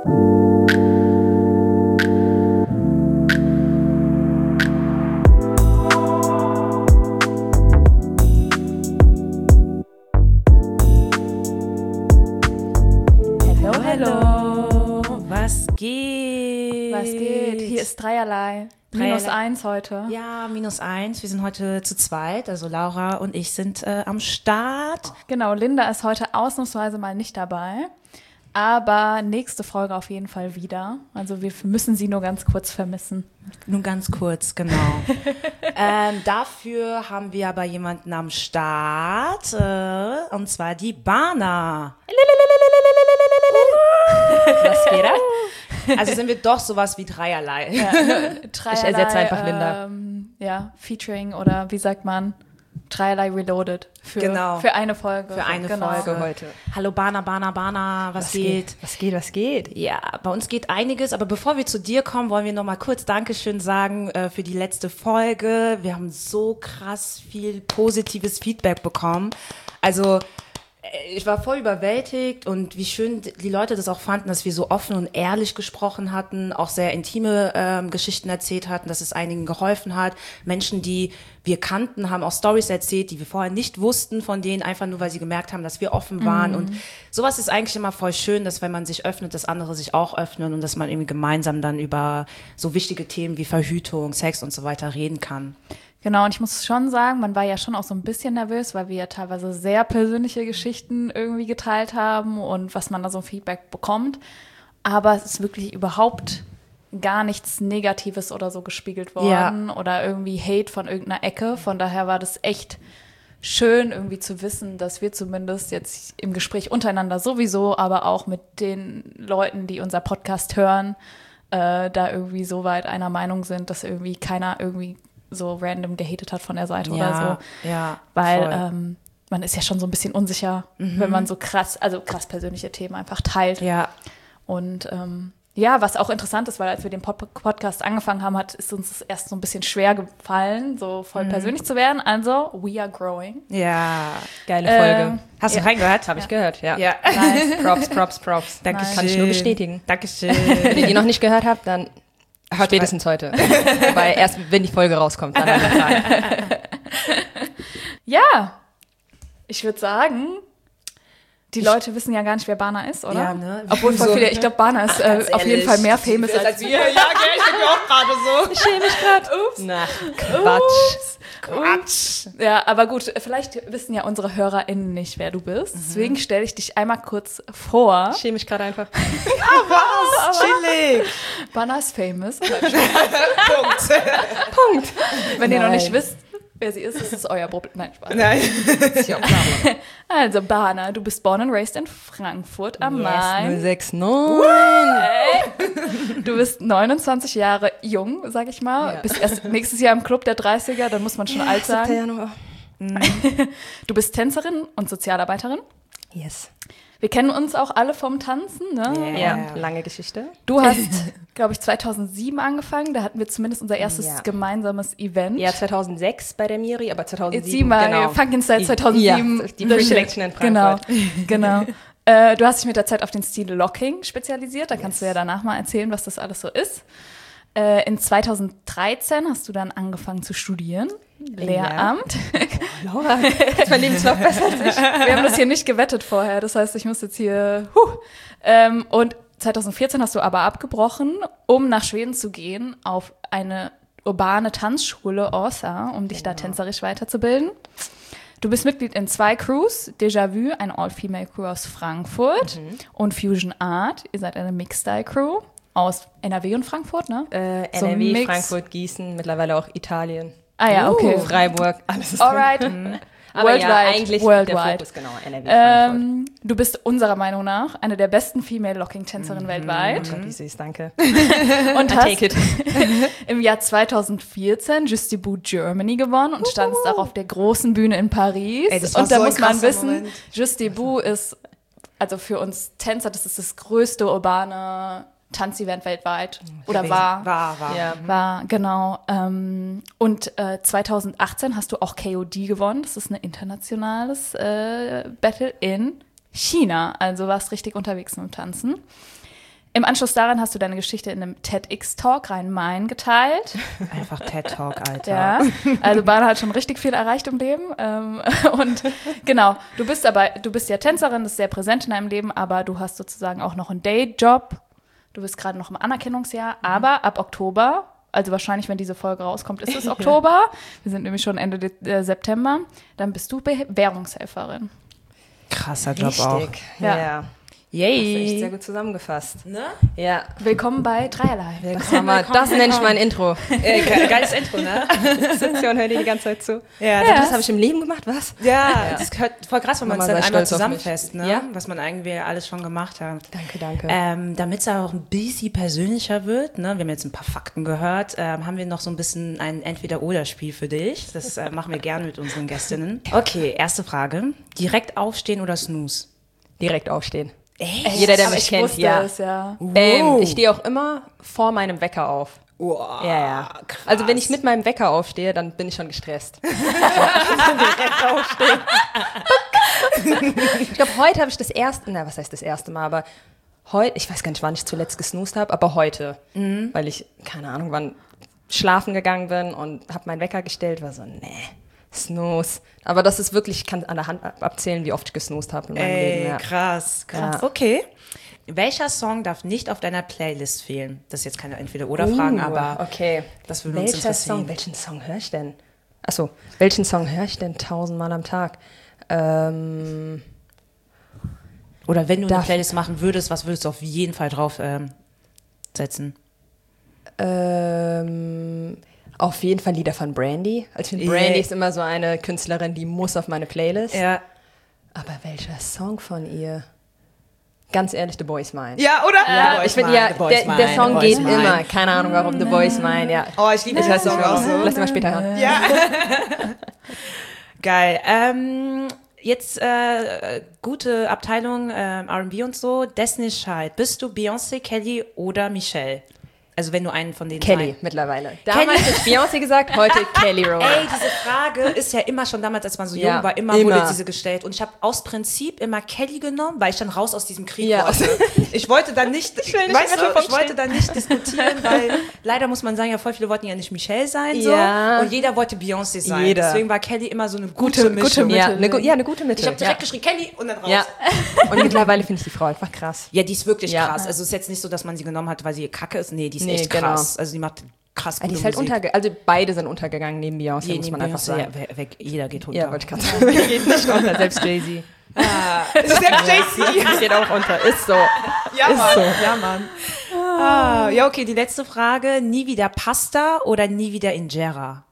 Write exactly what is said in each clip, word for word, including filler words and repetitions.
Dreierlei. Minus eins heute. Ja, minus eins. Wir sind heute zu zweit. Also Laura und ich sind äh, am Start. Genau, Linda ist heute ausnahmsweise mal nicht dabei. Aber nächste Folge auf jeden Fall wieder. Also wir müssen sie nur ganz kurz vermissen. Nur ganz kurz, genau. ähm, dafür haben wir aber jemanden am Start. Äh, und zwar die Bana. Was geht ab? Also sind wir doch sowas wie Dreierlei. Ja, Dreierlei ich ersetze einfach Linda. Ähm, ja, Featuring oder wie sagt man? Dreierlei Reloaded. Für, genau. für eine Folge. Für eine genau. Folge heute. Hallo Bana, Bana, Bana, was, was geht? geht? Was geht, was geht? Ja, bei uns geht einiges, aber bevor wir zu dir kommen, wollen wir noch mal kurz Dankeschön sagen äh, für die letzte Folge. Wir haben so krass viel positives Feedback bekommen. Also ich war voll überwältigt und wie schön die Leute das auch fanden, dass wir so offen und ehrlich gesprochen hatten, auch sehr intime ähm, Geschichten erzählt hatten, dass es einigen geholfen hat. Menschen, die wir kannten, haben auch Storys erzählt, die wir vorher nicht wussten von denen, einfach nur, weil sie gemerkt haben, dass wir offen waren. Mhm. Und sowas ist eigentlich immer voll schön, dass wenn man sich öffnet, dass andere sich auch öffnen und dass man irgendwie gemeinsam dann über so wichtige Themen wie Verhütung, Sex und so weiter reden kann. Genau, und ich muss schon sagen, man war ja schon auch so ein bisschen nervös, weil wir ja teilweise sehr persönliche Geschichten irgendwie geteilt haben und was man da so Feedback bekommt. Aber es ist wirklich überhaupt gar nichts Negatives oder so gespiegelt worden ja. oder irgendwie Hate von irgendeiner Ecke. Von daher war das echt schön irgendwie zu wissen, dass wir zumindest jetzt im Gespräch untereinander sowieso, aber auch mit den Leuten, die unser Podcast hören, äh, da irgendwie so weit einer Meinung sind, dass irgendwie keiner irgendwie so random gehatet hat von der Seite ja, oder so. Ja, weil ähm, man ist ja schon so ein bisschen unsicher, mhm. wenn man so krass, also krass persönliche Themen einfach teilt. Ja. Und ähm, ja, was auch interessant ist, weil als wir den Pod- Podcast angefangen haben, hat, ist uns das erst so ein bisschen schwer gefallen, so voll mhm. persönlich zu werden. Also, we are growing. Ja. Geile Folge. Ähm, Hast du ja. reingehört? Habe ich gehört, ja. ja. Nice. Props, Props, Props. Dankeschön. Kann ich nur bestätigen. Dankeschön. Wenn ihr die noch nicht gehört habt, dann Hört spätestens heute. Weil erst, wenn die Folge rauskommt, dann haben wir rein. Ja, ich würde sagen, die ich Leute wissen ja gar nicht, wer Bana ist, oder? Ja, ne? Obwohl voll so. viele, ich glaube, Bana ist äh, auf jeden Fall mehr famous als, als wir. Ja, gell, ich bin auch gerade so. Ich schäme mich gerade. Ups. Na, Quatsch. Ups. Quatsch. Ja, aber gut, vielleicht wissen ja unsere HörerInnen nicht, wer du bist. Mhm. Deswegen stelle ich dich einmal kurz vor. Ich schäme mich gerade einfach. Ah, was? Chillig. Bana ist famous. Punkt. Punkt. Wenn Nein. ihr noch nicht wisst, wer sie ist, ist es euer Problem. Nein, Spaß. Nein. Ist ja klar. Also, Bana, du bist born and raised in Frankfurt am Yes, Main. null sechs neun. Hey. Du bist neunundzwanzig Jahre jung, sag ich mal. Ja. Bist erst nächstes Jahr im Club der dreißiger, dann muss man schon alt siebter sein. Januar. Du bist Tänzerin und Sozialarbeiterin. Yes. Wir kennen uns auch alle vom Tanzen, ne? Yeah. Ja, lange Geschichte. Du hast, glaube ich, zweitausendsieben angefangen. Da hatten wir zumindest unser erstes Ja. gemeinsames Event. Ja, zweitausendsechs bei der Miri, aber zweitausendsieben, Jetzt sieh mal, genau. Funkin' Style zweitausendsieben. Ja, die Pre-Selection in Frankfurt. Genau, genau. äh, du hast dich mit der Zeit auf den Stil Locking spezialisiert. Da kannst yes. du ja danach mal erzählen, was das alles so ist. Äh, in zweitausenddreizehn hast du dann angefangen zu studieren. Ja. Lehramt. Oh, Laura, ist mein Lebenslauf besser als ich. Wir haben das hier nicht gewettet vorher. Das heißt, ich muss jetzt hier... Huh. Ähm, und zweitausendvierzehn hast du aber abgebrochen, um nach Schweden zu gehen auf eine urbane Tanzschule, Orsa, um dich genau. da tänzerisch weiterzubilden. Du bist Mitglied in zwei Crews, Déjà-vu, eine All-Female-Crew aus Frankfurt mhm. und Fusion Art. Ihr seid eine Mixed-Style-Crew aus N R W und Frankfurt, ne? Äh, so N R W, Mix. Frankfurt, Gießen, mittlerweile auch Italien. Ah ja, okay. Uh, Freiburg, alles ist Alright. drin. Aber Worldwide, ja, eigentlich worldwide. der Fokus, genau, N R W, Frankfurt. Ähm, du bist unserer Meinung nach eine der besten Female-Locking-Tänzerinnen Mhm. weltweit. Oh Gott, wie süß, danke. Und I hast take it. im Jahr zweitausendvierzehn Just Debut Germany gewonnen und standst auch auf der großen Bühne in Paris. Ey, das war und da so ein muss man krasser wissen, Moment. Just Debut ist, also für uns Tänzer, das ist das größte urbane Tanzevent weltweit. Oder Gewesen. war. War, war. Ja. War, genau. Ähm, und äh, zweitausendachtzehn hast du auch K O D gewonnen. Das ist ein internationales äh, Battle in China. Also warst richtig unterwegs mit dem Tanzen. Im Anschluss daran hast du deine Geschichte in einem TEDx-Talk Rhein-Main geteilt. Einfach TED-Talk, Alter. Ja, also Bana hat schon richtig viel erreicht im Leben. Ähm, und genau, du bist aber, du bist ja Tänzerin, das ist sehr präsent in deinem Leben, aber du hast sozusagen auch noch einen Dayjob. Du bist gerade noch im Anerkennungsjahr, mhm. aber ab Oktober, also wahrscheinlich, wenn diese Folge rauskommt, ist es Oktober. Wir sind nämlich schon Ende De- äh, September. Dann bist du Bewährungshelferin. Krasser Job Richtig. auch. Ja. ja. Yay. Das ist echt sehr gut zusammengefasst. Ne? Ja. Willkommen bei Dreierlei. Willkommen, das, das nenne ich mein Intro. Äh, ge- geiles Intro, ne? Ich sitze hier und höre dir die ganze Zeit zu. Ja, ja. Das habe ich im Leben gemacht, was? Ja, ja. Das gehört voll krass, wenn man es dann einmal zusammenfasst, ne? Ja? Was man eigentlich alles schon gemacht hat. Danke, danke. Ähm, Damit es auch ein bisschen persönlicher wird, ne? Wir haben jetzt ein paar Fakten gehört, ähm, haben wir noch so ein bisschen ein Entweder-Oder-Spiel für dich. Das äh, machen wir gerne mit unseren Gästinnen. Okay, erste Frage. Direkt aufstehen oder Snooze? Direkt aufstehen. Echt? Jeder, der Aber mich ich kennt, wusste ja. es, ja. Ähm, ich stehe auch immer vor meinem Wecker auf. Wow, ja, ja. Krass. Also wenn ich mit meinem Wecker aufstehe, dann bin ich schon gestresst. Direkt aufstehen. Ich glaube, heute habe ich das erste, na, was heißt das erste Mal, aber heute, ich weiß gar nicht, wann ich zuletzt gesnoost habe, aber heute, mhm. weil ich, keine Ahnung, wann schlafen gegangen bin und habe meinen Wecker gestellt, war so, nee. Snooze. Aber das ist wirklich, ich kann an der Hand abzählen, wie oft ich gesnoost habe in meinem Ey, Leben. Ja. krass, krass. Ja. Okay. Welcher Song darf nicht auf deiner Playlist fehlen? Das ist jetzt keine Entweder-Oder-Fragen, uh, aber okay. das würde uns Welcher interessieren. Song, welchen Song höre ich denn? Achso, welchen Song höre ich denn tausendmal am Tag? Ähm, Oder wenn du eine Playlist machen würdest, was würdest du auf jeden Fall drauf ähm, setzen? Ähm... Auf jeden Fall Lieder von Brandy. Also ich finde, Brandy yeah. ist immer so eine Künstlerin, die muss auf meine Playlist. Ja. Aber welcher Song von ihr? Ganz ehrlich, The Boy's Mine. Ja, oder? Ja, ich finde ja, der, der Song geht mine. immer. Keine Ahnung, warum The Boy's Mine. Ja. Oh, ich liebe den Song auch so. Lass ihn mal später hören. Ja. Geil. Ähm, jetzt äh, gute Abteilung äh, R and B und so. Destiny's Child. Bist du Beyoncé, Kelly oder Michelle? Also wenn du einen von denen Kelly sein. mittlerweile. Damals habe ich Beyoncé gesagt, heute Kelly Rowland. Ey, diese Frage ist ja immer schon damals, als man so ja, jung war, immer, immer wurde diese gestellt. Und ich habe aus Prinzip immer Kelly genommen, weil ich dann raus aus diesem Krieg ja. wollte. Ich wollte dann nicht, ich, nicht weißt du, ich wollte dann nicht diskutieren, weil leider muss man sagen, ja, voll viele wollten ja nicht Michelle sein. So, ja. Und jeder wollte Beyoncé sein. Jeder. Deswegen war Kelly immer so eine gute, gute Gute Mischung. Mitte. Ja, eine, ja, eine gute Mitte. Ich habe direkt ja. geschrien, Kelly, und dann raus. Ja. Und mittlerweile finde ich die Frau einfach krass. Ja, die ist wirklich ja. krass. Also es ist jetzt nicht so, dass man sie genommen hat, weil sie kacke ist. Nee, die ist nee, echt genau. krass. Also die macht krass gute die ist halt Musik. unterge- Also beide sind untergegangen neben Beyoncé, Je, muss man Beyoncé, einfach sagen. Ja, weg, jeder geht runter. Ja, wollte ich gerade sagen. Wer geht nicht unter? Selbst Jay-Z. Ah, selbst Jay-Z geht auch unter. Ist so. Ja, ist Mann. so. Ja, Mann. Ah, ja, okay, die letzte Frage. Nie wieder Pasta oder nie wieder Injera?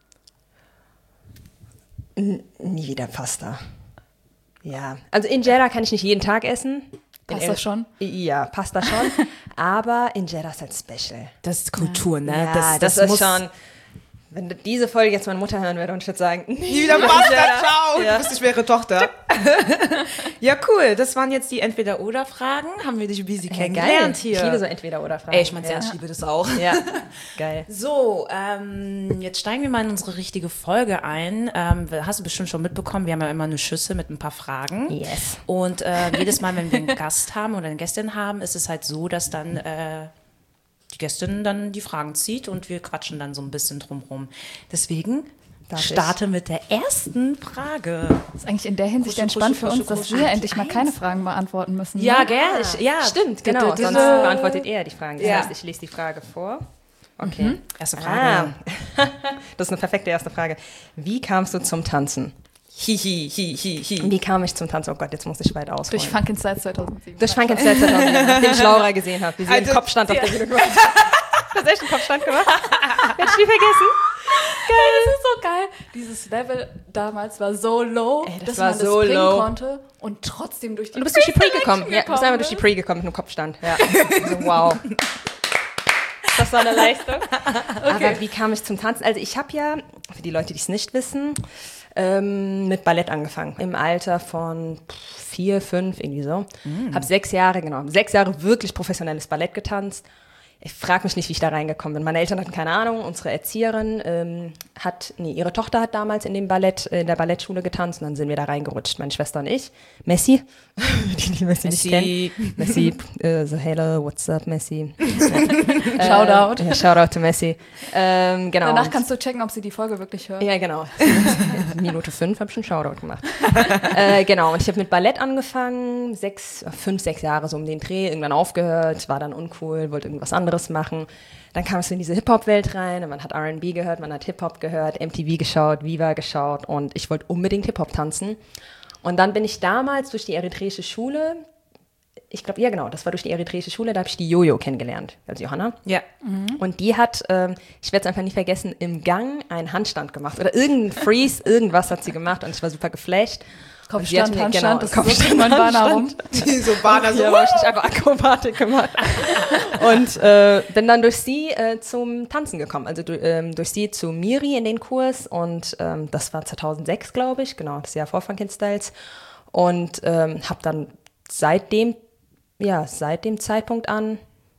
N- nie wieder Pasta. Ja. Also Injera kann ich nicht jeden Tag essen. Pasta schon? Ja, Pasta schon. Aber Injera ist halt special. Das ist Kultur, ne? Ja, das, das, das ist muss schon... Wenn diese Folge jetzt meine Mutter hören würde und ich würde sagen, nie wieder Pasta, ciao, ja. du bist die schwere Tochter. Ja, cool. Das waren jetzt die Entweder-Oder-Fragen. Haben wir dich busy Ja, kennengelernt geil. hier. Ich liebe so Entweder-Oder-Fragen. Ey, ich meine, ja. ich liebe das auch. Ja, geil. So, ähm, jetzt steigen wir mal in unsere richtige Folge ein. Ähm, hast du bestimmt schon mitbekommen, wir haben ja immer eine Schüssel mit ein paar Fragen. Yes. Und äh, jedes Mal, wenn wir einen Gast haben oder eine Gästin haben, ist es halt so, dass dann äh, die Gästin dann die Fragen zieht und wir quatschen dann so ein bisschen drumherum. Deswegen Darf starte ich? mit der ersten Frage. Das ist eigentlich in der Hinsicht Kuschel, entspannt kuschel, für uns, kuschel, dass kuschel. wir endlich mal Eins. keine Fragen beantworten müssen. Ja, ne? gell? Ich, ja, Stimmt, genau. D- d- Sonst d- beantwortet er die Fragen. Das Ja. heißt, ich lese die Frage vor. Okay. Mhm. Erste Frage. Ah. Das ist eine perfekte erste Frage. Wie kamst du zum Tanzen? Hi, hi, hi, hi, hi. Wie kam ich zum Tanzen? Oh Gott, jetzt muss ich weit ausholen. Durch Funkin' zweitausendsieben. Durch Funkin' zweitausendsieben, nachdem ich Laura gesehen habe, wie sie Also, einen Kopfstand auf ja. der Bühne gemacht hat. Du hast echt einen Kopfstand gemacht? Hätte ich nie vergessen. Geil, das ist so geil. Dieses Level damals war so low, Ey, das dass war man so das bringen low. konnte und trotzdem durch die Und du bist durch die Pre gekommen. Selection Ja, du bist einmal durch die Pre gekommen mit einem Kopfstand. Ja. So, wow. Das war eine Leistung. Okay. Aber wie kam ich zum Tanzen? Also ich habe ja, für die Leute, die es nicht wissen, ähm, mit Ballett angefangen. Im Alter von vier, fünf, irgendwie so. Mm. Habe sechs Jahre, genau, sechs Jahre wirklich professionelles Ballett getanzt. Ich frage mich nicht, wie ich da reingekommen bin. Meine Eltern hatten keine Ahnung. Unsere Erzieherin ähm, hat, nee, ihre Tochter hat damals in dem Ballett, in der Ballettschule getanzt und dann sind wir da reingerutscht, meine Schwester und ich. Messi, die, die Messi, nicht kennen. Messi, äh, so hello, what's up, Messi? Shoutout. Äh, ja, Shoutout to Messi. Ähm, genau. Danach kannst du checken, ob sie die Folge wirklich hört. Ja, genau. Minute fünf habe ich schon Shoutout gemacht. äh, genau, und ich habe mit Ballett angefangen, sechs, fünf, sechs Jahre so um den Dreh, irgendwann aufgehört, war dann uncool, wollte irgendwas anderes machen. Dann kam es in diese Hip-Hop-Welt rein und man hat R and B gehört, man hat Hip-Hop gehört, M T V geschaut, Viva geschaut und ich wollte unbedingt Hip-Hop tanzen. Und dann bin ich damals durch die eritreische Schule, ich glaube, ja genau, das war durch die eritreische Schule, da habe ich die Jojo kennengelernt, also Johanna. Ja. Mhm. Und die hat, ähm, ich werde es einfach nicht vergessen, im Gang einen Handstand gemacht oder irgendein Freeze, irgendwas hat sie gemacht und ich war super geflasht. Kopfstand, mir, Handstand, genau, das Kopfstand, ist so mein Banner rum. Die so Banner so. Ja, aber ich nicht einfach Akrobatik gemacht. Und äh, bin dann durch sie äh, zum Tanzen gekommen, also du, ähm, durch sie zu Miri in den Kurs und ähm, das war zweitausendsechs, glaube ich, genau, das Jahr vor Funkin' Styles und ähm, habe dann seitdem, ja, seit dem Zeitpunkt an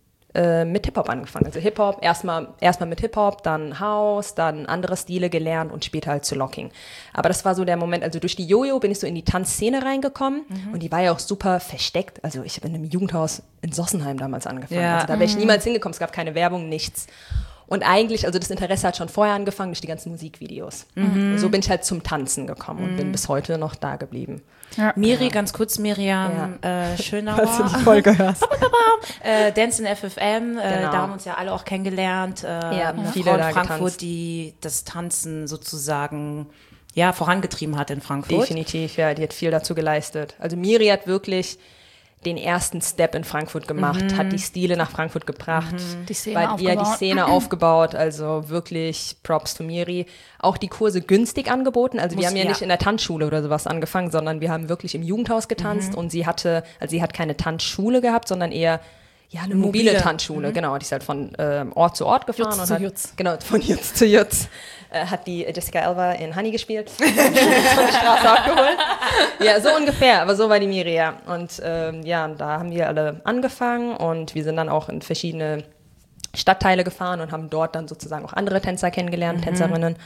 äh, mit Hip-Hop angefangen. Also Hip-Hop, erstmal erstmal mit Hip-Hop, dann House, dann andere Stile gelernt und später halt zu Locking. Aber das war so der Moment, also durch die Jojo bin ich so in die Tanzszene reingekommen mhm. und die war ja auch super versteckt. Also ich habe in einem Jugendhaus in Sossenheim damals angefangen. Ja. Also da wäre ich niemals hingekommen, es gab keine Werbung, nichts. Und eigentlich, also das Interesse hat schon vorher angefangen durch die ganzen Musikvideos. Mhm. So bin ich halt zum Tanzen gekommen und mhm. bin bis heute noch da geblieben. Ja. Miri, ganz kurz, Miriam ja. äh, Schönauer. Falls du die Folge hörst. äh, Dance in F F M, äh, genau. da haben uns ja alle auch kennengelernt. Äh, ja, eine viele Frau in da Frankfurt, getanzt. die das Tanzen sozusagen ja, vorangetrieben hat in Frankfurt. Definitiv, ja, die hat viel dazu geleistet. Also Miri hat wirklich den ersten Step in Frankfurt gemacht, mhm. hat die Stile nach Frankfurt gebracht, mhm. die Szene weil, aufgebaut. Ja, die Szene aufgebaut, also wirklich Props to Miri. Auch die Kurse günstig angeboten, also Muss, wir haben ja, ja nicht in der Tanzschule oder sowas angefangen, sondern wir haben wirklich im Jugendhaus getanzt mhm. und sie hatte, also sie hat keine Tanzschule gehabt, sondern eher ja, eine mobile, mobile Tanzschule, mhm. genau, die ist halt von ähm, Ort zu Ort gefahren. Jutz und zu hat, Jutz. Genau, von Jutz zu Jutz. Äh, hat die Jessica Elba in Honey gespielt. Von der Straße abgeholt. Ja, so ungefähr, aber so war die Miri, ja. Und ähm, ja, da haben wir alle angefangen und wir sind dann auch in verschiedene Stadtteile gefahren und haben dort dann sozusagen auch andere Tänzer kennengelernt, mhm. Tänzerinnen.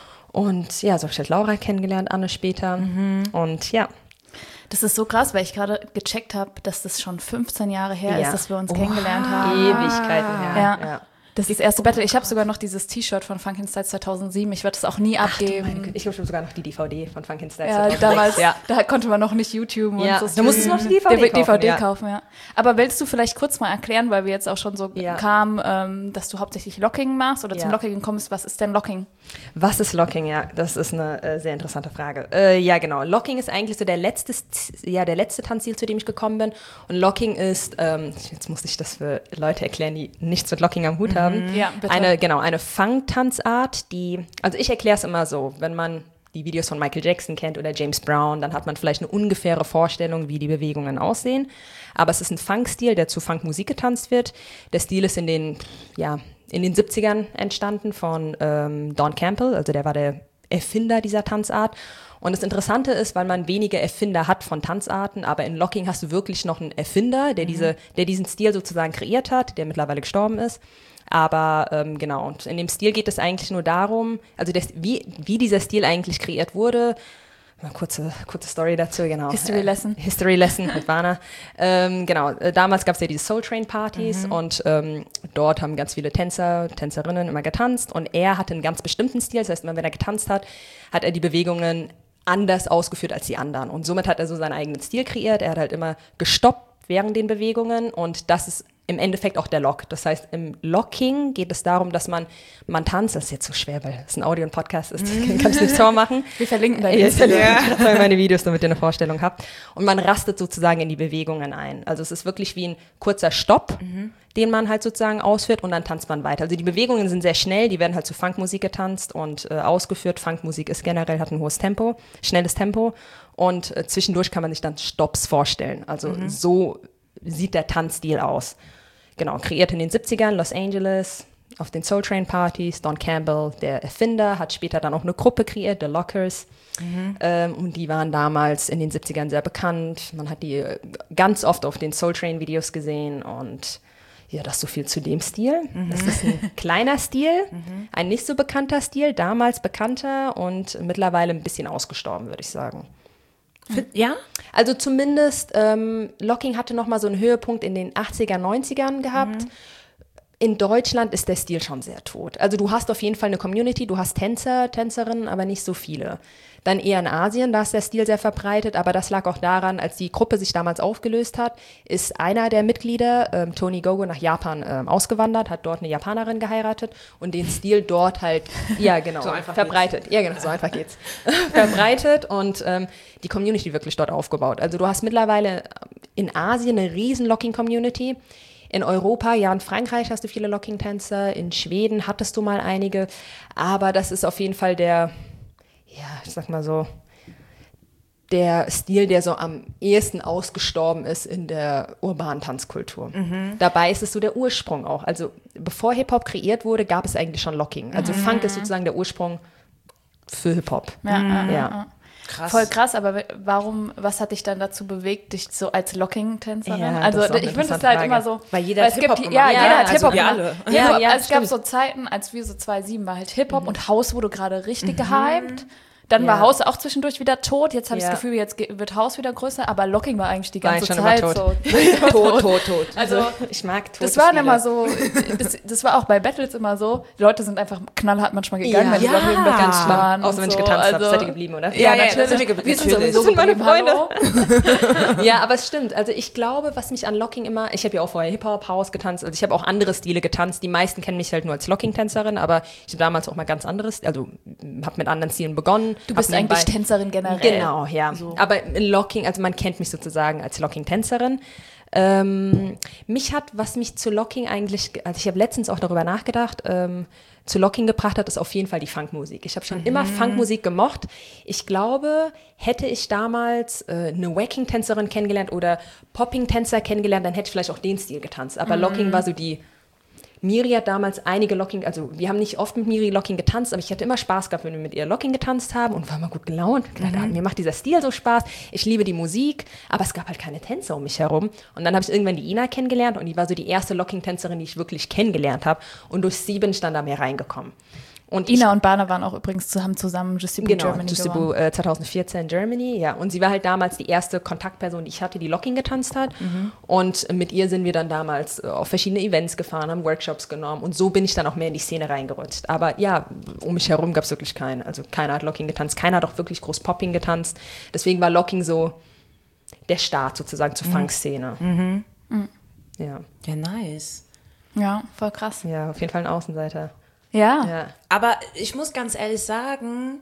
Und ja, so habe ich halt Laura kennengelernt, Anne später. Mhm. Und ja. Das ist so krass, weil ich gerade gecheckt habe, dass das schon fünfzehn Jahre her ja. ist, dass wir uns oh, kennengelernt haben. Ewigkeiten her. Ja. ja. Das ist das erste Battle. Ich habe sogar noch dieses T-Shirt von Funkin' Styles zweitausendsieben. Ich werde das auch nie abgeben. Ach, ich habe sogar noch die D V D von Funkin' Styles. Ja, damals, ja. Da konnte man noch nicht YouTube ja. und so. Da musstest du noch die D V D, D V D kaufen. D V D kaufen, ja. Aber willst du vielleicht kurz mal erklären, weil wir jetzt auch schon so ja. kamen, ähm, dass du hauptsächlich Locking machst oder ja. zum Locking kommst. Was ist denn Locking? Was ist Locking? Ja, das ist eine äh, sehr interessante Frage. Äh, ja, genau. Locking ist eigentlich so der letzte, ja, der letzte Tanzstil, zu dem ich gekommen bin. Und Locking ist, ähm, jetzt muss ich das für Leute erklären, die nichts mit Locking am Hut mhm. haben. Ja, bitte. Eine Eine, genau, eine Funk-Tanzart, die, also ich erkläre es immer so, wenn man die Videos von Michael Jackson kennt oder James Brown, dann hat man vielleicht eine ungefähre Vorstellung, wie die Bewegungen aussehen. Aber es ist ein Funk-Stil, der zu Funk-Musik getanzt wird. Der Stil ist in den, ja, in den siebzigern entstanden von ähm, Don Campbell, also der war der Erfinder dieser Tanzart. Und das Interessante ist, weil man wenige Erfinder hat von Tanzarten, aber in Locking hast du wirklich noch einen Erfinder, der, mhm. diese, der diesen Stil sozusagen kreiert hat, der mittlerweile gestorben ist. Aber ähm, genau, und in dem Stil geht es eigentlich nur darum, also das, wie, wie dieser Stil eigentlich kreiert wurde. Mal kurze, kurze Story dazu, genau. History Lesson. Äh, History Lesson mit Vana. ähm, genau, äh, damals gab es ja diese Soul Train Partys mhm. und ähm, dort haben ganz viele Tänzer, Tänzerinnen immer getanzt und er hatte einen ganz bestimmten Stil, das heißt, immer wenn er getanzt hat, hat er die Bewegungen anders ausgeführt als die anderen und somit hat er so seinen eigenen Stil kreiert. Er hat halt immer gestoppt während den Bewegungen und das ist im Endeffekt auch der Lock. Das heißt, im Locking geht es darum, dass man, man tanzt, das ist jetzt so schwer, weil es ein Audio- und Podcast ist, das kann ich nicht vormachen. Wir verlinken da jetzt ja. meine Videos, damit ihr eine Vorstellung habt. Und man rastet sozusagen in die Bewegungen ein. Also es ist wirklich wie ein kurzer Stopp, mhm. den man halt sozusagen ausführt und dann tanzt man weiter. Also die Bewegungen sind sehr schnell, die werden halt zu Funkmusik getanzt und äh, ausgeführt. Funkmusik ist generell, hat ein hohes Tempo, schnelles Tempo und äh, zwischendurch kann man sich dann Stops vorstellen. Also mhm. so sieht der Tanzstil aus. Genau, kreiert in den siebzigern, Los Angeles, auf den Soul Train Partys. Don Campbell, der Erfinder, hat später dann auch eine Gruppe kreiert, The Lockers. Mhm. Ähm, und die waren damals in den siebzigern sehr bekannt. Man hat die ganz oft auf den Soul Train Videos gesehen und Ja, das so viel zu dem Stil. Mhm. Das ist ein kleiner Stil, mhm. ein nicht so bekannter Stil, damals bekannter und mittlerweile ein bisschen ausgestorben, würde ich sagen. Ja? Also zumindest, ähm, Locking hatte noch mal so einen Höhepunkt in den achtziger, neunzigern gehabt. Mhm. In Deutschland ist der Stil schon sehr tot. Also du hast auf jeden Fall eine Community, du hast Tänzer, Tänzerinnen, aber nicht so viele. Dann eher in Asien, da ist der Stil sehr verbreitet, aber das lag auch daran, als die Gruppe sich damals aufgelöst hat, ist einer der Mitglieder, ähm, Tony Gogo, nach Japan ähm, ausgewandert, hat dort eine Japanerin geheiratet und den Stil dort halt, ja genau, so verbreitet. Geht's. Ja genau, so einfach geht's. verbreitet und ähm, die Community wirklich dort aufgebaut. Also du hast mittlerweile in Asien eine riesen Locking-Community. In Europa, ja, in Frankreich hast du viele Locking-Tänzer, in Schweden hattest du mal einige, aber das ist auf jeden Fall der, ja, ich sag mal so, der Stil, der so am ehesten ausgestorben ist in der urbanen Tanzkultur. Mhm. Dabei ist es so der Ursprung auch. Also bevor Hip-Hop kreiert wurde, gab es eigentlich schon Locking. Also mhm. Funk ist sozusagen der Ursprung für Hip-Hop. Ja, mhm. ja. ja. Krass. Voll krass, aber warum, was hat dich dann dazu bewegt, dich so als Locking-Tänzerin? Ja, also ich finde es halt immer so, weil jeder hat Hip-Hop gemacht. Ja, ja, jeder hat also Hip-Hop wir gemacht. alle. Ja, ja, ja, es stimmt. gab so Zeiten, als wir so zwei sieben war halt Hip-Hop mhm. und House wurde gerade richtig mhm. gehypt. Dann ja. war House auch zwischendurch wieder tot. Jetzt habe ich ja. das Gefühl, jetzt wird House wieder größer, aber Locking war eigentlich die ganze schon Zeit immer tot. so. tot, tot, tot. Also ich mag tote das waren Stile. immer so, das, das war auch bei Battles immer so, die Leute sind einfach knallhart manchmal gegangen, Ja. wenn die Ja. Locking Battles waren. Außer wenn und ich so. getanzt habe, also, seid ihr geblieben, oder? Ja, Ja, ja, natürlich. das sind wir wir sind natürlich. sowieso Das sind meine geblieben, hallo? Ja, aber es stimmt. Also ich glaube, was mich an Locking immer, ich habe ja auch vorher Hip-Hop, House getanzt, also ich habe auch andere Stile getanzt. Die meisten kennen mich halt nur als Locking-Tänzerin, aber ich habe damals auch mal ganz anderes, also habe mit anderen Stilen begonnen. Du bist eigentlich Tänzerin generell. Genau, ja. So. Aber Locking, also man kennt mich sozusagen als Locking-Tänzerin. Ähm, mich hat, was mich zu Locking eigentlich, also ich habe letztens auch darüber nachgedacht, ähm, zu Locking gebracht hat, ist auf jeden Fall die Funkmusik. Ich habe schon mhm. immer Funkmusik gemocht. Ich glaube, hätte ich damals äh, eine Wacking-Tänzerin kennengelernt oder Popping-Tänzer kennengelernt, dann hätte ich vielleicht auch den Stil getanzt. Aber mhm. Locking war so die... Miri hat damals einige Locking, also wir haben nicht oft mit Miri Locking getanzt, aber ich hatte immer Spaß gehabt, wenn wir mit ihr Locking getanzt haben und war mal gut gelaunt. Mhm. Mir macht dieser Stil so Spaß. Ich liebe die Musik, aber es gab halt keine Tänzer um mich herum. Und dann habe ich irgendwann die Ina kennengelernt und die war so die erste Locking-Tänzerin, die ich wirklich kennengelernt habe. Und durch sie bin ich dann da mehr reingekommen. Und Ina ich, und Bana waren auch übrigens zusammen zusammen Justibu genau, Germany Justibu äh, zwanzig vierzehn Germany, ja. Und sie war halt damals die erste Kontaktperson, die ich hatte, die Locking getanzt hat. Mhm. Und mit ihr sind wir dann damals äh, auf verschiedene Events gefahren, haben Workshops genommen. Und so bin ich dann auch mehr in die Szene reingerutscht. Aber ja, um mich herum gab es wirklich keinen. Also keiner hat Locking getanzt, keiner hat auch wirklich groß Popping getanzt. Deswegen war Locking so der Start sozusagen zur mhm. Funk-Szene. Mhm. Mhm. Ja. Ja, nice. Ja, voll krass. Ja, auf jeden Fall ein Außenseiter. Ja. Ja. Aber ich muss ganz ehrlich sagen,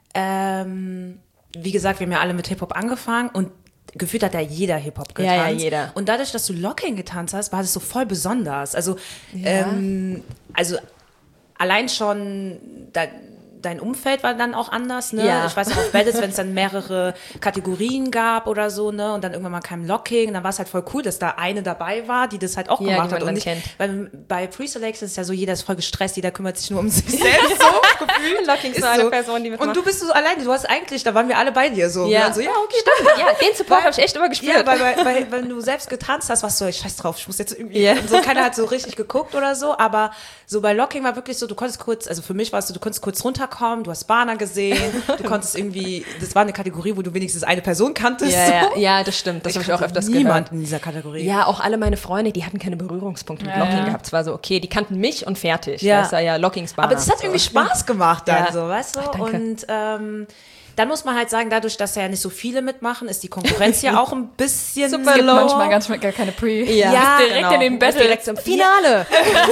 ähm, wie gesagt, wir haben ja alle mit Hip-Hop angefangen und gefühlt hat ja jeder Hip-Hop getanzt. Ja, ja, jeder. Und dadurch, dass du Locking getanzt hast, war das so voll besonders. Also, Ja. ähm, also allein schon da, dein Umfeld war dann auch anders, ne? Ja. Ich weiß noch, auf Battles, wenn es dann mehrere Kategorien gab oder so, ne? Und dann irgendwann mal kein Locking, dann war es halt voll cool, dass da eine dabei war, die das halt auch Ja, gemacht die man hat. Und dann nicht, kennt. weil bei Pre-Selection ist ja so, jeder ist voll gestresst, jeder kümmert sich nur um sich selbst, so gefühlt. Locking ist Ist nur eine so. Person, die mitmacht. Und du bist so alleine, du hast eigentlich, da waren wir alle bei dir so. Ja. Wir waren so, ja, okay, Stimmt, ja, den Support habe ich echt immer ja, gespürt. weil, weil, weil wenn du selbst getanzt hast, warst du so, ich scheiß drauf, ich muss jetzt irgendwie, Ja. und so, keiner hat so richtig geguckt oder so, aber so bei Locking war wirklich so, du konntest kurz, also für mich war es so, du konntest kurz runterkommen, du hast Bana gesehen, du konntest irgendwie, das war eine Kategorie, wo du wenigstens eine Person kanntest. Ja, ja, so. ja, das stimmt, das Ich habe ich auch kannte öfters niemand gehört. in dieser Kategorie. Ja, auch alle meine Freunde, die hatten keine Berührungspunkte mit Ja, Locking ja. gehabt. Es war so, okay, die kannten mich und fertig. Ja. Das war ja Lockings-Bar. Aber das hat irgendwie Spaß gemacht dann Ja. so, weißt du? Ach, danke. Und ähm, dann muss man halt sagen, dadurch, dass ja nicht so viele mitmachen, ist die Konkurrenz ja auch ein bisschen Es gibt low. manchmal ganz gar keine Pre. Ja, Ja, direkt genau. in den Das Battle. direkt zum Finale.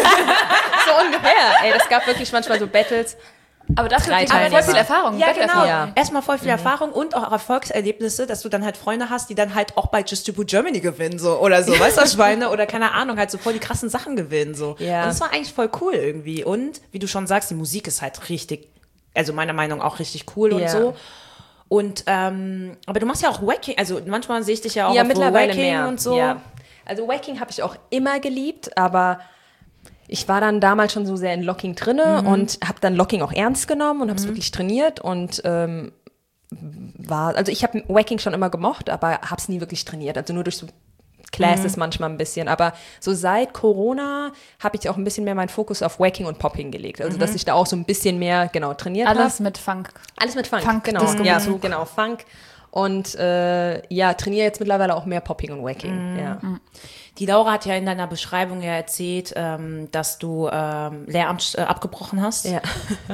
so ungefähr. Ey, das gab wirklich manchmal so Battles. Aber dafür Drei kriegt man voll Teilnehmer. viel Erfahrung. Ja, genau. Battle-Erfahrung. Ja. Erstmal voll viel Erfahrung und auch Erfolgserlebnisse, dass du dann halt Freunde hast, die dann halt auch bei Justibu Germany gewinnen, so, oder so, weißt du, was ich meine? Oder keine Ahnung, halt so voll die krassen Sachen gewinnen, so. Ja. Und das war eigentlich voll cool irgendwie. Und, wie du schon sagst, die Musik ist halt richtig, also meiner Meinung nach auch richtig cool und Ja. so. Und, ähm, aber du machst ja auch Wacking, also manchmal sehe ich dich ja auch Ja, auf mittlerweile Wacking mehr. und so. Ja. Also Wacking habe ich auch immer geliebt, aber ich war dann damals schon so sehr in Locking drinne Mhm. und habe dann Locking auch ernst genommen und habe es wirklich trainiert und ähm, war, also ich habe Wacking schon immer gemocht, aber habe es nie wirklich trainiert. Also nur durch so Classes mhm. manchmal ein bisschen. Aber so seit Corona habe ich auch ein bisschen mehr meinen Fokus auf Waacking und Popping gelegt. Also, mhm. dass ich da auch so ein bisschen mehr, genau, trainiert habe. Alles mit Funk. Alles mit Funk, Funk genau. Ja, so, genau, Funk. Und äh, ja, trainiere jetzt mittlerweile auch mehr Popping und Waacking. Mhm. Ja. Die Laura hat ja in deiner Beschreibung ja erzählt, ähm, dass du ähm, Lehramt äh, abgebrochen hast. Ja.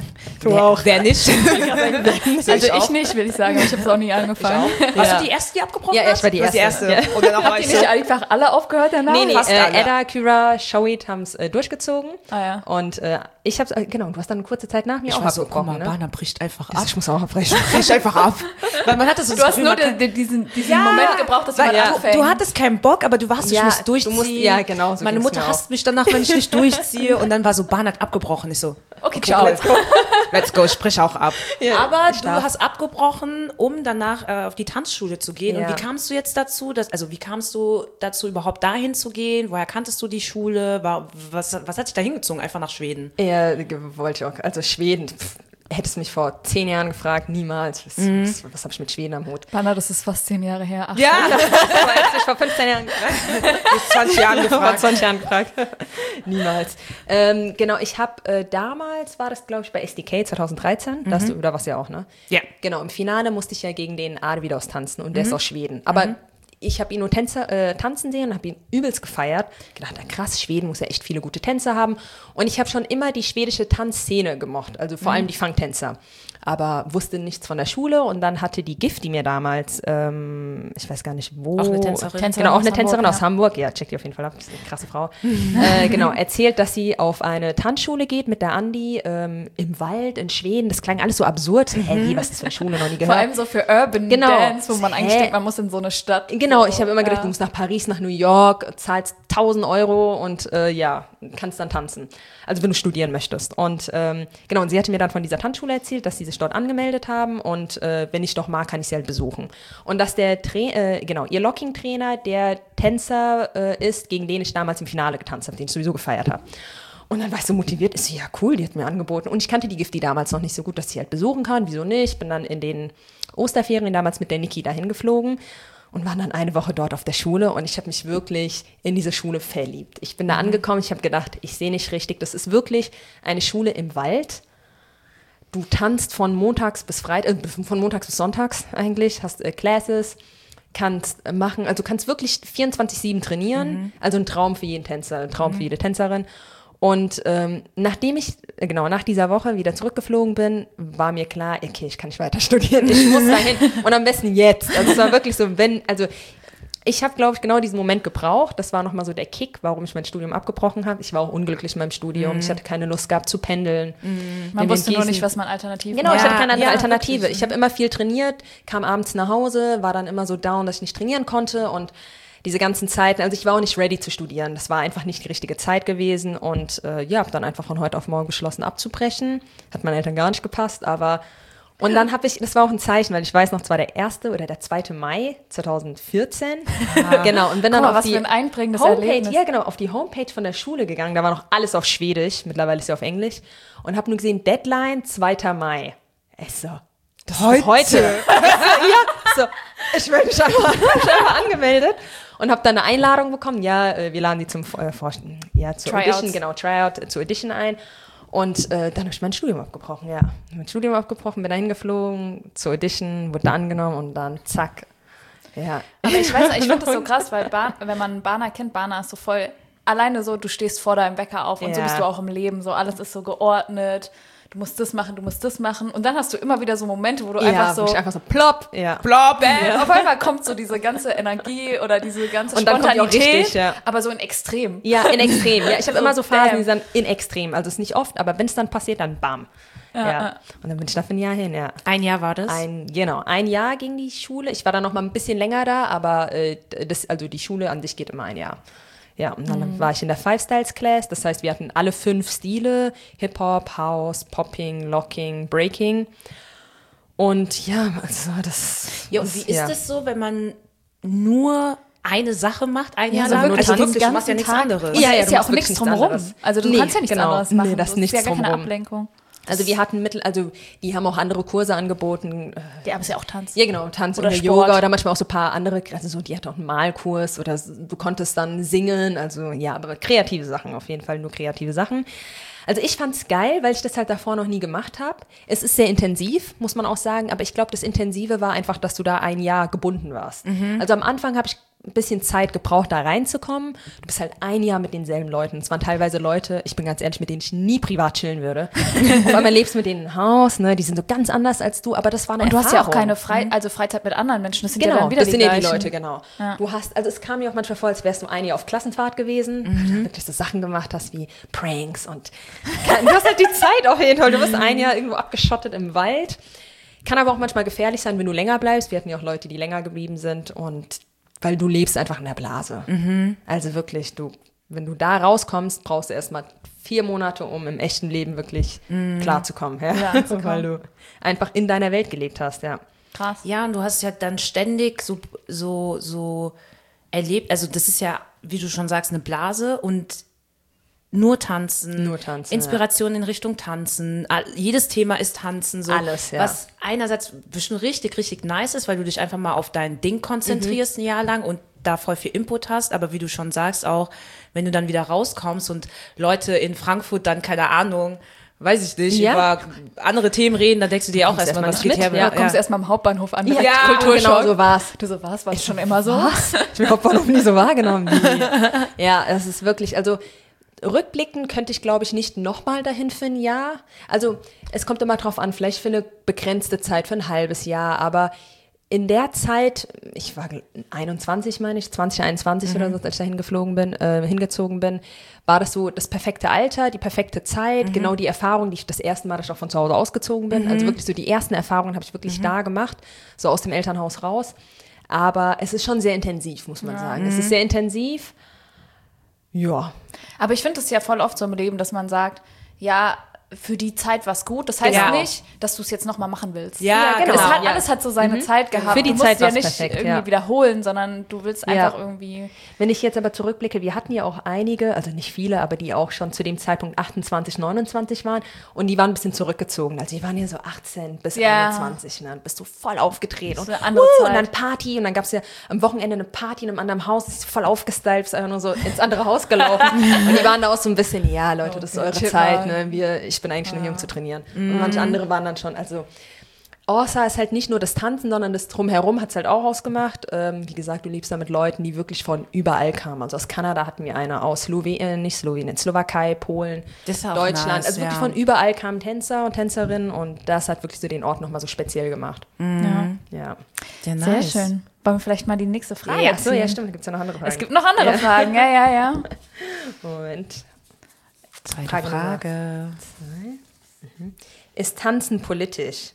Du wer, auch. Wer nicht? Also ich, ich nicht, will ich sagen. Ich habe es auch nie angefangen. Warst ja. du die Erste, die abgebrochen ja, hast? Ja, ich war die Erste. Die erste. Ja. Und dann auch Habt ihr nicht einfach alle aufgehört danach? Nee, nee, Fast äh, alle. Edda, Kyra, Showit haben es äh, durchgezogen. Ah, ja. Und äh, ich habe äh, genau, du hast dann eine kurze Zeit nach mir ich auch war so, abgebrochen. guck mal, ne? Bana bricht einfach ab. Ich muss auch abbrechen. Bricht einfach ab. Weil man hatte so Du hast nur den, diesen, diesen ja, Moment gebraucht, dass du mal ja. anfängst. Du hattest keinen Bock, aber du warst, ja, ich muss durchziehen. Du musst, ja, genau. So Meine Mutter hasst mich danach, wenn ich nicht durchziehe. Und dann war so, Bahn hat abgebrochen. Ich so, okay, ciao. Let's go. Let's go, sprich auch ab. Ja, aber du darf. hast abgebrochen, um danach äh, auf die Tanzschule zu gehen. Ja. Und wie kamst du jetzt dazu? Dass, also wie kamst du dazu, überhaupt dahin zu gehen? Woher kanntest du die Schule? War, was, was hat dich da hingezogen? Einfach nach Schweden? Ja, wollte ich auch. Also Schweden. Pff. Hättest du mich vor zehn Jahren gefragt, niemals. Was, mhm. was, was habe ich mit Schweden am Hut? Banna, das ist fast zehn Jahre her. Ach, ja, das war jetzt nicht vor fünfzehn Jahren gefragt. Bis zwanzig Jahren gefragt. Vor zwanzig Jahren gefragt. Niemals. Ähm, genau, ich habe äh, damals, war das glaube ich bei S D K zwanzig dreizehn, mhm. da hast du, da warst du ja auch, ne? Ja. Genau, im Finale musste ich ja gegen den Arvidos tanzen und der mhm. ist aus Schweden. Aber mhm. ich habe ihn nur Tänzer, äh, tanzen sehen und habe ihn übelst gefeiert. Gedacht, ja, krass, Schweden muss ja echt viele gute Tänzer haben. Und ich habe schon immer die schwedische Tanzszene gemocht, also vor mhm. allem die Funktänzer. Aber wusste nichts von der Schule und dann hatte die Gift, die mir damals, ähm, ich weiß gar nicht wo. Auch eine Tänzerin. Tänzerin genau, auch eine Tänzerin Hamburg, aus ja. Hamburg. Ja, check die auf jeden Fall ab, das ist eine krasse Frau. äh, genau, erzählt, dass sie auf eine Tanzschule geht mit der Andi ähm, im Wald in Schweden. Das klang alles so absurd. Mhm. Hä, wie, was ist das für eine Schule, noch nie gehört. Vor allem so für Urban genau. Dance, wo man eigentlich Hä? denkt, man muss in so eine Stadt. Genau, so, ich habe immer gedacht, ja. du musst nach Paris, nach New York, zahlst tausend Euro und äh, ja, kannst dann tanzen. Also wenn du studieren möchtest. Und ähm, genau, und sie hatte mir dann von dieser Tanzschule erzählt, dass sie sich dort angemeldet haben und äh, wenn ich doch mag, kann ich sie halt besuchen. Und dass der, Tra- äh, genau, ihr Locking-Trainer der Tänzer äh, ist, gegen den ich damals im Finale getanzt habe, den ich sowieso gefeiert habe. Und dann war ich so motiviert, ist sie, ja cool, die hat mir angeboten. Und ich kannte die Gifti damals noch nicht so gut, dass ich sie halt besuchen kann, wieso nicht. Bin dann in den Osterferien damals mit der Niki dahin geflogen und war dann eine Woche dort auf der Schule und ich habe mich wirklich in diese Schule verliebt. Ich bin da angekommen, ich habe gedacht, ich sehe nicht richtig, das ist wirklich eine Schule im Wald. Du tanzt von montags bis Freitag, äh, von montags bis sonntags eigentlich, hast äh, Classes, kannst äh, machen, also kannst wirklich vierundzwanzig sieben trainieren, mhm. also ein Traum für jeden Tänzer, ein Traum mhm. für jede Tänzerin. Und ähm, nachdem ich, äh, genau, nach dieser Woche wieder zurückgeflogen bin, war mir klar, okay, ich kann nicht weiter studieren, ich muss dahin und am besten jetzt. Also es war wirklich so, wenn, also ich habe, glaube ich, genau diesen Moment gebraucht. Das war nochmal so der Kick, warum ich mein Studium abgebrochen habe. Ich war auch unglücklich in meinem Studium. Mm. Ich hatte keine Lust gehabt zu pendeln. Mm. Man wusste nur nicht, was man alternativ Genau, ja, ich hatte keine andere ja, Alternative. wirklich. Ich habe immer viel trainiert, kam abends nach Hause, war dann immer so down, dass ich nicht trainieren konnte und diese ganzen Zeiten, also ich war auch nicht ready zu studieren. Das war einfach nicht die richtige Zeit gewesen und äh, ja, habe dann einfach von heute auf morgen beschlossen abzubrechen. Hat meinen Eltern gar nicht gepasst, aber und dann habe ich, das war auch ein Zeichen, weil ich weiß noch, es war der erste oder der zweite Mai zweitausendvierzehn. Ja. Genau, und bin dann mal, auf was die für ein einbringendes Homepage, Erlebnis. ja genau, auf die Homepage von der Schule gegangen. Da war noch alles auf Schwedisch, mittlerweile ist sie auf Englisch. Und habe nur gesehen, Deadline zweiter Mai. Ich so, das heute? heute. Ja, so, ich bin mich einfach, einfach angemeldet. Und habe dann eine Einladung bekommen. Ja, wir laden die zum äh, Forschen, ja, zur Tryouts. Audition, genau, Tryout, äh, zur Audition ein. Und äh, dann habe ich mein Studium abgebrochen, ja. Mein Studium abgebrochen, bin da hingeflogen, zur Audition, wurde da angenommen und dann zack, ja. Aber ich weiß, ich finde das so krass, weil Ba- wenn man Bana kennt, Bana ist so voll, alleine so, du stehst vor deinem Wecker auf und Ja. so bist du auch im Leben, so alles ist so geordnet. Du musst das machen, du musst das machen. Und dann hast du immer wieder so Momente, wo du ja, einfach so, wo ich einfach so plopp, ja. plopp, bam, ja. Auf einmal kommt so diese ganze Energie oder diese ganze Und dann kommt die auch Spontanität, richtig, ja. aber so in Extrem. Ja, in Extrem. Ja, ich habe So, immer so Phasen, bam. die sind in Extrem. Also es ist nicht oft, aber wenn es dann passiert, dann bam. Ja, Ja, ja. Und dann bin ich da für ein Jahr hin, ja. Ein Jahr war das? Ein, genau, ein Jahr ging die Schule. Ich war dann noch mal ein bisschen länger da, aber äh, das, also die Schule an sich geht immer ein Jahr. Ja, und dann mhm. war ich in der Five Styles Class. Das heißt, wir hatten alle fünf Stile: Hip-Hop, House, Popping, Locking, Breaking. Und ja, also das... Ja, und wie das, ist ja. es so, wenn man nur eine Sache macht, ein Ja, Jahr so lang? wirklich Also den wirklich, du machst ja ganzen nichts Tag. anderes. Und Ja, da ja, ist du ja machst auch nichts wirklich nichts drumherum. anderes. Also du Nee, kannst ja nichts genau. anderes machen. Nee, das ist ist nichts ja gar keine drumherum. Ablenkung. Also wir hatten Mittel, also die haben auch andere Kurse angeboten. Ja, aber es ist ja auch Tanz. Ja, genau, Tanz Oder oder, Sport. Yoga oder manchmal auch so ein paar andere, also so, die hatte auch einen Malkurs oder du konntest dann singen, also ja, aber kreative Sachen, auf jeden Fall nur kreative Sachen. Also ich fand's geil, weil ich das halt davor noch nie gemacht habe. Es ist sehr intensiv, muss man auch sagen, aber ich glaube, das Intensive war einfach, dass du da ein Jahr gebunden warst. Mhm. Also am Anfang habe ich ein bisschen Zeit gebraucht, da reinzukommen. Du bist halt ein Jahr mit denselben Leuten. Es waren teilweise Leute, ich bin ganz ehrlich, mit denen ich nie privat chillen würde. Auf einmal lebst du mit denen im Haus, ne? Die sind so ganz anders als du, aber das war eine Und du Erfahrung. hast ja auch keine Frei also Freizeit mit anderen Menschen. Das sind Genau, ja dann wieder das die sind ja die gleichen. Leute, genau. Ja. Du hast, also es kam mir auch manchmal vor, als wärst du ein Jahr auf Klassenfahrt gewesen, mhm. wirklich so Sachen gemacht hast wie Pranks und du hast halt die Zeit auf jeden Fall. Du bist ein Jahr irgendwo abgeschottet im Wald. Kann aber auch manchmal gefährlich sein, wenn du länger bleibst. Wir hatten ja auch Leute, die länger geblieben sind und weil du lebst einfach in der Blase. Mhm. Also wirklich, du, wenn du da rauskommst, brauchst du erstmal vier Monate, um im echten Leben wirklich mhm. klarzukommen. Ja? Ja, weil du einfach in deiner Welt gelebt hast, ja. Krass. Ja, und du hast ja dann ständig so, so, so erlebt, also das ist ja, wie du schon sagst, eine Blase und nur tanzen, nur tanzen, Inspiration ja. in Richtung Tanzen, jedes Thema ist Tanzen, so. Alles, ja. Was einerseits bestimmt richtig, richtig nice ist, weil du dich einfach mal auf dein Ding konzentrierst mhm. ein Jahr lang und da voll viel Input hast, aber wie du schon sagst auch, wenn du dann wieder rauskommst und Leute in Frankfurt dann, keine Ahnung, weiß ich nicht, ja. über andere Themen reden, dann denkst du dir auch erstmal, was geht her. Ja, du kommst ja. erstmal am Hauptbahnhof an, ja, genau so war's. Du so war's, war es schon immer so? Was? Ich bin Hauptbahnhof nie so wahrgenommen. Ja, es ist wirklich, also rückblickend könnte ich, glaube ich, nicht nochmal dahin für ein Jahr. Also es kommt immer drauf an, vielleicht für eine begrenzte Zeit, für ein halbes Jahr, aber in der Zeit, ich war einundzwanzig, meine ich, zwanzig einundzwanzig mhm. oder so, als ich da hingeflogen bin, äh, hingezogen bin, war das so das perfekte Alter, die perfekte Zeit, mhm. genau die Erfahrung, die ich das erste Mal, dass ich auch von zu Hause ausgezogen bin, mhm. also wirklich so die ersten Erfahrungen habe ich wirklich mhm. da gemacht, so aus dem Elternhaus raus, aber es ist schon sehr intensiv, muss man ja. sagen. Mhm. Es ist sehr intensiv, ja. Aber ich finde es ja voll oft so im Leben, dass man sagt, ja, für die Zeit war es gut. Das heißt ja. nicht, dass du es jetzt nochmal machen willst. Ja, ja genau. genau. Es hat, ja. Alles hat so seine mhm. Zeit gehabt. Für die du musst Zeit ja war's nicht perfekt, irgendwie ja. wiederholen, sondern du willst einfach ja. irgendwie... Wenn ich jetzt aber zurückblicke, wir hatten ja auch einige, also nicht viele, aber die auch schon zu dem Zeitpunkt achtundzwanzig, neunundzwanzig waren und die waren ein bisschen zurückgezogen. Also die waren ja so achtzehn bis ja. einundzwanzig. Ne? Dann bist du voll aufgedreht und, eine andere uh, Zeit. und dann Party und dann gab es ja am Wochenende eine Party in einem anderen Haus, ist voll aufgestylt, ist einfach nur so ins andere Haus gelaufen. Und die waren da auch so ein bisschen, ja Leute, das ist eure Chip Zeit, ne? Wir, ich bin eigentlich ja. nur hier, um zu trainieren. Mhm. Und manche andere waren dann schon, also Orsa ist halt nicht nur das Tanzen, sondern das Drumherum hat es halt auch ausgemacht. Ähm, wie gesagt, du lebst da mit Leuten, die wirklich von überall kamen. Also aus Kanada hatten wir eine, aus Slowenien, nicht Slowenien, Slowakei, Polen, Deutschland. Nice, also wirklich ja. von überall kamen Tänzer und Tänzerinnen und das hat wirklich so den Ort nochmal so speziell gemacht. Mhm. Ja. ja. Sehr, nice. Sehr schön. Wollen wir vielleicht mal die nächste Frage Ja, so, ziehen? ja stimmt, da gibt es ja noch andere Fragen. Es gibt noch andere ja. Fragen, ja, ja, ja. Moment. Zweite Frage. Frage. Mhm. Ist Tanzen politisch?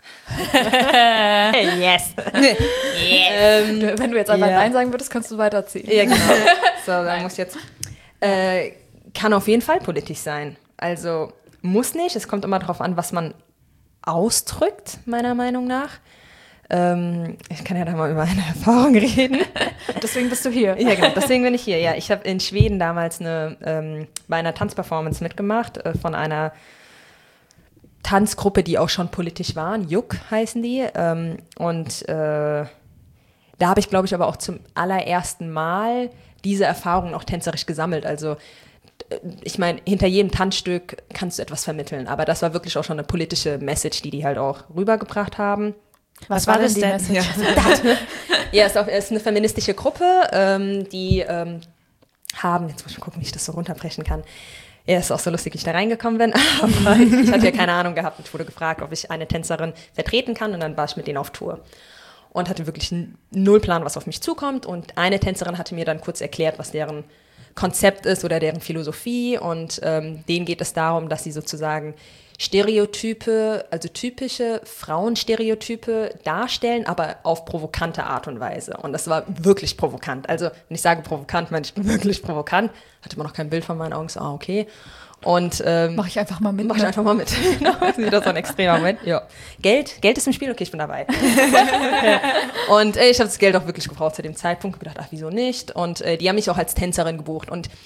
yes. yes. Ähm, du, wenn du jetzt einfach yeah. Nein sagen würdest, kannst du weiterziehen. Ja, genau. So, dann muss jetzt. Äh, kann auf jeden Fall politisch sein. Also muss nicht. Es kommt immer darauf an, was man ausdrückt, meiner Meinung nach. Ähm, ich kann ja da mal über eine Erfahrung reden. Deswegen bist du hier. Ja, genau. Deswegen bin ich hier. Ja, ich habe in Schweden damals eine, ähm, bei einer Tanzperformance mitgemacht äh, von einer Tanzgruppe, die auch schon politisch waren. Juk heißen die. Ähm, und äh, da habe ich, glaube ich, aber auch zum allerersten Mal diese Erfahrung auch tänzerisch gesammelt. Also ich meine, hinter jedem Tanzstück kannst du etwas vermitteln. Aber das war wirklich auch schon eine politische Message, die die halt auch rübergebracht haben. Was, Was war, war das denn? Ja, ja es ist, auch, es ist eine feministische Gruppe, ähm, die ähm, haben, jetzt muss ich mal gucken, wie ich das so runterbrechen kann. Ja, ist auch so lustig, wie ich da reingekommen bin. Aber ich hatte ja keine Ahnung gehabt. Ich wurde gefragt, ob ich eine Tänzerin vertreten kann. Und dann war ich mit denen auf Tour. Und hatte wirklich null Plan, was auf mich zukommt. Und eine Tänzerin hatte mir dann kurz erklärt, was deren Konzept ist oder deren Philosophie. Und ähm, denen geht es darum, dass sie sozusagen Stereotype, also typische Frauenstereotype darstellen, aber auf provokante Art und Weise. Und das war wirklich provokant. Also, wenn ich sage provokant, meine ich wirklich provokant. Hatte man noch kein Bild von meinen Augen, so, ah, okay. Und ähm, mach ich einfach mal mit. Mach ich einfach mal mit. Das ist wieder so ein extremer Moment. Ja. Geld, Geld ist im Spiel, okay, ich bin dabei. Und äh, ich habe das Geld auch wirklich gebraucht zu dem Zeitpunkt. Ich gedacht, ach, wieso nicht? Und äh, die haben mich auch als Tänzerin gebucht. Und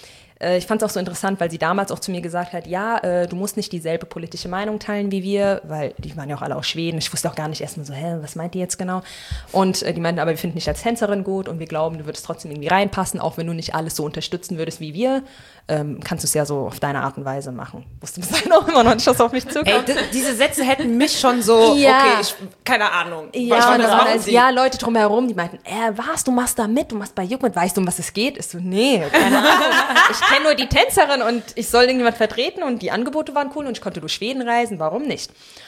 äh, ich fand es auch so interessant, weil sie damals auch zu mir gesagt hat, ja, äh, du musst nicht dieselbe politische Meinung teilen wie wir, weil die waren ja auch alle aus Schweden. Ich wusste auch gar nicht erstmal so, hä, was meint die jetzt genau? Und äh, die meinten, aber wir finden dich als Tänzerin gut und wir glauben, du würdest trotzdem irgendwie reinpassen, auch wenn du nicht alles so unterstützen würdest wie wir. Ähm, kannst du es ja so auf deine Art und Weise machen. Wusste bis dahin auch immer noch nicht, was auf mich zukommt. Ey, d- diese Sätze hätten mich schon so, Ja. okay, ich, keine Ahnung. Ja, was und man das das waren halt, aussieht. ja, Leute drumherum, die meinten, äh, was, du machst da mit, du machst bei Juck mit, weißt du, um was es geht? Ich so, nee, keine Ahnung. Ich kenne nur die Tänzerin und ich soll irgendjemand vertreten und die Angebote waren cool und ich konnte durch Schweden reisen, warum nicht?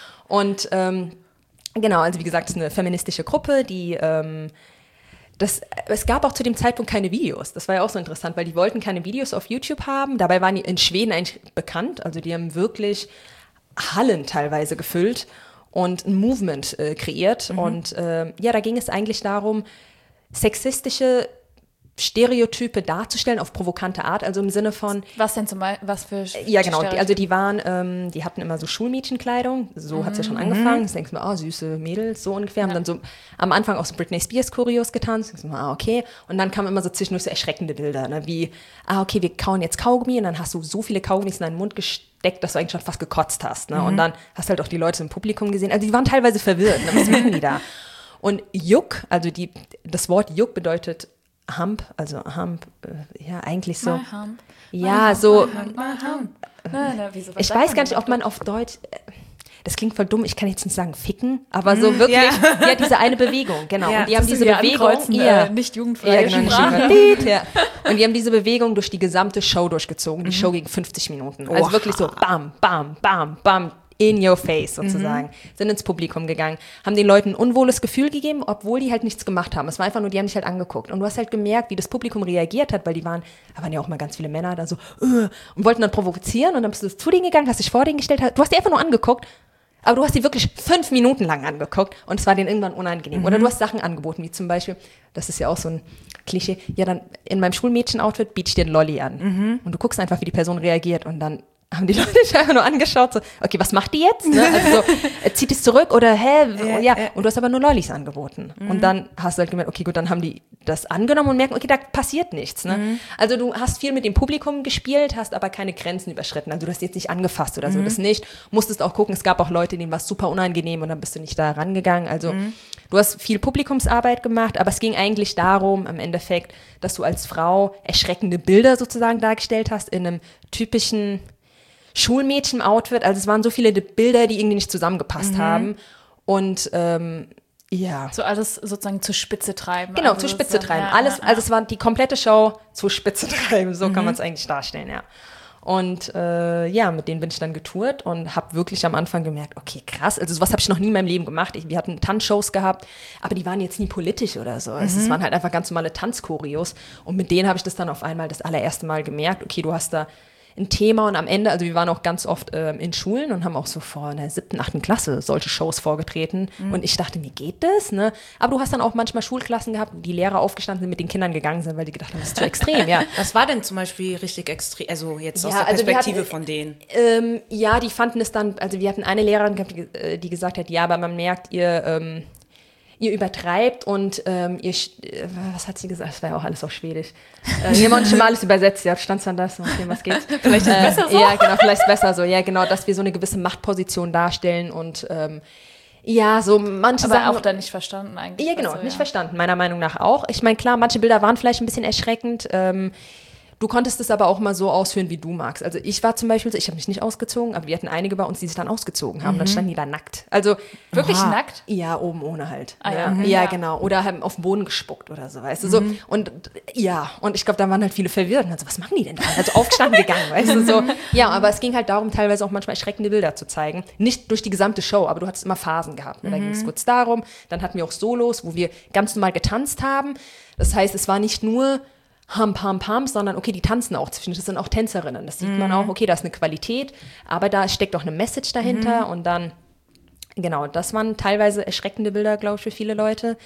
Und ähm, genau, also wie gesagt, es ist eine feministische Gruppe, die ähm, Das, es gab auch zu dem Zeitpunkt keine Videos. Das war ja auch so interessant, weil die wollten keine Videos auf YouTube haben. Dabei waren die in Schweden eigentlich bekannt. Also die haben wirklich Hallen teilweise gefüllt und ein Movement äh, kreiert. Mhm. Und äh, ja, da ging es eigentlich darum, sexistische Stereotype darzustellen auf provokante Art, also im Sinne von... Was denn zum Beispiel, was für Ja, genau, die, also die waren, ähm, die hatten immer so Schulmädchenkleidung, so mhm. hat es ja schon angefangen, das denkst du mir, oh, süße Mädels, so ungefähr, ja. Haben dann so am Anfang auch so Britney Spears Choreos getanzt, denkst du mir, ah, okay, und dann kamen immer so zwischendurch so erschreckende Bilder, ne? Wie, ah, okay, wir kauen jetzt Kaugummi und dann hast du so viele Kaugummis in deinen Mund gesteckt, dass du eigentlich schon fast gekotzt hast, ne? Mhm. Und dann hast du halt auch die Leute im Publikum gesehen, also die waren teilweise verwirrt, ne? Was machen die da? Und Juk, also die, das Wort Juk bedeutet Hump, also Hump, äh, ja, eigentlich so. My hump, ja, my so. hump, my hump, my hump. Na, na, wieso, ich weiß gar nicht, ob man auf Deutsch, äh, das klingt voll dumm, ich kann jetzt nicht sagen ficken, aber so wirklich, ja, ja diese eine Bewegung, genau. Ja, und die haben diese Bewegung, ja, nicht jugendfreie ja, genau, Sprache. Nicht ja. Und die haben diese Bewegung durch die gesamte Show durchgezogen, die mhm. Show ging fünfzig Minuten. Also Oha. wirklich so bam, bam, bam, bam, in your face sozusagen, mhm. sind ins Publikum gegangen, haben den Leuten ein unwohles Gefühl gegeben, obwohl die halt nichts gemacht haben. Es war einfach nur, die haben dich halt angeguckt. Und du hast halt gemerkt, wie das Publikum reagiert hat, weil die waren, da waren ja auch mal ganz viele Männer da so, uh, und wollten dann provozieren und dann bist du zu denen gegangen, hast dich vor denen gestellt, du hast die einfach nur angeguckt, aber du hast die wirklich fünf Minuten lang angeguckt und es war denen irgendwann unangenehm. Mhm. Oder du hast Sachen angeboten, wie zum Beispiel, das ist ja auch so ein Klischee, ja dann in meinem Schulmädchen-Outfit biete ich dir einen Lolli an. Mhm. Und du guckst einfach, wie die Person reagiert und dann haben die Leute sich einfach nur angeschaut, so, okay, was macht die jetzt? Ne? Also so, zieht es zurück oder hä? Ja, ja. ja. Und du hast aber nur Lollis angeboten. Mhm. Und dann hast du halt gemerkt, okay, gut, dann haben die das angenommen und merken, okay, da passiert nichts. Ne? Mhm. Also du hast viel mit dem Publikum gespielt, hast aber keine Grenzen überschritten. Also du hast jetzt nicht angefasst oder so, mhm. das nicht. Musstest auch gucken, es gab auch Leute, denen war es super unangenehm und dann bist du nicht da rangegangen. Also mhm. du hast viel Publikumsarbeit gemacht, aber es ging eigentlich darum, im Endeffekt, dass du als Frau erschreckende Bilder sozusagen dargestellt hast in einem typischen Schulmädchen-Outfit, also es waren so viele Bilder, die irgendwie nicht zusammengepasst mhm. haben und ähm, ja. So alles sozusagen zur Spitze treiben. Genau, also zur Spitze treiben. Ja, alles, ja, ja. also es war die komplette Show zur Spitze treiben, so mhm. kann man es eigentlich darstellen, ja. Und äh, ja, mit denen bin ich dann getourt und habe wirklich am Anfang gemerkt, okay, krass, also sowas habe ich noch nie in meinem Leben gemacht. Ich, wir hatten Tanzshows gehabt, aber die waren jetzt nie politisch oder so. Mhm. Es waren halt einfach ganz normale Tanzchoreos und mit denen habe ich das dann auf einmal das allererste Mal gemerkt, okay, du hast da ein Thema und am Ende, also wir waren auch ganz oft ähm, in Schulen und haben auch so vor in der siebten, achten Klasse solche Shows vorgetreten mhm. und ich dachte, wie geht das, ne? Aber du hast dann auch manchmal Schulklassen gehabt, wo die Lehrer aufgestanden sind, mit den Kindern gegangen sind, weil die gedacht haben, das ist zu extrem, ja. Was war denn zum Beispiel richtig extrem, also jetzt ja, aus der also Perspektive hatten, von denen? Ähm, ja, die fanden es dann, also wir hatten eine Lehrerin gehabt, die, die gesagt hat, ja, aber man merkt, ihr ähm, ihr übertreibt und ähm, ihr, äh, was hat sie gesagt? Das war ja auch alles auf Schwedisch. Äh, wir haben auch schon mal alles übersetzt, ja, stand dann das, okay, was geht's? Vielleicht ist es äh, besser so? Ja, genau, vielleicht ist besser so, ja, genau, dass wir so eine gewisse Machtposition darstellen und ähm, ja, so manche Aber Sachen, auch dann nicht verstanden eigentlich. Ja, genau, also, nicht ja. verstanden, meiner Meinung nach auch. Ich meine, klar, manche Bilder waren vielleicht ein bisschen erschreckend, ähm, du konntest es aber auch mal so ausführen, wie du magst. Also ich war zum Beispiel, ich habe mich nicht ausgezogen, aber wir hatten einige bei uns, die sich dann ausgezogen haben. Mhm. Dann standen die da nackt. Also wirklich aha, nackt? Ja, oben ohne halt. Ah, ja. ja. Mhm. ja, ja, genau. Oder haben auf den Boden gespuckt oder so, weißt du. So. Mhm. Und ja, und ich glaube, da waren halt viele verwirrt. Und dann so, was machen die denn da? Also aufgestanden gegangen, weißt du. So. Ja, aber es ging halt darum, teilweise auch manchmal erschreckende Bilder zu zeigen. Nicht durch die gesamte Show, aber du hattest immer Phasen gehabt. Ne? Da mhm. ging es kurz darum. Dann hatten wir auch Solos, wo wir ganz normal getanzt haben. Das heißt, es war nicht nur Hump, Hump, Hump, sondern okay, die tanzen auch zwischen, das sind auch Tänzerinnen, das sieht mhm. man auch, okay, da ist eine Qualität, aber da steckt auch eine Message dahinter mhm. und dann, genau, das waren teilweise erschreckende Bilder, glaube ich, für viele Leute.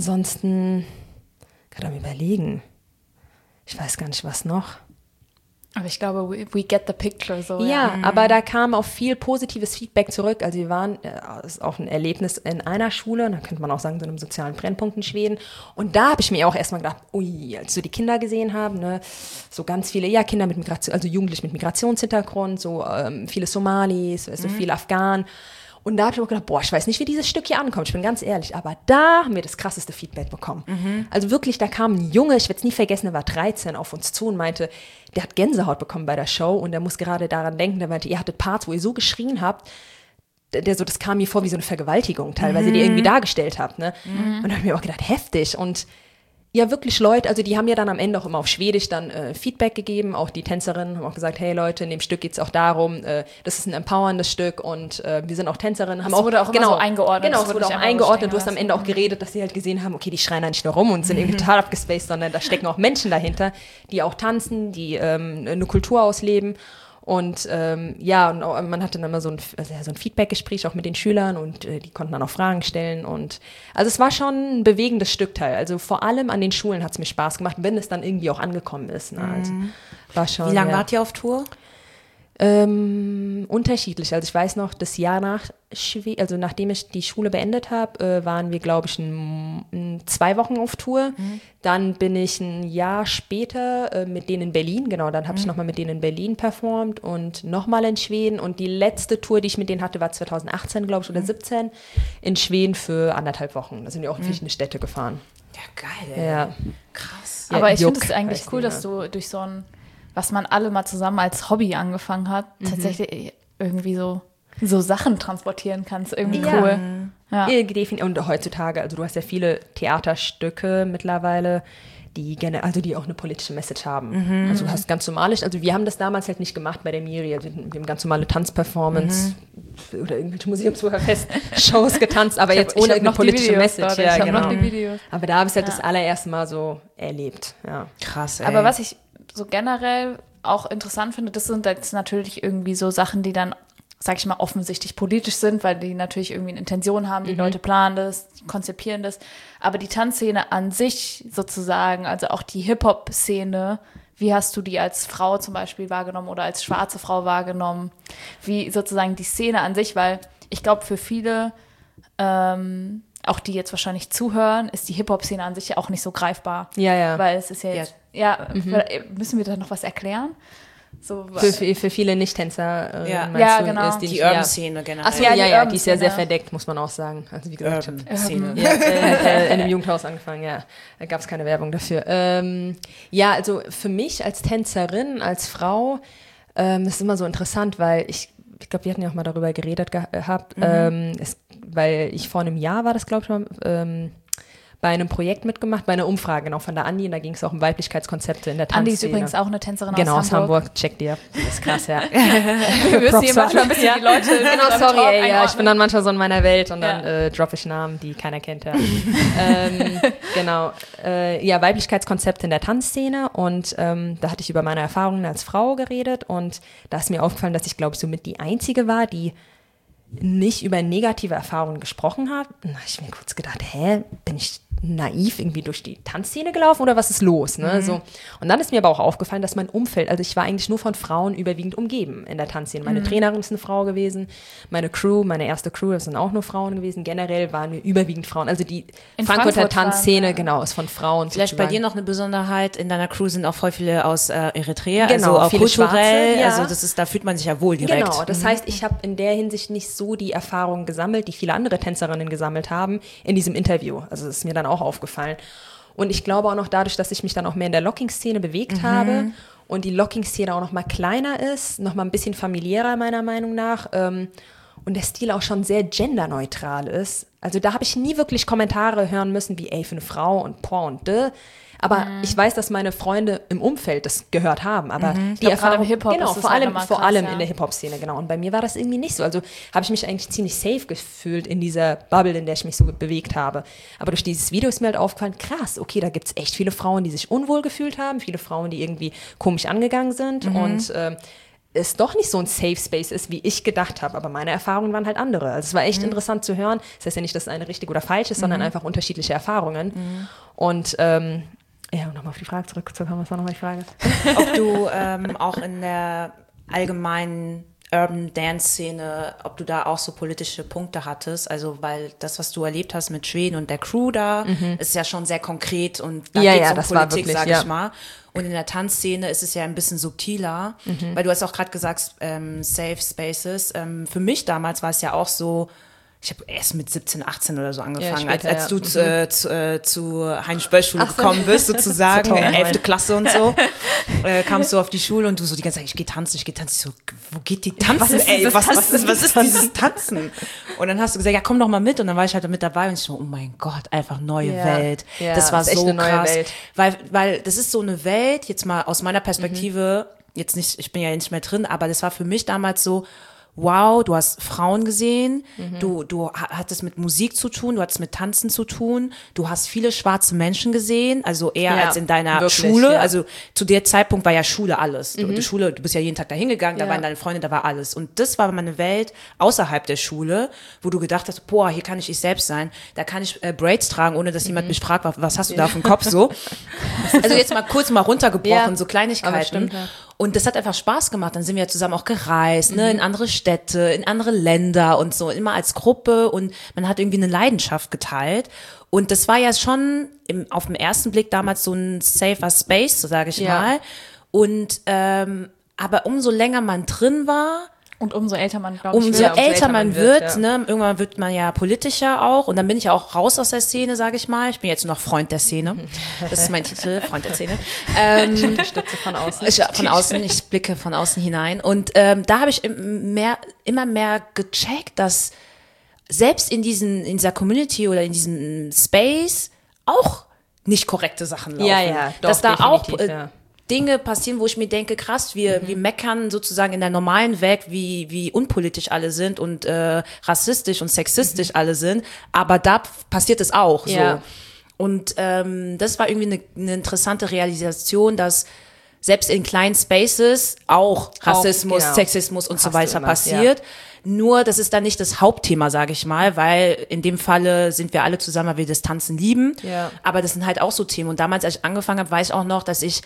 Ansonsten, gerade am Überlegen, ich weiß gar nicht, was noch. Aber ich glaube, we, we get the picture so. Ja, Ja, mhm. aber da kam auch viel positives Feedback zurück. Also wir waren, äh, das ist auch ein Erlebnis in einer Schule, da könnte man auch sagen, so einem sozialen Brennpunkt in Schweden. Und da habe ich mir auch erstmal gedacht, ui, als wir die Kinder gesehen haben, ne, so ganz viele, ja, Kinder mit Migration, also Jugendliche mit Migrationshintergrund, so ähm, viele Somalis, so mhm. viele Afghanen. Und da habe ich auch gedacht, boah, ich weiß nicht, wie dieses Stück hier ankommt, ich bin ganz ehrlich, aber da haben wir das krasseste Feedback bekommen. Mhm. Also wirklich, da kam ein Junge, ich werde es nie vergessen, der war dreizehn, auf uns zu und meinte, der hat Gänsehaut bekommen bei der Show und der muss gerade daran denken, der meinte, ihr hattet Parts, wo ihr so geschrien habt, der, der so, das kam mir vor wie so eine Vergewaltigung teilweise, mhm. die ihr irgendwie dargestellt habt. Ne? Mhm. Und da habe ich mir auch gedacht, heftig. Und ja, wirklich Leute, also die haben ja dann am Ende auch immer auf Schwedisch dann äh, Feedback gegeben, auch die Tänzerinnen haben auch gesagt, hey Leute, in dem Stück geht es auch darum, äh, das ist ein empowerndes Stück und äh, wir sind auch Tänzerinnen. Haben das auch, wurde auch genau, immer so eingeordnet. Genau, es wurde auch eingeordnet, du hast am Ende auch geredet, dass sie halt gesehen haben, okay, die schreien da nicht nur rum und sind irgendwie total abgespaced, sondern da stecken auch Menschen dahinter, die auch tanzen, die ähm, eine Kultur ausleben. Und ähm, ja, und auch, man hatte dann immer so ein, also so ein Feedback-Gespräch auch mit den Schülern und äh, die konnten dann auch Fragen stellen. Und also es war schon ein bewegendes Stückteil. Also vor allem an den Schulen hat es mir Spaß gemacht, wenn es dann irgendwie auch angekommen ist. Ne? Also, war schon, Wie lange ja. wart ihr auf Tour? Ähm, unterschiedlich. Also ich weiß noch, das Jahr nach Schwe- also nachdem ich die Schule beendet habe, äh, waren wir, glaube ich, ein, ein, zwei Wochen auf Tour. Mhm. Dann bin ich ein Jahr später äh, mit denen in Berlin, genau, dann habe mhm. ich nochmal mit denen in Berlin performt und nochmal in Schweden. Und die letzte Tour, die ich mit denen hatte, war zwanzig achtzehn, glaube ich, oder mhm. siebzehn, in Schweden für anderthalb Wochen. Da sind wir auch in verschiedene mhm. Städte gefahren. Ja, geil, ey. Ja. Krass. Aber ja, ich finde es Juck, eigentlich cool, nicht, dass du durch so ein, was man alle mal zusammen als Hobby angefangen hat, mhm. tatsächlich irgendwie so, so Sachen transportieren kannst. Irgendwie ja. cool. Ja. Und heutzutage, also du hast ja viele Theaterstücke mittlerweile, die gerne, also die auch eine politische Message haben. Mhm. Also du hast ganz normales, also wir haben das damals halt nicht gemacht bei der Miri, also wir haben ganz normale Tanzperformance mhm. oder irgendwelche Museumsfest-Shows getanzt, aber jetzt ohne eine politische Message. Ja, ich genau. noch die Videos. Aber da habe ich es halt ja. das allererste Mal so erlebt. Ja. Krass, ey. Aber was ich so generell auch interessant finde, das sind jetzt natürlich irgendwie so Sachen, die dann, sag ich mal, offensichtlich politisch sind, weil die natürlich irgendwie eine Intention haben, die mhm. Leute planen das, konzipieren das. Aber die Tanzszene an sich sozusagen, also auch die Hip-Hop-Szene, wie hast du die als Frau zum Beispiel wahrgenommen oder als schwarze Frau wahrgenommen? Wie sozusagen die Szene an sich, weil ich glaube, für viele, ähm, auch die jetzt wahrscheinlich zuhören, ist die Hip-Hop-Szene an sich ja auch nicht so greifbar. Ja, ja. Weil es ist ja jetzt, ja, ja mhm. müssen wir da noch was erklären? So, für, für, für viele Nicht-Tänzer, äh, ja. ja, du, genau. ist die, die ja. Urban-Szene generell. Achso, ja, ja, ja, die ist ja sehr verdeckt, muss man auch sagen. Also wie gesagt, Urban-Szene. Ja, äh, äh, in einem Jugendhaus angefangen, ja. Da gab es keine Werbung dafür. Ähm, ja, also für mich als Tänzerin, als Frau, ähm, das ist immer so interessant, weil ich, ich glaube, wir hatten ja auch mal darüber geredet gehabt, mhm. ähm, es, weil ich vor einem Jahr war das, glaube ich, mal, ähm, bei einem Projekt mitgemacht, bei einer Umfrage, genau, von der Andi, und da ging es auch um Weiblichkeitskonzepte in der Tanzszene. Andi ist übrigens auch eine Tänzerin genau, aus Hamburg. Genau, aus Hamburg, checkt ihr. Das ist krass, ja. Wir müssen hier manchmal ein bisschen ja. die Leute genau, sorry, ey, ja, ich bin dann manchmal so in meiner Welt und dann ja. äh, droppe ich Namen, die keiner kennt, ja. ähm, genau, äh, ja, Weiblichkeitskonzepte in der Tanzszene und ähm, da hatte ich über meine Erfahrungen als Frau geredet und da ist mir aufgefallen, dass ich, glaube ich, somit die Einzige war, die nicht über negative Erfahrungen gesprochen hat. Und da habe ich mir kurz gedacht, hä, bin ich naiv irgendwie durch die Tanzszene gelaufen oder was ist los? Ne? Mhm. So. Und dann ist mir aber auch aufgefallen, dass mein Umfeld, also ich war eigentlich nur von Frauen überwiegend umgeben in der Tanzszene. Meine mhm. Trainerin ist eine Frau gewesen, meine Crew, meine erste Crew, das sind auch nur Frauen gewesen. Generell waren wir überwiegend Frauen. Also die in Frankfurter Frankfurt Tanzszene, waren, ja. genau, ist von Frauen. Vielleicht sozusagen. bei dir noch eine Besonderheit, in deiner Crew sind auch voll viele aus äh, Eritrea, genau, also auch viele kulturell, Schwarze, ja. also das ist, da fühlt man sich ja wohl direkt. Genau, das mhm. heißt, ich habe in der Hinsicht nicht so die Erfahrung gesammelt, die viele andere Tänzerinnen gesammelt haben in diesem Interview. Also das ist mir dann auch aufgefallen. Und ich glaube auch noch dadurch, dass ich mich dann auch mehr in der Locking-Szene bewegt mhm. habe und die Locking-Szene auch noch mal kleiner ist, noch mal ein bisschen familiärer meiner Meinung nach ähm, und der Stil auch schon sehr genderneutral ist. Also da habe ich nie wirklich Kommentare hören müssen wie, ey, für eine Frau und boah und de. Aber mhm. ich weiß, dass meine Freunde im Umfeld das gehört haben. Aber mhm. die glaub, Erfahrung, im Hip-Hop genau, ist vor halt allem, krass, vor allem ja. in der Hip-Hop-Szene, genau. Und bei mir war das irgendwie nicht so. Also habe ich mich eigentlich ziemlich safe gefühlt in dieser Bubble, in der ich mich so bewegt habe. Aber durch dieses Video ist mir halt aufgefallen, krass, okay, da gibt es echt viele Frauen, die sich unwohl gefühlt haben, viele Frauen, die irgendwie komisch angegangen sind mhm. und ähm, es doch nicht so ein Safe Space ist, wie ich gedacht habe. Aber meine Erfahrungen waren halt andere. Also es war echt mhm. interessant zu hören. Das heißt ja nicht, dass eine richtig oder falsch ist, sondern mhm. einfach unterschiedliche Erfahrungen. Mhm. Und ähm, Ja, um nochmal auf die Frage zurückzukommen, was war nochmal die Frage? Ob du ähm, auch in der allgemeinen Urban Dance Szene, ob du da auch so politische Punkte hattest, also weil das, was du erlebt hast mit Schweden und der Crew da, mhm. ist ja schon sehr konkret und da ja, geht es ja, um das Politik, wirklich, sag ja. ich mal. Und in der Tanzszene ist es ja ein bisschen subtiler, mhm. weil du hast auch gerade gesagt, ähm, Safe Spaces. Ähm, für mich damals war es ja auch so, ich habe erst mit siebzehn, achtzehn oder so angefangen, ja, später, als, als ja. du zu, mhm. zu, äh, zu Heinz-Böll-Schule so. gekommen bist, sozusagen, so elfte Klasse und so, äh, kamst du auf die Schule und du so die ganze Zeit, ich gehe tanzen, ich gehe tanzen. Ich so, wo geht die tanzen, was ey, was, was, ist, was ist dieses Tanzen? Und dann hast du gesagt, ja, komm doch mal mit. Und dann war ich halt mit dabei und ich so, oh mein Gott, einfach neue ja. Welt. Ja, das war das so krass. Welt. Weil, weil das ist so eine Welt, jetzt mal aus meiner Perspektive, mhm. jetzt nicht, ich bin ja nicht mehr drin, aber das war für mich damals so, wow, du hast Frauen gesehen, mhm. du, du hattest mit Musik zu tun, du hattest mit Tanzen zu tun, du hast viele schwarze Menschen gesehen, also eher ja, als in deiner wirklich, Schule, ja. also zu der Zeitpunkt war ja Schule alles. Mhm. Du, die Schule, du bist ja jeden Tag da hingegangen, da ja. waren deine Freunde, da war alles. Und das war meine Welt außerhalb der Schule, wo du gedacht hast, boah, hier kann ich ich selbst sein, da kann ich äh, Braids tragen, ohne dass mhm. jemand mich fragt, was hast du da auf dem Kopf so? Also jetzt mal kurz mal runtergebrochen, ja. so Kleinigkeiten. Stimmt, ja. Und das hat einfach Spaß gemacht. Dann sind wir ja zusammen auch gereist, mhm. ne, in andere Städte, in andere Länder und so, immer als Gruppe und man hat irgendwie eine Leidenschaft geteilt. Und das war ja schon im, auf den ersten Blick damals so ein safer Space, so sage ich ja. mal. Und ähm, aber umso länger man drin war, und umso älter man, glaube ich, umso, wird. umso älter man wird, wird ja. ne, irgendwann wird man ja politischer auch und dann bin ich ja auch raus aus der Szene, sage ich mal. Ich bin jetzt noch Freund der Szene. Das ist mein Titel, Freund der Szene. Ähm, ich unterstütze von außen. Ich, von außen, ich blicke von außen hinein und ähm, da habe ich mehr, immer mehr gecheckt, dass selbst in diesen, in dieser Community oder in diesem Space auch nicht korrekte Sachen laufen. Ja, ja, doch, dass da auch äh, ja. Dinge passieren, wo ich mir denke, krass, wir, mhm. wir meckern sozusagen in der normalen Welt, wie, wie unpolitisch alle sind und äh, rassistisch und sexistisch mhm. alle sind, aber da passiert es auch ja. so. Und ähm, das war irgendwie eine, eine interessante Realisation, dass selbst in kleinen Spaces auch Rassismus, auch, genau. Sexismus und Hast so weiter immer, passiert. Ja. Nur, das ist dann nicht das Hauptthema, sage ich mal, weil in dem Falle sind wir alle zusammen, weil wir das Tanzen lieben. Ja. Aber das sind halt auch so Themen. Und damals, als ich angefangen habe, weiß ich auch noch, dass ich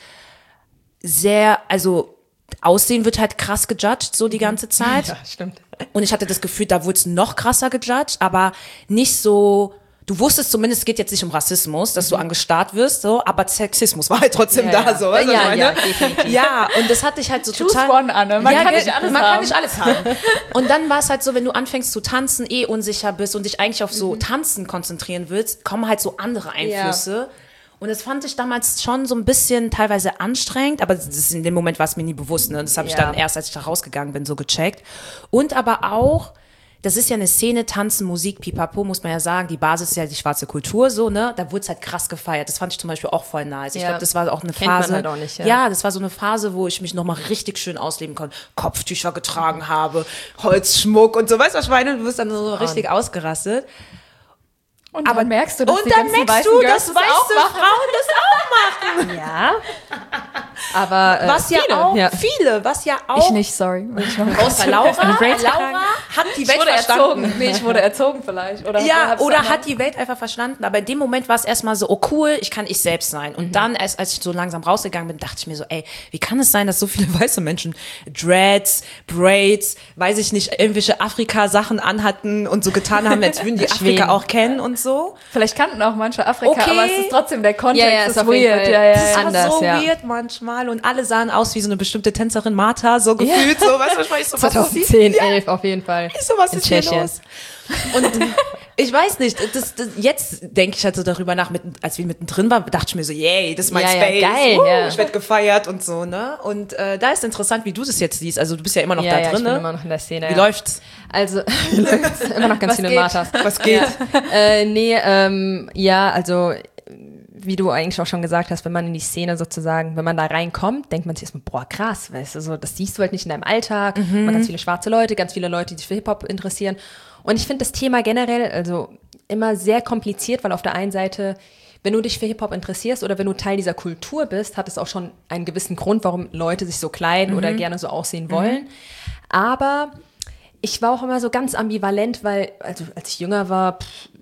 sehr, also Aussehen wird halt krass gejudged, so die ganze Zeit. Ja, stimmt. Und ich hatte das Gefühl, da wurde es noch krasser gejudged, aber nicht so, du wusstest zumindest, es geht jetzt nicht um Rassismus, dass mhm. du angestarrt wirst, so, aber Sexismus war halt trotzdem ja, da, ja. so. Also ja, meine, ja, definitiv. Ja, und das hatte ich halt so Choose total. One, Anne. Man ja, kann nicht alles man haben. kann nicht alles haben. Und dann war es halt so, wenn du anfängst zu tanzen, eh unsicher bist und dich eigentlich auf so mhm. Tanzen konzentrieren willst, kommen halt so andere Einflüsse. Ja. Und das fand ich damals schon so ein bisschen teilweise anstrengend, aber das ist in dem Moment war es mir nie bewusst, ne? Das habe ich ja. dann erst, als ich da rausgegangen bin, so gecheckt. Und aber auch, das ist ja eine Szene, Tanzen, Musik, Pipapo, muss man ja sagen, die Basis ist ja die schwarze Kultur, so, ne? Da wurde es halt krass gefeiert. Das fand ich zum Beispiel auch voll nice. Ich ja. glaube, das war auch eine Kennt Phase. Man halt auch nicht, ja. ja, das war so eine Phase, wo ich mich nochmal richtig schön ausleben konnte. Kopftücher getragen habe, Holzschmuck und so, weißt du, was ich meine? Du wirst dann so richtig oh. ausgerastet. Und dann aber merkst du, dass und die dann ganzen merkst weißen du, Girls dass das weiße auch machen. Frauen das auch machen. Ja. Aber äh, was ja viele, auch ja. viele, was ja auch ich nicht, sorry. Außer Laura, Laura hat die Welt verstanden. Erzogen. Nee, ich wurde erzogen vielleicht. Oder ja, oder hat die Welt einfach verstanden. Aber in dem Moment war es erstmal so, oh cool, ich kann ich selbst sein. Und mhm. dann, erst als ich so langsam rausgegangen bin, dachte ich mir so, ey, wie kann es sein, dass so viele weiße Menschen Dreads, Braids, weiß ich nicht, irgendwelche Afrika-Sachen anhatten und so getan haben, als würden die Afrika auch kennen und so. Vielleicht kannten auch manche Afrika, okay. aber es ist trotzdem, der Kontext ja, ja, ist, ist weird. Ja, ja, das ja. war anders, so ja. weird manchmal und alle sahen aus wie so eine bestimmte Tänzerin Martha, so gefühlt, ja. so, weißt du, ich weiß so, was zwanzig zehn, elf ja. auf jeden Fall. Ich so, was in ist hier Tschechien. los? Und ich weiß nicht, das, das, jetzt denke ich halt so darüber nach, mit, als wir mittendrin waren, dachte ich mir so, yay, das ist mein ja, Space, ja, geil, uh, ja. ich werde gefeiert und so, ne? Und äh, da ist interessant, wie du das jetzt siehst, also du bist ja immer noch ja, da ja, drin, ich bin ne? immer noch in der Szene. Wie ja. läuft's? Also, immer noch ganz viele Marthas. Was geht? Ja. Äh, nee, ähm, ja, also wie du eigentlich auch schon gesagt hast, wenn man in die Szene sozusagen, wenn man da reinkommt, denkt man sich erstmal, boah, krass, weißt du, so, das siehst du halt nicht in deinem Alltag. Mhm. Man hat ganz viele schwarze Leute, ganz viele Leute, die sich für Hip-Hop interessieren. Und ich finde das Thema generell, also immer sehr kompliziert, weil auf der einen Seite, wenn du dich für Hip-Hop interessierst oder wenn du Teil dieser Kultur bist, hat es auch schon einen gewissen Grund, warum Leute sich so kleiden mhm. oder gerne so aussehen wollen. Mhm. Aber ich war auch immer so ganz ambivalent, weil, also als ich jünger war, pff,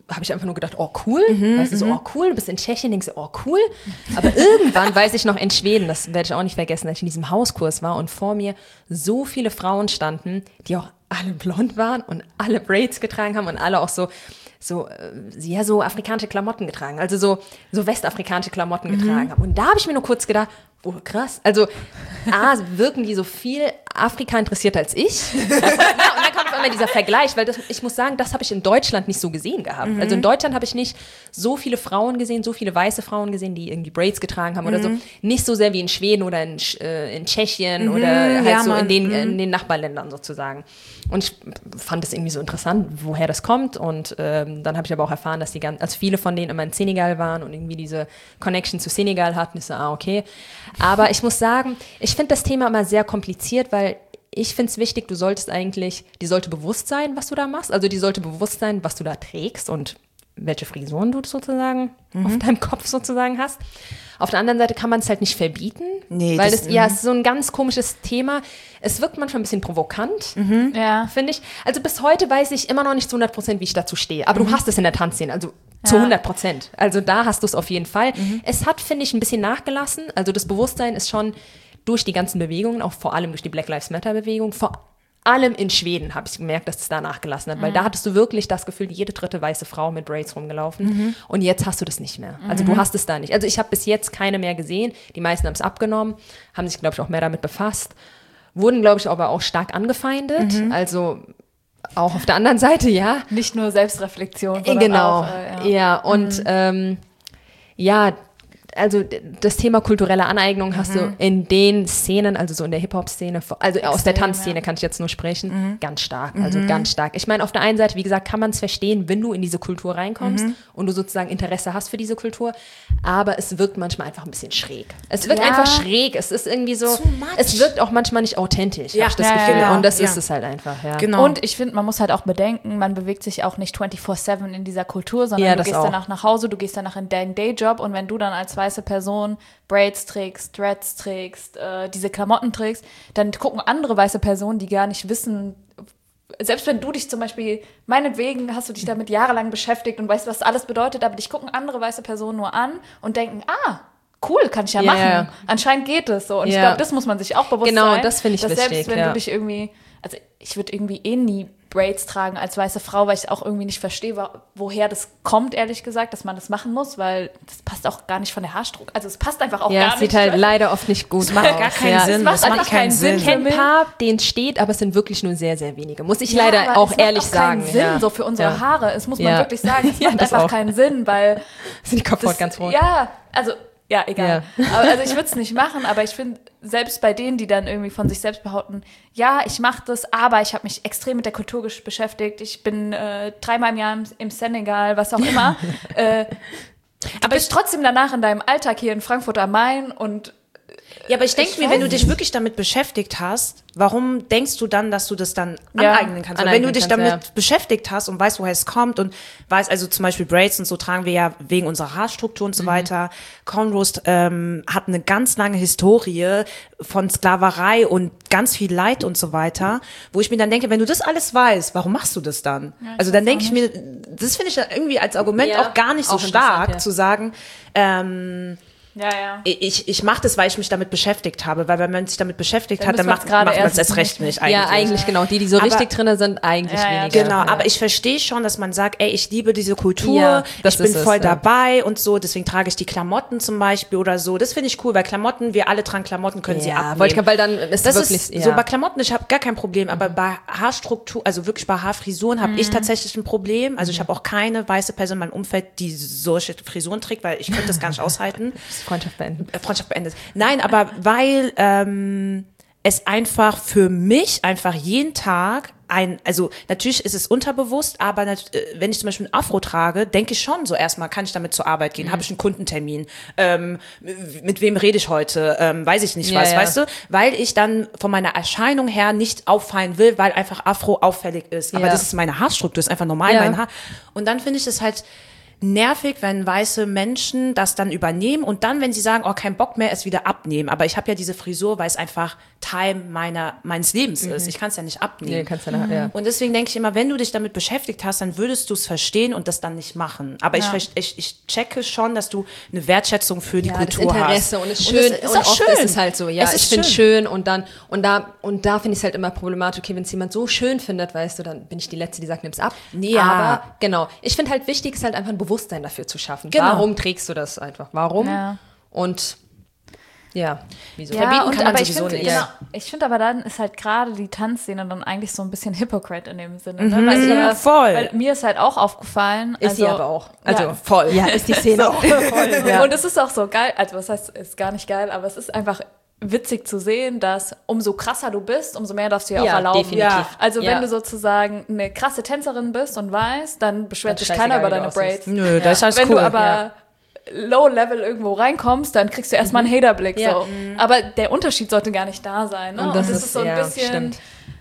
habe ich einfach nur gedacht, oh cool, mhm, weißt du, so, oh cool, du bist in Tschechien, denkst du, oh cool, aber irgendwann weiß ich noch in Schweden, das werde ich auch nicht vergessen, als ich in diesem Hauskurs war und vor mir so viele Frauen standen, die auch alle blond waren und alle Braids getragen haben und alle auch so, so, ja, so afrikanische Klamotten getragen, also so, so westafrikanische Klamotten mhm. getragen haben. Und da habe ich mir nur kurz gedacht, oh krass, also A, wirken die so viel Afrika interessierter als ich. Ja, und dann kommt auf einmal dieser Vergleich, weil das, ich muss sagen, das habe ich in Deutschland nicht so gesehen gehabt. Mhm. Also in Deutschland habe ich nicht so viele Frauen gesehen, so viele weiße Frauen gesehen, die irgendwie Braids getragen haben mhm. oder so. Nicht so sehr wie in Schweden oder in, äh, in Tschechien mhm, oder halt ja, so in den, mhm. in den Nachbarländern sozusagen. Und ich fand es irgendwie so interessant, woher das kommt. Und ähm, dann habe ich aber auch erfahren, dass die ganz, also viele von denen immer in Senegal waren und irgendwie diese Connection zu Senegal hatten. Ich so, ah, okay. Aber ich muss sagen, ich finde das Thema immer sehr kompliziert, weil ich finde es wichtig, du solltest eigentlich, die sollte bewusst sein, was du da machst. Also die sollte bewusst sein, was du da trägst und welche Frisuren du sozusagen mhm. auf deinem Kopf sozusagen hast. Auf der anderen Seite kann man es halt nicht verbieten, nee, weil das, das ja, es ist so ein ganz komisches Thema. Es wirkt manchmal ein bisschen provokant, mhm. ja. finde ich. Also bis heute weiß ich immer noch nicht zu hundert Prozent, wie ich dazu stehe. Aber mhm. du hast es in der Tanzszene, also ja. zu hundert Prozent. Also da hast du es auf jeden Fall. Mhm. Es hat, finde ich, ein bisschen nachgelassen. Also das Bewusstsein ist schon durch die ganzen Bewegungen, auch vor allem durch die Black Lives Matter Bewegung, vor allem in Schweden habe ich gemerkt, dass es da nachgelassen hat, weil mhm. da hattest du wirklich das Gefühl, jede dritte weiße Frau mit Braids rumgelaufen mhm. und jetzt hast du das nicht mehr. Also mhm. du hast es da nicht. Also ich habe bis jetzt keine mehr gesehen, die meisten haben es abgenommen, haben sich, glaube ich, auch mehr damit befasst, wurden, glaube ich, aber auch stark angefeindet, mhm. also auch auf der anderen Seite, ja. Nicht nur Selbstreflexion, sondern genau. auch, äh, ja. ja, und mhm. ähm, ja, also das Thema kulturelle Aneignung hast mhm. du in den Szenen, also so in der Hip-Hop-Szene, also Extrem, aus der Tanzszene ja. kann ich jetzt nur sprechen, mhm. ganz stark, also mhm. ganz stark. Ich meine, auf der einen Seite, wie gesagt, kann man es verstehen, wenn du in diese Kultur reinkommst mhm. und du sozusagen Interesse hast für diese Kultur, aber es wirkt manchmal einfach ein bisschen schräg. Es wirkt ja. einfach schräg, es ist irgendwie so, es wirkt auch manchmal nicht authentisch, ja. habe ich das ja, Gefühl. Ja, und das ja. ist es halt einfach, ja. Genau. Und ich finde, man muss halt auch bedenken, man bewegt sich auch nicht vierundzwanzig sieben in dieser Kultur, sondern ja, du gehst auch. danach nach Hause, du gehst danach in deinen Dayjob und wenn du dann als weiße Person Braids trägst, Dreads trägst, äh, diese Klamotten trägst, dann gucken andere weiße Personen, die gar nicht wissen, selbst wenn du dich zum Beispiel, meinetwegen hast du dich damit jahrelang beschäftigt und weißt, was alles bedeutet, aber dich gucken andere weiße Personen nur an und denken, ah, cool, kann ich ja yeah. machen. Anscheinend geht es so. Und yeah. ich glaube, das muss man sich auch bewusst genau, sein. Genau, das finde ich dass wichtig. Selbst wenn ja. du dich irgendwie, also ich würde irgendwie eh nie Braids tragen als weiße Frau, weil ich auch irgendwie nicht verstehe, woher das kommt, ehrlich gesagt, dass man das machen muss, weil das passt auch gar nicht von der Haarstruktur. Also es passt einfach auch ja, gar es nicht. Ja, es sieht halt leider oft nicht gut aus. Es macht gar keinen ja. Sinn. Es macht, es macht keinen Sinn. Ich kenne ein paar, denen steht, aber es sind wirklich nur sehr, sehr wenige. Muss ich ja, leider auch es ehrlich macht auch sagen. Keinen Sinn, ja. so für unsere ja. Haare. Es muss man ja. wirklich sagen, es ja, macht einfach auch. keinen Sinn, weil sind die Kopfhaut das, ganz rot. Ja, also ja, egal. Ja. Aber, also ich würde es nicht machen, aber ich finde, selbst bei denen, die dann irgendwie von sich selbst behaupten, ja, ich mache das, aber ich habe mich extrem mit der Kultur gesch- beschäftigt, ich bin äh, dreimal im Jahr im, im Senegal, was auch immer. äh, aber ich trotzdem danach in deinem Alltag hier in Frankfurt am Main und ja, aber ich denke mir, wenn du dich wirklich damit beschäftigt hast, warum denkst du dann, dass du das dann ja, aneignen kannst? aneignen wenn du dich kannst, damit ja. beschäftigt hast und weißt, woher es kommt und weißt, also zum Beispiel Braids und so tragen wir ja wegen unserer Haarstruktur und so mhm. weiter. Cornrows ähm, hat eine ganz lange Historie von Sklaverei und ganz viel Leid und so weiter, wo ich mir dann denke, wenn du das alles weißt, warum machst du das dann? Ja, also dann denke ich mir, das finde ich irgendwie als Argument ja, auch gar nicht so auch stark, ja. zu sagen, ähm, ja, ja. Ich, ich mache das, weil ich mich damit beschäftigt habe, weil wenn man sich damit beschäftigt dann hat, dann macht, macht man es erst recht nicht eigentlich. Ja, eigentlich genau. Die, die so aber, richtig drin sind, eigentlich ja, ja, weniger. Genau, ja. aber ich verstehe schon, dass man sagt, ey, ich liebe diese Kultur, ja, ich bin voll es, ja. dabei und so, deswegen trage ich die Klamotten zum Beispiel oder so. Das finde ich cool, weil Klamotten, wir alle tragen Klamotten, können ja, sie abnehmen. Wollte ich, weil dann ist das wirklich, ist ja. so bei Klamotten, ich habe gar kein Problem, aber bei Haarstruktur, also wirklich bei Haarfrisuren habe mhm. ich tatsächlich ein Problem. Also ich habe auch keine weiße Person in meinem Umfeld, die solche Frisuren trägt, weil ich könnte das gar nicht aushalten. Freundschaft beendet. Freundschaft beendet. Nein, aber weil ähm, es einfach für mich einfach jeden Tag ein, also natürlich ist es unterbewusst, aber nat- wenn ich zum Beispiel ein Afro trage, denke ich schon so erstmal, kann ich damit zur Arbeit gehen, mhm. habe ich einen Kundentermin, ähm, mit wem rede ich heute, ähm, weiß ich nicht ja, was, ja. weißt du, weil ich dann von meiner Erscheinung her nicht auffallen will, weil einfach Afro auffällig ist, aber ja. das ist meine Haarstruktur, ist einfach normal ja. mein Haar und dann finde ich es halt nervig, wenn weiße Menschen das dann übernehmen und dann, wenn sie sagen, oh, kein Bock mehr, es wieder abnehmen. Aber ich habe ja diese Frisur, weil es einfach Teil meiner, meines Lebens mhm. ist. Ich kann es ja nicht abnehmen. Nee, kannst du nicht, ja. Und deswegen denke ich immer, wenn du dich damit beschäftigt hast, dann würdest du es verstehen und das dann nicht machen. Aber ja. ich, ich, ich checke schon, dass du eine Wertschätzung für die ja, Kultur das Interesse hast. Und es ist schön. Und, es ist und auch oft schön. ist es halt so, ja, es ich finde es schön und dann, und da, und da finde ich es halt immer problematisch, okay, wenn es jemand so schön findet, weißt du, dann bin ich die Letzte, die sagt, nimm's ab. Ja. Aber, genau, ich finde halt wichtig, ist halt einfach ein Bewusstsein dafür zu schaffen. Genau. Warum trägst du das einfach? Warum? Ja. Und ja, wieso? Ja, Verbieten und, kann man aber ich sowieso find, nicht. genau, ich finde aber dann ist halt gerade die Tanzszene dann eigentlich so ein bisschen hypocrite in dem Sinne. Ne? Mhm, weil, ja, voll. Weil mir ist halt auch aufgefallen. Ist also, sie aber auch. Also ja, voll. Ja, ist die Szene auch. Voll, ja. Und es ist auch so geil, also was heißt, ist gar nicht geil, aber es ist einfach witzig zu sehen, dass umso krasser du bist, umso mehr darfst du dir Ja, auch erlauben. definitiv. Ja. Also Ja. wenn du sozusagen eine krasse Tänzerin bist und weißt, dann beschwert Dann sich scheißegal, keiner über wie du deine aussiehst. Braids. Nö, das ist alles Wenn cool. du aber ja. Low-Level irgendwo reinkommst, dann kriegst du erstmal einen Haterblick. Ja. So. Aber der Unterschied sollte gar nicht da sein. Ne? Und das es ist- so ein ja, bisschen, stimmt.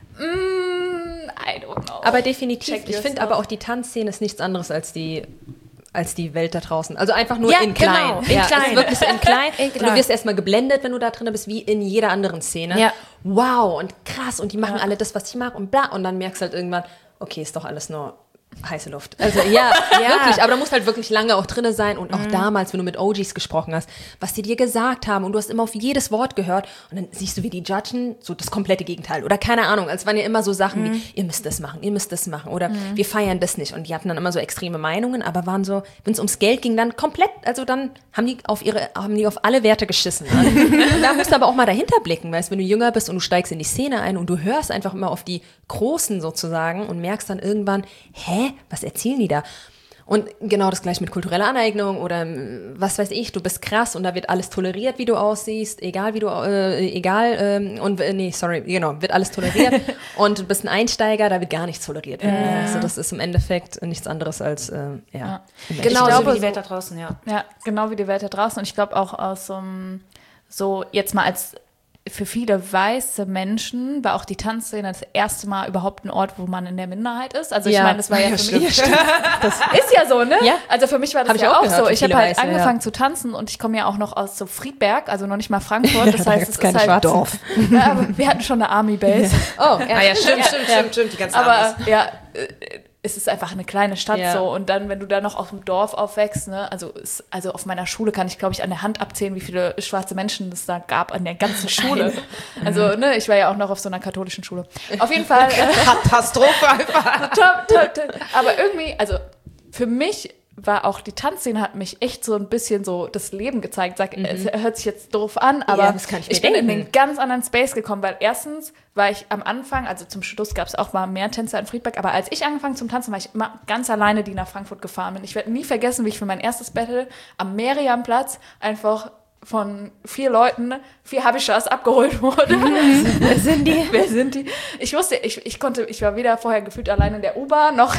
mm, I don't know. Aber definitiv. Check Ich finde yourself. aber auch die Tanzszene ist nichts anderes als die als die Welt da draußen. Also einfach nur Ja, in klein. genau, in ja, klein. Ist wirklich so in klein. In Und klein. du wirst erstmal geblendet, wenn du da drin bist, wie in jeder anderen Szene. Ja. Wow und krass und die machen Ja. alle das, was ich mag und bla. Und dann merkst du halt irgendwann, okay, ist doch alles nur heiße Luft. Also ja, Ja. wirklich. Aber da musst halt wirklich lange auch drinne sein. Und auch damals, wenn du mit O Gs gesprochen hast, was die dir gesagt haben und du hast immer auf jedes Wort gehört und dann siehst du, wie die judgen, so das komplette Gegenteil. Oder keine Ahnung, es waren ja immer so Sachen wie, ihr müsst das machen, ihr müsst das machen oder wir feiern das nicht. Und die hatten dann immer so extreme Meinungen, aber waren so, wenn es ums Geld ging, dann komplett, also dann haben die auf ihre, haben die auf alle Werte geschissen. Ne? Und da musst du aber auch mal dahinter blicken, weißt, wenn du jünger bist und du steigst in die Szene ein und du hörst einfach immer auf die Großen sozusagen und merkst dann irgendwann, hä, was erzählen die da? Und genau das gleiche mit kultureller Aneignung oder ähm, was weiß ich, du bist krass und da wird alles toleriert, wie du aussiehst, egal wie du, äh, egal, ähm, und äh, nee, sorry, genau, wird alles toleriert und du bist ein Einsteiger, da wird gar nichts toleriert. Ja. Also das ist im Endeffekt nichts anderes als, äh, ja. Ja. im Genau, Ich so glaube, wie die Welt da draußen, ja. Ja, genau wie die Welt da draußen. Und ich glaube auch aus so einem, so jetzt mal als für viele weiße Menschen war auch die Tanzszene das erste Mal überhaupt ein Ort, wo man in der Minderheit ist. Also ich Ja. meine, das war ja, Ja, für mich, stimmt. das ist ja so, ne? Ja. Also für mich war das Hab ich ja auch auch gehört, so. für Ich habe viele halt Weiße, angefangen ja. zu tanzen und ich komme ja auch noch aus so Friedberg, also noch nicht mal Frankfurt. Das Da heißt, gibt's es keine ist halt Schwarzen. Dorf. Ja, aber wir hatten schon eine Army Base. Oh, ja, Ah ja, stimmt, stimmt, stimmt, stimmt, die ganzen Aber Amis. ja, äh, es ist einfach eine kleine Stadt Ja. so. Und dann, wenn du da noch auf dem Dorf aufwächst, ne, also, ist, also auf meiner Schule kann ich, glaube ich, an der Hand abzählen, wie viele schwarze Menschen es da gab an der ganzen Schule. Also, ne, ich war ja auch noch auf so einer katholischen Schule. Auf jeden Fall. Äh, Katastrophe einfach. top, top, top. Aber irgendwie, also für mich war auch die Tanzszene hat mich echt so ein bisschen so das Leben gezeigt. Sag, es hört sich jetzt doof an, aber Ja, das kann ich mir ich bin in denken. einen ganz anderen Space gekommen, weil erstens war ich am Anfang, also zum Schluss gab es auch mal mehr Tänzer in Friedberg, aber als ich angefangen zum Tanzen, war ich immer ganz alleine, die nach Frankfurt gefahren bin. Ich werde nie vergessen, wie ich für mein erstes Battle am Meriamplatz einfach von vier Leuten, vier Habishas abgeholt wurde. Wer sind die? Wer sind die? Ich wusste, ich, ich konnte, ich war weder vorher gefühlt allein in der U-Bahn noch.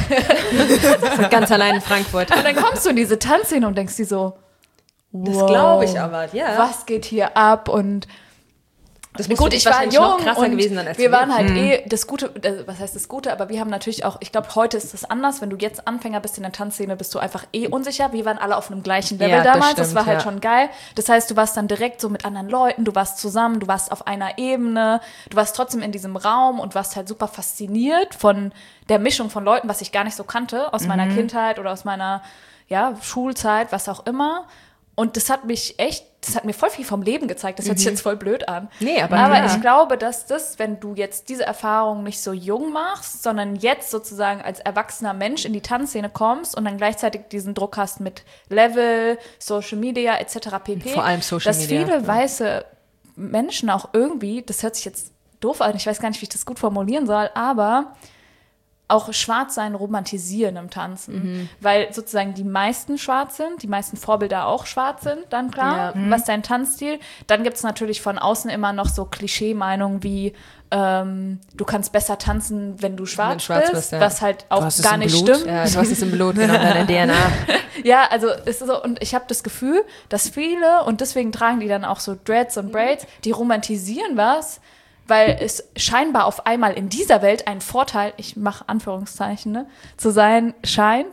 Ganz allein in Frankfurt. Und dann kommst du in diese Tanzszene und denkst dir so, wow, Das glaube ich aber, ja. was geht hier ab? Und Das muss gut, für ich dich war wahrscheinlich jung noch krasser und gewesen sein als wir wir. waren halt eh das Gute, äh, was heißt das Gute, aber wir haben natürlich auch, ich glaube, heute ist das anders, wenn du jetzt Anfänger bist in der Tanzszene, bist du einfach eh unsicher. Wir waren alle auf einem gleichen Level Ja, das damals, das, stimmt, war halt ja. schon geil. Das heißt, du warst dann direkt so mit anderen Leuten, du warst zusammen, du warst auf einer Ebene, du warst trotzdem in diesem Raum und warst halt super fasziniert von der Mischung von Leuten, was ich gar nicht so kannte, aus meiner Kindheit oder aus meiner ja, Schulzeit, was auch immer. Und das hat mich echt, das hat mir voll viel vom Leben gezeigt. Das hört sich jetzt voll blöd an. Nee, aber aber ja. ich glaube, dass das, wenn du jetzt diese Erfahrung nicht so jung machst, sondern jetzt sozusagen als erwachsener Mensch in die Tanzszene kommst und dann gleichzeitig diesen Druck hast mit Level, Social Media et cetera pp. Vor allem Social dass Media, viele ja. weiße Menschen auch irgendwie, das hört sich jetzt doof an, ich weiß gar nicht, wie ich das gut formulieren soll, aber auch Schwarzsein romantisieren im Tanzen. Mhm. Weil sozusagen die meisten schwarz sind, die meisten Vorbilder auch schwarz sind, dann klar, Ja. was dein Tanzstil. Dann gibt es natürlich von außen immer noch so Klischee-Meinungen wie ähm, du kannst besser tanzen, wenn du schwarz, Wenn du schwarz bist, bist, ja. was halt auch hast es gar im nicht Blut. stimmt. Ja, du hast es im Blut, genau, deine D N A. Ja, also ist so, und ich habe das Gefühl, dass viele, und deswegen tragen die dann auch so Dreads und Braids, die romantisieren was, weil es scheinbar auf einmal in dieser Welt ein Vorteil, ich mache Anführungszeichen, ne, zu sein scheint,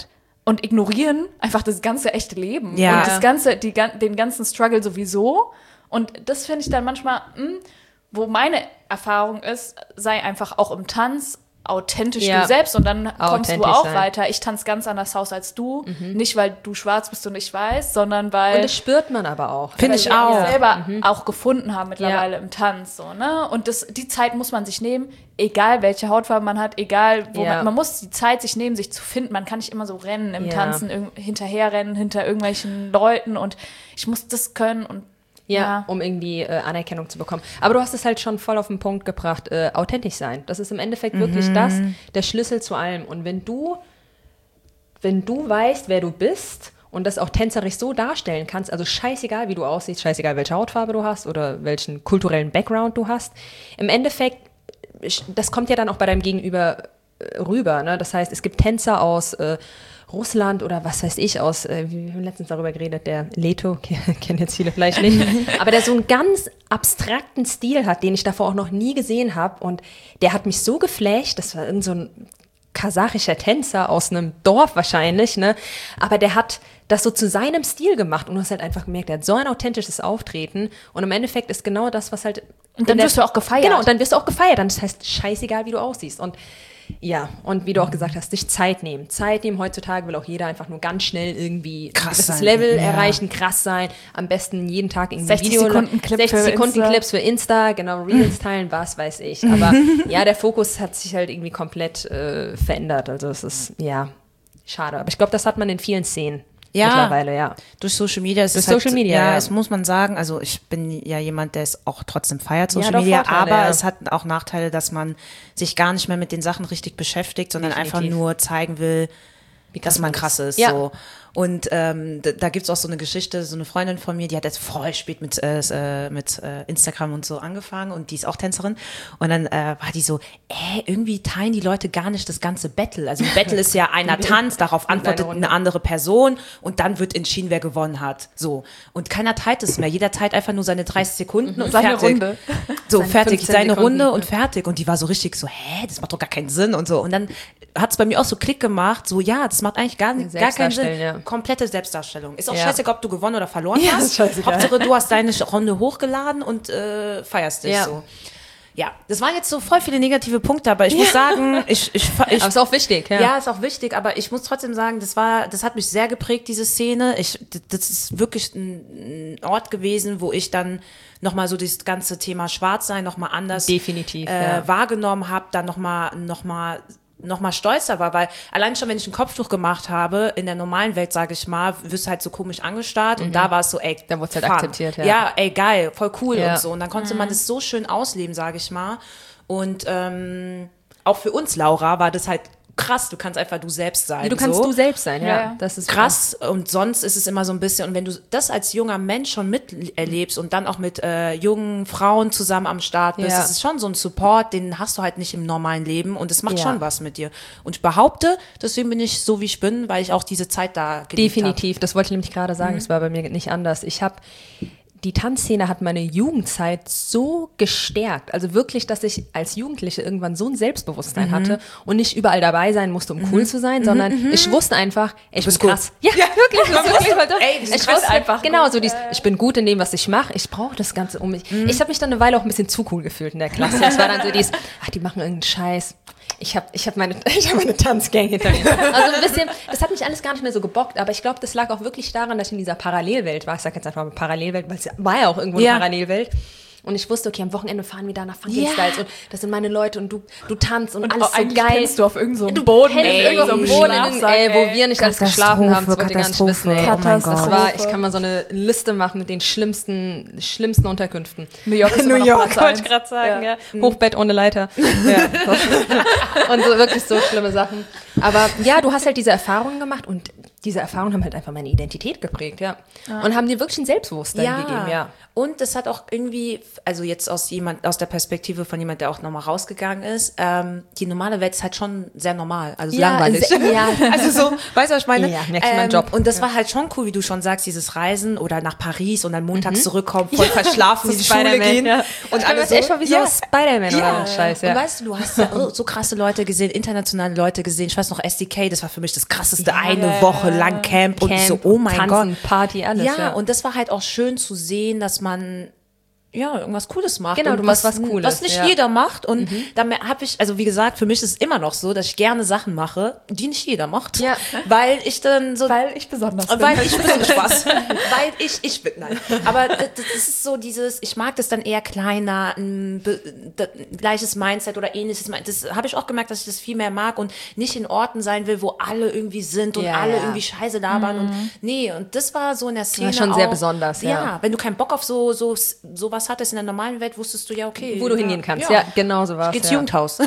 und ignorieren einfach das ganze echte Leben Ja. und das ganze, die, den ganzen Struggle sowieso. Und das finde ich dann manchmal, mh, wo meine Erfahrung ist, sei einfach auch im Tanz authentisch Ja. du selbst und dann kommst du Authentisch auch sein. weiter. Ich tanze ganz anders Haus als du. Mhm. Nicht, weil du schwarz bist und ich weiß, sondern weil... Und das spürt man aber auch. Finde weil ich wir auch. uns selber mhm. auch gefunden haben mittlerweile Ja. im Tanz. So, ne? Und das, die Zeit muss man sich nehmen, egal welche Hautfarbe man hat, egal wo Ja. man... Man muss die Zeit sich nehmen, sich zu finden. Man kann nicht immer so rennen im Ja. Tanzen, irg- hinterherrennen, hinter irgendwelchen Leuten und ich muss das können und Ja, Ja. um irgendwie äh, Anerkennung zu bekommen. Aber du hast es halt schon voll auf den Punkt gebracht, äh, authentisch sein. Das ist im Endeffekt wirklich das, der Schlüssel zu allem. Und wenn du, wenn du weißt, wer du bist und das auch tänzerisch so darstellen kannst, also scheißegal, wie du aussiehst, scheißegal, welche Hautfarbe du hast oder welchen kulturellen Background du hast, im Endeffekt, das kommt ja dann auch bei deinem Gegenüber äh, rüber. Ne? Das heißt, es gibt Tänzer aus äh, Russland oder was weiß ich aus, äh, wir haben letztens darüber geredet, der Leto, kennen jetzt viele vielleicht nicht, aber der so einen ganz abstrakten Stil hat, den ich davor auch noch nie gesehen habe und der hat mich so geflasht, das war irgend so ein kasachischer Tänzer aus einem Dorf wahrscheinlich, ne, aber der hat das so zu seinem Stil gemacht und du hast halt einfach gemerkt, der hat so ein authentisches Auftreten und im Endeffekt ist genau das, was halt... Und dann in der- wirst du auch gefeiert. Genau, und dann wirst du auch gefeiert, dann das heißt scheißegal, wie du aussiehst und ja, und wie du auch gesagt hast, sich Zeit nehmen. Zeit nehmen, heutzutage will auch jeder einfach nur ganz schnell irgendwie Krass ein gewisses sein. Level Ja. erreichen, krass sein, am besten jeden Tag irgendwie sechzig Video, Sekunden Clip sechzig für Sekunden Insta. Clips für Insta, genau, Reels teilen, was weiß ich. Aber ja, der Fokus hat sich halt irgendwie komplett äh, verändert. Also es ist, ja, schade. Aber ich glaube, das hat man in vielen Szenen Ja. mittlerweile, ja. Durch Social Media ist Durch es halt, Social Media, ja, ja. es muss man sagen, also ich bin ja jemand, der es auch trotzdem feiert, Social doch, Media, Vorteile, aber ja. es hat auch Nachteile, dass man sich gar nicht mehr mit den Sachen richtig beschäftigt, sondern Definitiv. einfach nur zeigen will, dass man krass ist. Ja. So. Und ähm, da, da gibt's auch so eine Geschichte, so eine Freundin von mir, die hat jetzt voll spät mit, äh, mit äh, Instagram und so angefangen und die ist auch Tänzerin. Und dann äh, war die so, äh, irgendwie teilen die Leute gar nicht das ganze Battle. Also ein Battle ist ja einer tanzt, darauf antwortet Runde. eine andere Person und dann wird entschieden, wer gewonnen hat. So. Und keiner teilt es mehr. Jeder teilt einfach nur seine dreißig Sekunden und Seine fertig. Runde. So, Seine fertig, fünfzehn seine Sekunden. Runde und fertig. Und die war so richtig so, hä, das macht doch gar keinen Sinn und so. Und dann hat es bei mir auch so Klick gemacht, so, ja, das macht eigentlich gar, gar keinen Sinn. Selbstdarstellen, ja. Komplette Selbstdarstellung. Ist auch Ja. scheißegal, ob du gewonnen oder verloren Ja, hast. ist scheißegal. Hauptsache, du hast deine Runde hochgeladen und äh, feierst dich Ja. so. Ja, das waren jetzt so voll viele negative Punkte, aber ich muss sagen, ich, ich, ich Aber ist auch wichtig, ja. ja, ist auch wichtig, aber ich muss trotzdem sagen, das war, das hat mich sehr geprägt, diese Szene. Ich, das ist wirklich ein, ein Ort gewesen, wo ich dann nochmal so das ganze Thema Schwarzsein nochmal anders Definitiv, äh, ja. wahrgenommen habe, dann nochmal, nochmal noch mal stolzer war, weil allein schon, wenn ich ein Kopftuch gemacht habe, in der normalen Welt, sage ich mal, wirst du halt so komisch angestarrt und da war es so, ey, Da wurde es halt fun. akzeptiert, ja. Ja, ey, geil, voll cool Ja. und so. Und dann konnte man das so schön ausleben, sage ich mal. Und ähm, auch für uns, Laura, war das halt krass. Du kannst einfach du selbst sein. Du kannst so. du selbst sein, ja. Ja, ja. Das ist Krass, und sonst ist es immer so ein bisschen, und wenn du das als junger Mensch schon miterlebst und dann auch mit äh, jungen Frauen zusammen am Start bist, Ja. das ist schon so ein Support, den hast du halt nicht im normalen Leben und es macht Ja. schon was mit dir. Und ich behaupte, deswegen bin ich so, wie ich bin, weil ich auch diese Zeit da geliebt Definitiv, das wollte ich nämlich gerade sagen, das war bei mir nicht anders. Ich habe, die Tanzszene hat meine Jugendzeit so gestärkt, also wirklich, dass ich als Jugendliche irgendwann so ein Selbstbewusstsein hatte und nicht überall dabei sein musste, um cool zu sein, sondern ich wusste einfach, ey, ich bin bist cool. krass. Ja, wirklich, das ist wirklich voll doch. Ey, die sind ich krass wusste einfach genau, gut. so dies, ich bin gut in dem, was ich mache, ich brauche das Ganze um mich. Ich habe mich dann eine Weile auch ein bisschen zu cool gefühlt in der Klasse. Es war dann so dies, ach, die machen irgendeinen Scheiß. Ich habe ich hab meine, ich hab meine Tanzgang hinter mir. Also ein bisschen, das hat mich alles gar nicht mehr so gebockt, aber ich glaube, das lag auch wirklich daran, dass ich in dieser Parallelwelt war. Ich sage jetzt einfach mal Parallelwelt, weil es war ja auch irgendwo eine Ja. Parallelwelt. Und ich wusste, okay, am Wochenende fahren wir da nach Funky Ja. Styles und das sind meine Leute und du, du tanzt und, Und alles auch so eigentlich geil. pennst du auf irgendeinem Du Boden, pennst ey, irgendwo am so Boden, Schlafsack, ey, wo ey. wir nicht alles geschlafen haben, das wollt ihr gar nicht wissen. Ey. Oh mein Gott. Das war, ich kann mal so eine Liste machen mit den schlimmsten, schlimmsten Unterkünften. New York ist New immer noch York, Platz wollte ich eins. gerade sagen, ja. Ja. Hochbett ohne Leiter. Ja. Und so wirklich so schlimme Sachen. Aber ja, du hast halt diese Erfahrungen gemacht und diese Erfahrungen haben halt einfach meine Identität geprägt, ja. Und haben dir wirklich ein Selbstbewusstsein gegeben, ja. Und es hat auch irgendwie, also jetzt aus jemand, aus der Perspektive von jemand, der auch nochmal rausgegangen ist, ähm, die normale Welt ist halt schon sehr normal, also Ja, langweilig. se- ja. Also so, weißt du, was ich meine? Ja, merkst du meinen Job. Und das war halt schon cool, wie du schon sagst, dieses Reisen oder nach Paris und dann montags zurückkommen, voll verschlafen in die Schule Spider-Man, gehen. ja. Und Ich alle das so, echt mal wie so ja. Spider-Man oder Ja. so Scheiß, ja. Und weißt du, du hast ja so krasse Leute gesehen, internationale Leute gesehen. Ich weiß noch, S D K, das war für mich das krasseste, eine ja, Woche ja. lang Camp, und ich so, Camp, oh mein Tanzen, Gott. Party, alles, Ja, ja. und das war halt auch schön zu sehen, dass man ja, irgendwas Cooles macht. Genau, und du machst was Cooles, Was nicht ja. jeder macht. Und dann habe ich, also wie gesagt, für mich ist es immer noch so, dass ich gerne Sachen mache, die nicht jeder macht. Ja. Weil ich dann so... Weil ich besonders bin. Weil ich bin Spaß. Weil ich ich bin. Nein. Aber das, das ist so dieses, ich mag das dann eher kleiner, ein be, das, gleiches Mindset oder ähnliches. Das habe ich auch gemerkt, dass ich das viel mehr mag und nicht in Orten sein will, wo alle irgendwie sind und Ja, alle ja. irgendwie Scheiße labern. Und nee, und das war so in der Szene schon sehr auch, besonders, ja. Ja, wenn du keinen Bock auf so, so sowas hattest in der normalen Welt, wusstest du ja, okay. Wo du ja, hingehen kannst. Ja, genau so war es. Geht's Ja. Jugendhaus.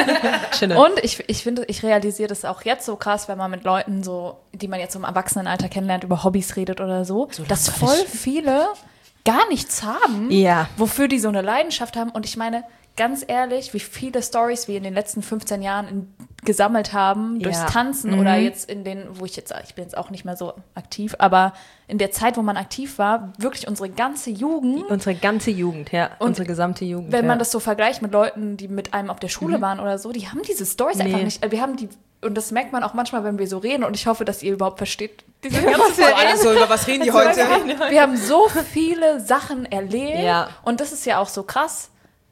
Und ich, ich finde, ich realisiere das auch jetzt so krass, wenn man mit Leuten so, die man jetzt im Erwachsenenalter kennenlernt, über Hobbys redet oder so, dass voll viele gar nichts haben, Ja. wofür die so eine Leidenschaft haben. Und ich meine, ganz ehrlich, wie viele Stories wir in den letzten fünfzehn Jahren in, gesammelt haben durchs Ja. Tanzen oder jetzt in den, wo ich jetzt, ich bin jetzt auch nicht mehr so aktiv, aber in der Zeit, wo man aktiv war, wirklich unsere ganze Jugend. Unsere ganze Jugend, ja. Und unsere gesamte Jugend. Wenn ja. man das so vergleicht mit Leuten, die mit einem auf der Schule waren oder so, die haben diese Stories einfach Nee. nicht. Wir haben die, und das merkt man auch manchmal, wenn wir so reden, und ich hoffe, dass ihr überhaupt versteht, diese ganze Alle so, über was reden die Weil heute? Wir haben, wir haben so viele Sachen erlebt, Ja. und das ist ja auch so krass.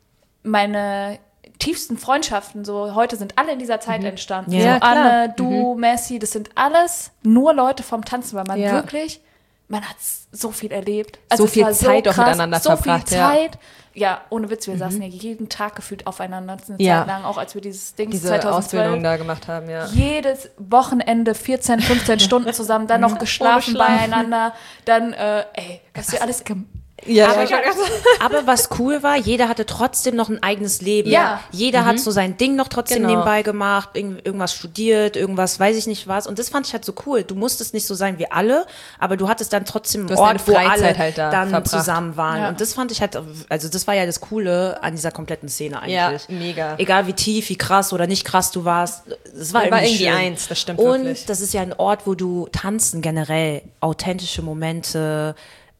Meine tiefsten Freundschaften, so heute sind alle in dieser Zeit entstanden. Ja, so klar. Anne, du, Messi, das sind alles nur Leute vom Tanzen, weil man Ja. wirklich, man hat so viel erlebt. So es viel war Zeit auch krass, miteinander so verbracht, viel ja. Zeit. Ja, ohne Witz, wir saßen ja jeden Tag gefühlt aufeinander eine Ja. Zeit lang, auch als wir dieses Ding diese zweitausendzwölf Ausbildung da gemacht haben, ja. jedes Wochenende vierzehn, fünfzehn Stunden zusammen, dann noch geschlafen Schlaf. beieinander, dann, äh, ey, was wir alles gem- Ja, Aber, ja. aber was cool war, jeder hatte trotzdem noch ein eigenes Leben. Ja. Jeder hat so sein Ding noch trotzdem Genau. nebenbei gemacht, irgend, irgendwas studiert, irgendwas weiß ich nicht was. Und das fand ich halt so cool. Du musstest nicht so sein wie alle, aber du hattest dann trotzdem einen Du hast deine Ort, wo alle Freizeit halt da dann verbracht. zusammen waren. Ja. Und das fand ich halt, also das war ja das Coole an dieser kompletten Szene Ja, eigentlich. mega. Egal wie tief, wie krass oder nicht krass du warst, es war War irgendwie, irgendwie schön. eins, das stimmt Und wirklich. das ist ja ein Ort, wo du tanzen generell, authentische Momente,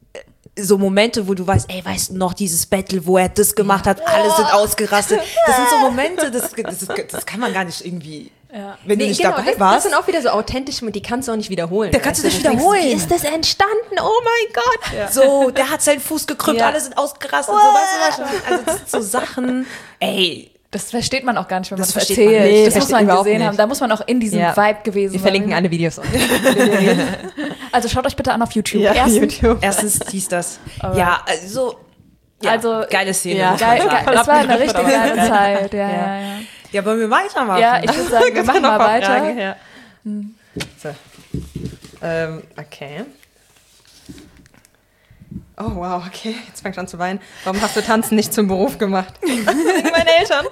so Momente, wo du weißt, ey, weißt du noch, dieses Battle, wo er das gemacht hat, alle sind ausgerastet. Das sind so Momente, das, das, ist, das kann man gar nicht irgendwie, wenn du Nee, nicht genau, dabei das, warst. das sind auch wieder so authentische, und die kannst du auch nicht wiederholen. Da kannst du Weißt nicht du, denkst, wiederholen. Wie ist das entstanden? Oh mein Gott. So, der hat seinen Fuß gekrümmt, Ja. alle sind ausgerastet, so, weißt du was? Also das sind so Sachen, ey, Das versteht man auch gar nicht, wenn man Das das versteht man erzählt. nicht. Nee, das muss versteht man überhaupt gesehen nicht. haben. Da muss man auch in diesem Ja. Vibe gewesen Wir sein. verlinken alle Videos. Also schaut euch bitte an auf YouTube. Ja, Erstens, YouTube. erstens dies, das. Ja, also, ja, Also, geile Szene. ja, muss man geil, sagen. geil, es war eine richtig geile Zeit. Ja, ja, ja. Ja, wollen wir weitermachen? Ja, ich würde sagen, wir machen mal weiter. Ja. So. Ähm, okay. Oh wow, okay, jetzt fängt an zu weinen. Warum hast du Tanzen nicht zum Beruf gemacht? Wegen meinen Eltern.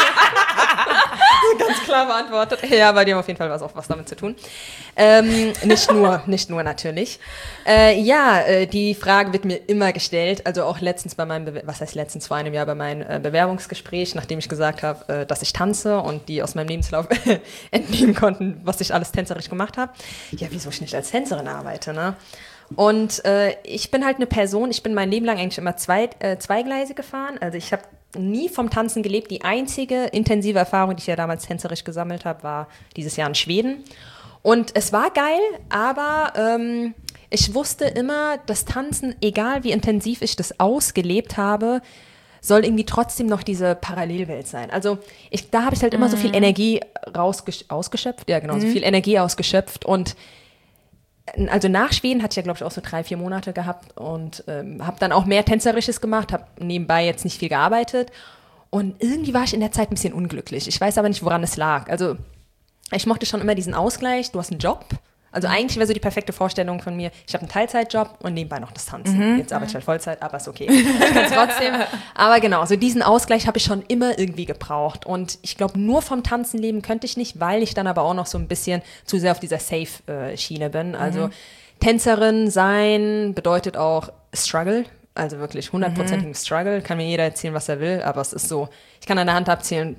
Ganz klar beantwortet. Ja, aber die haben auf jeden Fall was, auch was damit zu tun. Ähm, nicht nur, nicht nur natürlich. Äh, ja, äh, die Frage wird mir immer gestellt, also auch letztens bei meinem, Bewer- was heißt letztens, vor einem Jahr bei meinem äh, Bewerbungsgespräch, nachdem ich gesagt habe, äh, dass ich tanze und die aus meinem Lebenslauf entnehmen konnten, was ich alles tänzerisch gemacht habe. Ja, wieso ich nicht als Tänzerin arbeite, ne? Und äh, ich bin halt eine Person, ich bin mein Leben lang eigentlich immer zwei, äh, zweigleisig gefahren. Also ich habe nie vom Tanzen gelebt. Die einzige intensive Erfahrung, die ich ja damals tänzerisch gesammelt habe, war dieses Jahr in Schweden. Und es war geil, aber ähm, ich wusste immer, das Tanzen, egal wie intensiv ich das ausgelebt habe, soll irgendwie trotzdem noch diese Parallelwelt sein. Also ich, da habe ich halt immer so viel Energie rausgesch- ausgeschöpft, ja genau, so viel Energie ausgeschöpft. Und also nach Schweden hatte ich ja, glaube ich, auch so drei, vier Monate gehabt und ähm, habe dann auch mehr Tänzerisches gemacht, habe nebenbei jetzt nicht viel gearbeitet und irgendwie war ich in der Zeit ein bisschen unglücklich. Ich weiß aber nicht, woran es lag. Also ich mochte schon immer diesen Ausgleich, du hast einen Job. Also eigentlich wäre so die perfekte Vorstellung von mir, ich habe einen Teilzeitjob und nebenbei noch das Tanzen. Jetzt arbeite ich halt Vollzeit, aber ist okay. Ich kann's trotzdem. Aber genau, so diesen Ausgleich habe ich schon immer irgendwie gebraucht. Und ich glaube, nur vom Tanzen leben könnte ich nicht, weil ich dann aber auch noch so ein bisschen zu sehr auf dieser Safe-Schiene bin. Also Tänzerin sein bedeutet auch Struggle. Also wirklich hundertprozentigen mhm. Struggle. Kann mir jeder erzählen, was er will, aber es ist so, ich kann an der Hand abzählen,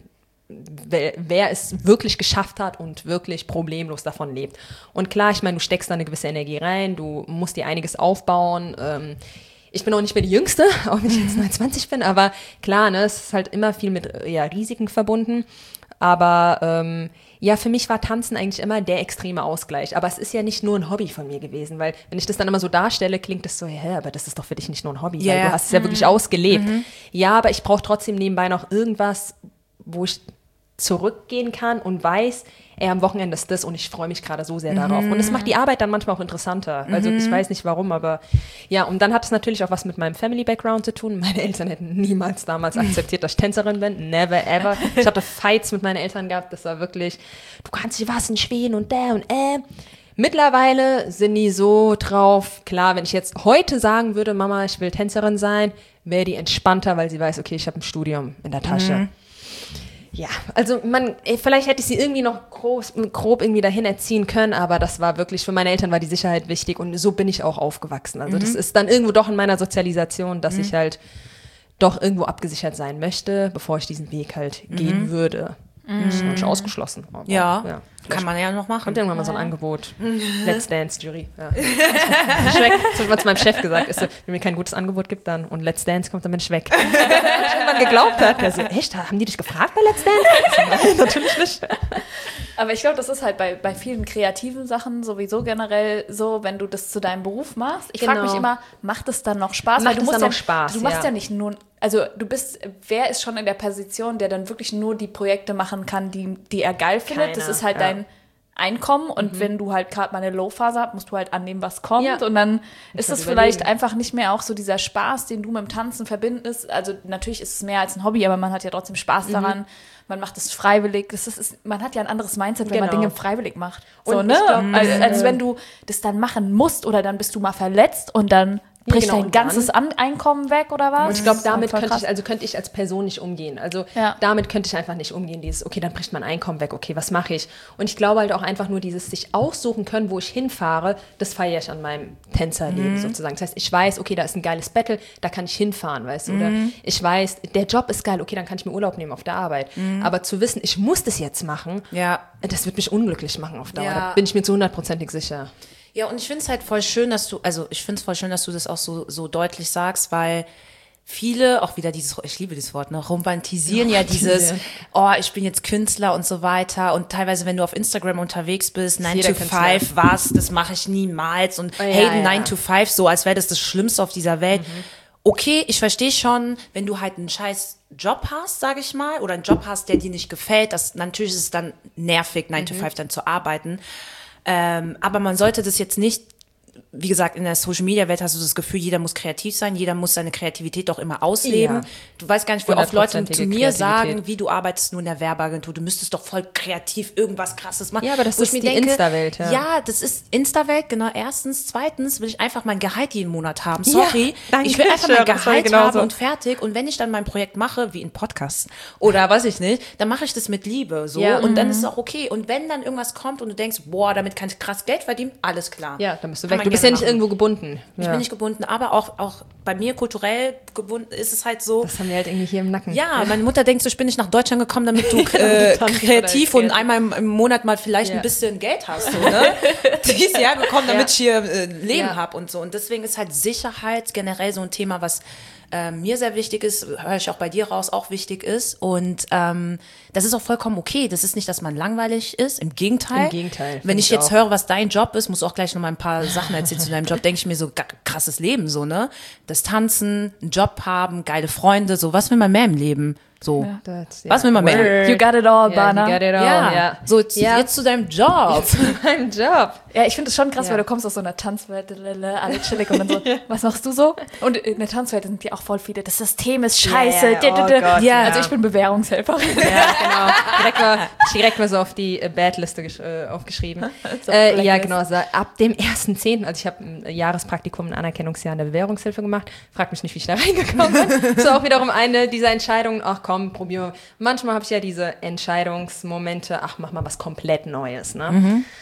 wer, wer es wirklich geschafft hat und wirklich problemlos davon lebt. Und klar, ich meine, du steckst da eine gewisse Energie rein, du musst dir einiges aufbauen. Ähm, ich bin auch nicht mehr die Jüngste, auch wenn ich jetzt neunundzwanzig bin, aber klar, ne, es ist halt immer viel mit ja, Risiken verbunden. Aber ähm, ja, für mich war Tanzen eigentlich immer der extreme Ausgleich. Aber es ist ja nicht nur ein Hobby von mir gewesen, weil wenn ich das dann immer so darstelle, klingt das so, hä, aber das ist doch für dich nicht nur ein Hobby, yeah. weil du hast es ja mhm. wirklich ausgelebt. Mhm. Ja, aber ich brauche trotzdem nebenbei noch irgendwas, wo ich zurückgehen kann und weiß, ey, am Wochenende ist das und ich freue mich gerade so sehr mhm. darauf. Und es macht die Arbeit dann manchmal auch interessanter. Mhm. Also ich weiß nicht warum, aber ja, und dann hat es natürlich auch was mit meinem Family-Background zu tun. Meine Eltern hätten niemals damals akzeptiert, dass ich Tänzerin bin. Never, ever. Ich hatte Fights mit meinen Eltern gehabt. Das war wirklich, du kannst nicht was in Schweden und der und äh. Mittlerweile sind die so drauf, klar, wenn ich jetzt heute sagen würde, Mama, ich will Tänzerin sein, wäre die entspannter, weil sie weiß, okay, ich habe ein Studium in der Tasche. Mhm. Ja, also man, vielleicht hätte ich sie irgendwie noch groß, grob irgendwie dahin erziehen können, aber das war wirklich, für meine Eltern war die Sicherheit wichtig und so bin ich auch aufgewachsen. Also mhm. das ist dann irgendwo doch in meiner Sozialisation, dass mhm. ich halt doch irgendwo abgesichert sein möchte, bevor ich diesen Weg halt mhm. gehen würde. Mhm. Das ist noch nicht ausgeschlossen. Aber, ja, ja, kann man ja noch machen. Kommt irgendwann mal so ein Angebot. Let's Dance Jury. Ja. Ich weg. Das hat man zu meinem Chef gesagt. Ist so, wenn mir kein gutes Angebot gibt, dann und Let's Dance kommt, dann bin ich weg. Weil man geglaubt hat. Der so, echt, haben die dich gefragt bei Let's Dance? Natürlich nicht. Aber ich glaube, das ist halt bei, bei vielen kreativen Sachen sowieso generell so, wenn du das zu deinem Beruf machst. Ich genau. frage mich immer, macht es dann noch Spaß? Macht Weil du es musst dann ja, noch Spaß? Du machst ja. ja nicht nur, also du bist, wer ist schon in der Position, der dann wirklich nur die Projekte machen kann, die, die er geil findet? Keiner. Das ist halt ja. dein Einkommen und mhm. wenn du halt gerade mal eine Low-Phase hast, musst du halt annehmen, was kommt ja. und dann ich ist es vielleicht einfach nicht mehr auch so dieser Spaß, den du mit dem Tanzen verbindest. Also natürlich ist es mehr als ein Hobby, aber man hat ja trotzdem Spaß mhm. daran. Man macht es freiwillig. Das ist, ist, man hat ja ein anderes Mindset, wenn genau. man Dinge freiwillig macht. So, und ne? glaub, als, als wenn du das dann machen musst oder dann bist du mal verletzt und dann bricht genau, dein ganzes An- Einkommen weg oder was? Und ich glaube, damit könnte ich, also könnte ich als Person nicht umgehen. Also ja. damit könnte ich einfach nicht umgehen. Dieses, okay, dann bricht mein Einkommen weg. Okay, was mache ich? Und ich glaube halt auch einfach nur dieses sich aussuchen können, wo ich hinfahre, das feiere ich an meinem Tänzerleben mhm. sozusagen. Das heißt, ich weiß, okay, da ist ein geiles Battle, da kann ich hinfahren, weißt du? Oder mhm. ich weiß, der Job ist geil, okay, dann kann ich mir Urlaub nehmen auf der Arbeit. Mhm. Aber zu wissen, ich muss das jetzt machen, ja. das wird mich unglücklich machen auf Dauer. Ja. Da bin ich mir zu hundertprozentig sicher. Ja, und ich finde es halt voll schön, dass du, also ich finde es voll schön, dass du das auch so, so deutlich sagst, weil viele, auch wieder dieses, ich liebe dieses Wort, ne, romantisieren ja dieses, oh, ich bin jetzt Künstler und so weiter und teilweise, wenn du auf Instagram unterwegs bist, nine to five, was, das mache ich niemals und oh, ja, hey, ja. nine to five, so als wäre das das Schlimmste auf dieser Welt. Mhm. Okay, ich verstehe schon, wenn du halt einen scheiß Job hast, sage ich mal, oder einen Job hast, der dir nicht gefällt, das natürlich ist es dann nervig, nine to five dann zu arbeiten. Ähm, aber man sollte das jetzt nicht, wie gesagt, in der Social-Media-Welt hast du das Gefühl, jeder muss kreativ sein, jeder muss seine Kreativität auch immer ausleben. Ja. Du weißt gar nicht, wie oft Leute zu mir sagen, wie du arbeitest nur in der Werbeagentur, du müsstest doch voll kreativ irgendwas Krasses machen. Ja, aber das ist die denke, Insta-Welt. Ja. ja, das ist Insta-Welt, genau. Erstens. Zweitens will ich einfach mein Gehalt jeden Monat haben. Sorry, ja, danke, ich will einfach mein Gehalt genau haben so. und fertig. Und wenn ich dann mein Projekt mache, wie in Podcasts oder weiß ich nicht, dann mache ich das mit Liebe. So. Ja, und mhm. dann ist es auch okay. Und wenn dann irgendwas kommt und du denkst, boah, damit kann ich krass Geld verdienen, alles klar. Ja, dann bist du weg. Du bist ja nicht machen. irgendwo gebunden. Ich ja. bin nicht gebunden, aber auch, auch bei mir kulturell gebunden ist es halt so. Das haben wir halt irgendwie hier im Nacken. Ja, meine Mutter denkt so, ich bin nicht nach Deutschland gekommen, damit du äh, kreativ und einmal im, im Monat mal vielleicht ja. ein bisschen Geld hast. So, ne? Die ist hergekommen, damit ja. ich hier äh, Leben ja. habe und so. Und deswegen ist halt Sicherheit generell so ein Thema, was äh, mir sehr wichtig ist, höre ich auch bei dir raus, auch wichtig ist. Und ähm, das ist auch vollkommen okay. Das ist nicht, dass man langweilig ist. Im Gegenteil. Im Gegenteil. Wenn ich, ich jetzt auch. höre, was dein Job ist, muss auch gleich noch mal ein paar Sachen erzählen zu deinem Job, denke ich mir so, krasses Leben, so, ne? Das Tanzen, einen Job haben, geile Freunde, so, was will man mehr im Leben? So, ja, das, ja. was will man mehr? You got it all, yeah, Bana. You got it all, ja. ja. So, jetzt, ja. jetzt zu deinem Job. Zu meinem Job. Ja, ich finde es schon krass, ja. weil du kommst aus so einer Tanzwelt, alle chillig und dann so, was machst du so? Und in der Tanzwelt sind ja auch voll viele, das System ist scheiße. Yeah, oh Gott, ja, also ich bin Bewährungshelferin. Ja, genau. Direkt mal, direkt mal so auf die äh, Bad-Liste gesch- äh, aufgeschrieben. so äh, ja, genau. So, ab dem ersten zehnten Also ich habe ein Jahrespraktikum, ein Anerkennungsjahr in der Bewährungshilfe gemacht. Frag mich nicht, wie ich da reingekommen bin. So auch wiederum eine dieser Entscheidungen, ach komm, probier mal. Manchmal habe ich ja diese Entscheidungsmomente, ach, mach mal was komplett Neues, ne? Mhm.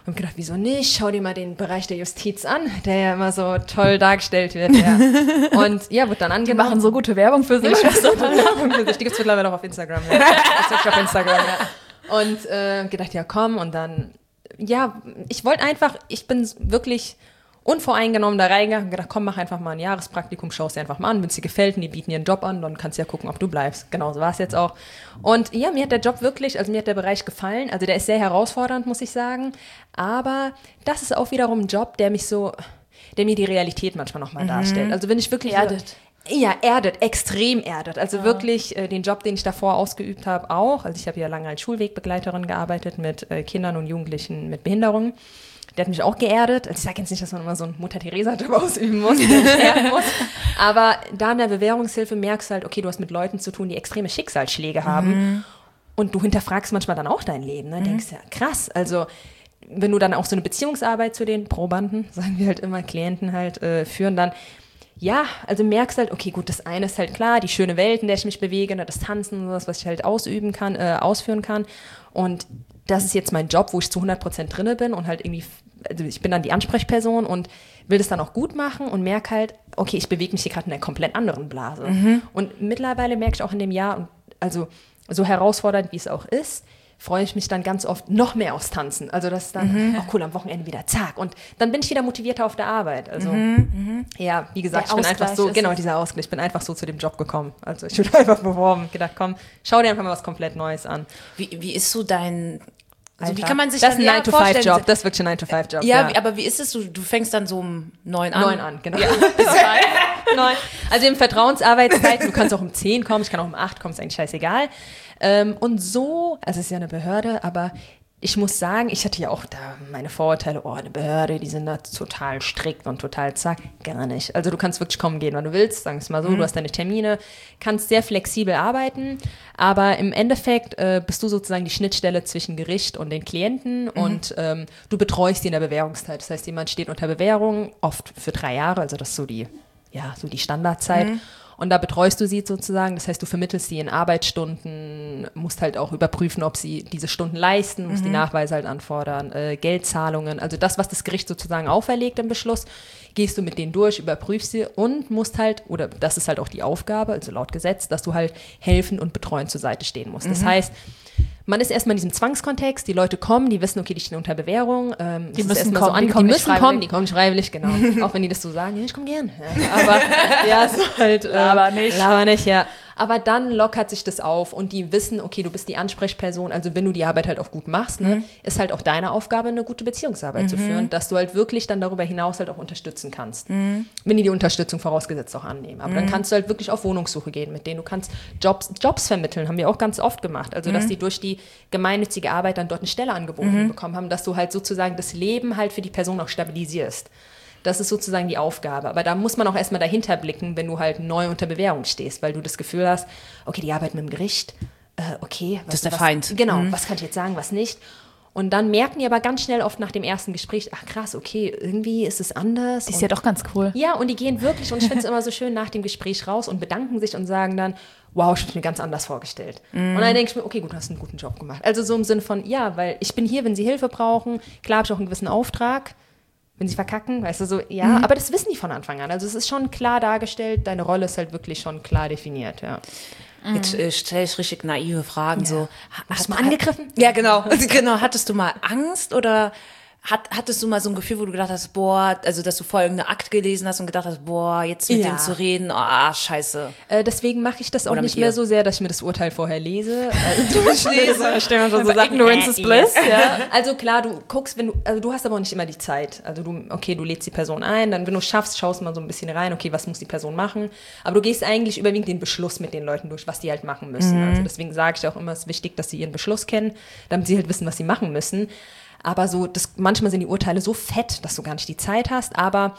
Und gedacht, wieso nicht? Schau dir mal den Bereich der Justiz an, der ja immer so toll dargestellt wird. Ja. Und ja, wird dann angenommen. Die machen so gute Werbung für sich. Die, so Werbung für sich. Die gibt es mittlerweile auch auf Instagram. Ja. Das ist auf Instagram, ja. Und äh, gedacht, ja komm, und dann, ja, ich wollte einfach, ich bin wirklich unvoreingenommen da reingegangen und gedacht, komm, mach einfach mal ein Jahrespraktikum, schau es dir einfach mal an, wenn es dir gefällt und die bieten dir einen Job an, dann kannst du ja gucken, ob du bleibst. Genau, so war es jetzt auch. Und ja, mir hat der Job wirklich, also mir hat der Bereich gefallen, also der ist sehr herausfordernd, muss ich sagen, aber das ist auch wiederum ein Job, der mich so, der mir die Realität manchmal nochmal mhm. darstellt. Also wenn ich wirklich... Erdet. So, ja, erdet, extrem erdet. Also ja. wirklich äh, den Job, den ich davor ausgeübt habe, auch. Also ich habe ja lange als Schulwegbegleiterin gearbeitet mit äh, Kindern und Jugendlichen mit Behinderungen. Der hat mich auch geerdet. Also ich sage jetzt nicht, dass man immer so einen Mutter-Theresa-Job ausüben muss, der nicht erden muss. Aber da in der Bewährungshilfe merkst du halt, okay, du hast mit Leuten zu tun, die extreme Schicksalsschläge haben. Mhm. Und du hinterfragst manchmal dann auch dein Leben. Ne? Mhm. Denkst ja, krass. Also wenn du dann auch so eine Beziehungsarbeit zu den Probanden, sagen wir halt immer, Klienten halt äh, führen, dann ja, also merkst halt, okay, gut, das eine ist halt klar, die schöne Welt, in der ich mich bewege, ne, das Tanzen und sowas, was ich halt ausüben kann, äh, ausführen kann. Und das ist jetzt mein Job, wo ich zu hundert Prozent drinne bin und halt irgendwie, also ich bin dann die Ansprechperson und will das dann auch gut machen und merke halt, okay, ich bewege mich hier gerade in einer komplett anderen Blase. Mhm. Und mittlerweile merke ich auch in dem Jahr, also so herausfordernd, wie es auch ist, freue ich mich dann ganz oft noch mehr aufs Tanzen. Also das ist dann, mhm. oh cool, am Wochenende wieder, zack. Und dann bin ich wieder motivierter auf der Arbeit. Also mhm. ja, wie gesagt, der ich bin einfach so, genau, dieser Ausgleich, ich bin einfach so zu dem Job gekommen. Also ich bin einfach beworben, gedacht, komm, schau dir einfach mal was komplett Neues an. Wie, wie ist so dein... Also Alter. Wie kann man sich das ist ein ja nine to five Job, das ist wirklich ein nine to five Job. Ja, ja. Aber wie ist es, du, du fängst dann so um neun an? Neun an, genau. Ja. Bis drei. Neun. Also im Vertrauensarbeitszeiten, du kannst auch um zehn kommen, ich kann auch um acht kommen, ist eigentlich scheißegal. Ähm, und so, also es ist ja eine Behörde, aber ich muss sagen, ich hatte ja auch da meine Vorurteile, oh, eine Behörde, die sind da total strikt und total zack, gar nicht. Also du kannst wirklich kommen gehen, wann du willst, sagen wir es mal so, mhm. du hast deine Termine, kannst sehr flexibel arbeiten, aber im Endeffekt äh, bist du sozusagen die Schnittstelle zwischen Gericht und den Klienten mhm. und ähm, du betreust die in der Bewährungszeit. Das heißt, jemand steht unter Bewährung, oft für drei Jahre, also das ist so die, ja, so die Standardzeit. Mhm. Und da betreust du sie sozusagen, das heißt, du vermittelst sie in Arbeitsstunden, musst halt auch überprüfen, ob sie diese Stunden leisten, musst mhm. die Nachweise halt anfordern, äh, Geldzahlungen, also das, was das Gericht sozusagen auferlegt im Beschluss, gehst du mit denen durch, überprüfst sie und musst halt, oder das ist halt auch die Aufgabe, also laut Gesetz, dass du halt helfen und betreuen zur Seite stehen musst. Mhm. Das heißt, man ist erstmal in diesem Zwangskontext, die Leute kommen, die wissen, okay, die stehen unter Bewährung. Ähm, die müssen kommen, so an, die, die, kommen die müssen nicht kommen, die kommen nicht freiwillig, genau. Auch wenn die das so sagen, ja, ich komme gern. Ja, aber ja, so halt. Äh, aber nicht. Aber nicht, ja. Aber dann lockert sich das auf und die wissen, okay, du bist die Ansprechperson, also wenn du die Arbeit halt auch gut machst, ne, mhm. ist halt auch deine Aufgabe, eine gute Beziehungsarbeit mhm. zu führen, dass du halt wirklich dann darüber hinaus halt auch unterstützen kannst. Mhm. Wenn die die Unterstützung vorausgesetzt auch annehmen. Aber mhm. dann kannst du halt wirklich auf Wohnungssuche gehen, mit denen du kannst Jobs, Jobs vermitteln, haben wir auch ganz oft gemacht. Also, dass mhm. die durch die gemeinnützige Arbeit dann dort eine Stelle angeboten mhm. bekommen haben, dass du halt sozusagen das Leben halt für die Person auch stabilisierst. Das ist sozusagen die Aufgabe. Aber da muss man auch erstmal dahinter blicken, wenn du halt neu unter Bewährung stehst, weil du das Gefühl hast, okay, die arbeiten mit dem Gericht, äh, okay. Was, das ist der was, Feind. Genau, mhm. was kann ich jetzt sagen, was nicht? Und dann merken die aber ganz schnell oft nach dem ersten Gespräch, ach krass, okay, irgendwie ist es anders. Die ist ja doch ganz cool. Ja, und die gehen wirklich, und ich finde es immer so schön, nach dem Gespräch raus und bedanken sich und sagen dann, wow, ich habe mir ganz anders vorgestellt. Mm. Und dann denke ich mir, okay, gut, hast einen guten Job gemacht. Also so im Sinne von, ja, weil ich bin hier, wenn sie Hilfe brauchen, klar habe ich auch einen gewissen Auftrag, wenn sie verkacken, weißt du, so, ja, mhm. aber das wissen die von Anfang an. Also es ist schon klar dargestellt, deine Rolle ist halt wirklich schon klar definiert, ja. Jetzt äh, stelle ich richtig naive Fragen, ja. so. Hast du mal angegriffen? Ja, genau. genau. Hattest du mal Angst oder hat, hattest du mal so ein Gefühl, wo du gedacht hast, boah, also dass du vorher irgendeine Akt gelesen hast und gedacht hast, boah, jetzt mit ja. denen zu reden, ah, oh, scheiße. Äh, deswegen mache ich das auch oder nicht mehr so sehr, dass ich mir das Urteil vorher lese. Also, durchlese. Stellen wir schon so Sachen. Ignorance is bliss. Ja. Also klar, du guckst, wenn du, also du hast aber auch nicht immer die Zeit. Also du, okay, du lädst die Person ein, dann wenn du schaffst, schaust mal so ein bisschen rein, okay, was muss die Person machen? Aber du gehst eigentlich überwiegend den Beschluss mit den Leuten durch, was die halt machen müssen. Mhm. Also deswegen sage ich auch immer, es ist wichtig, dass sie ihren Beschluss kennen, damit sie halt wissen, was sie machen müssen. Aber so, das, manchmal sind die Urteile so fett, dass du gar nicht die Zeit hast. Aber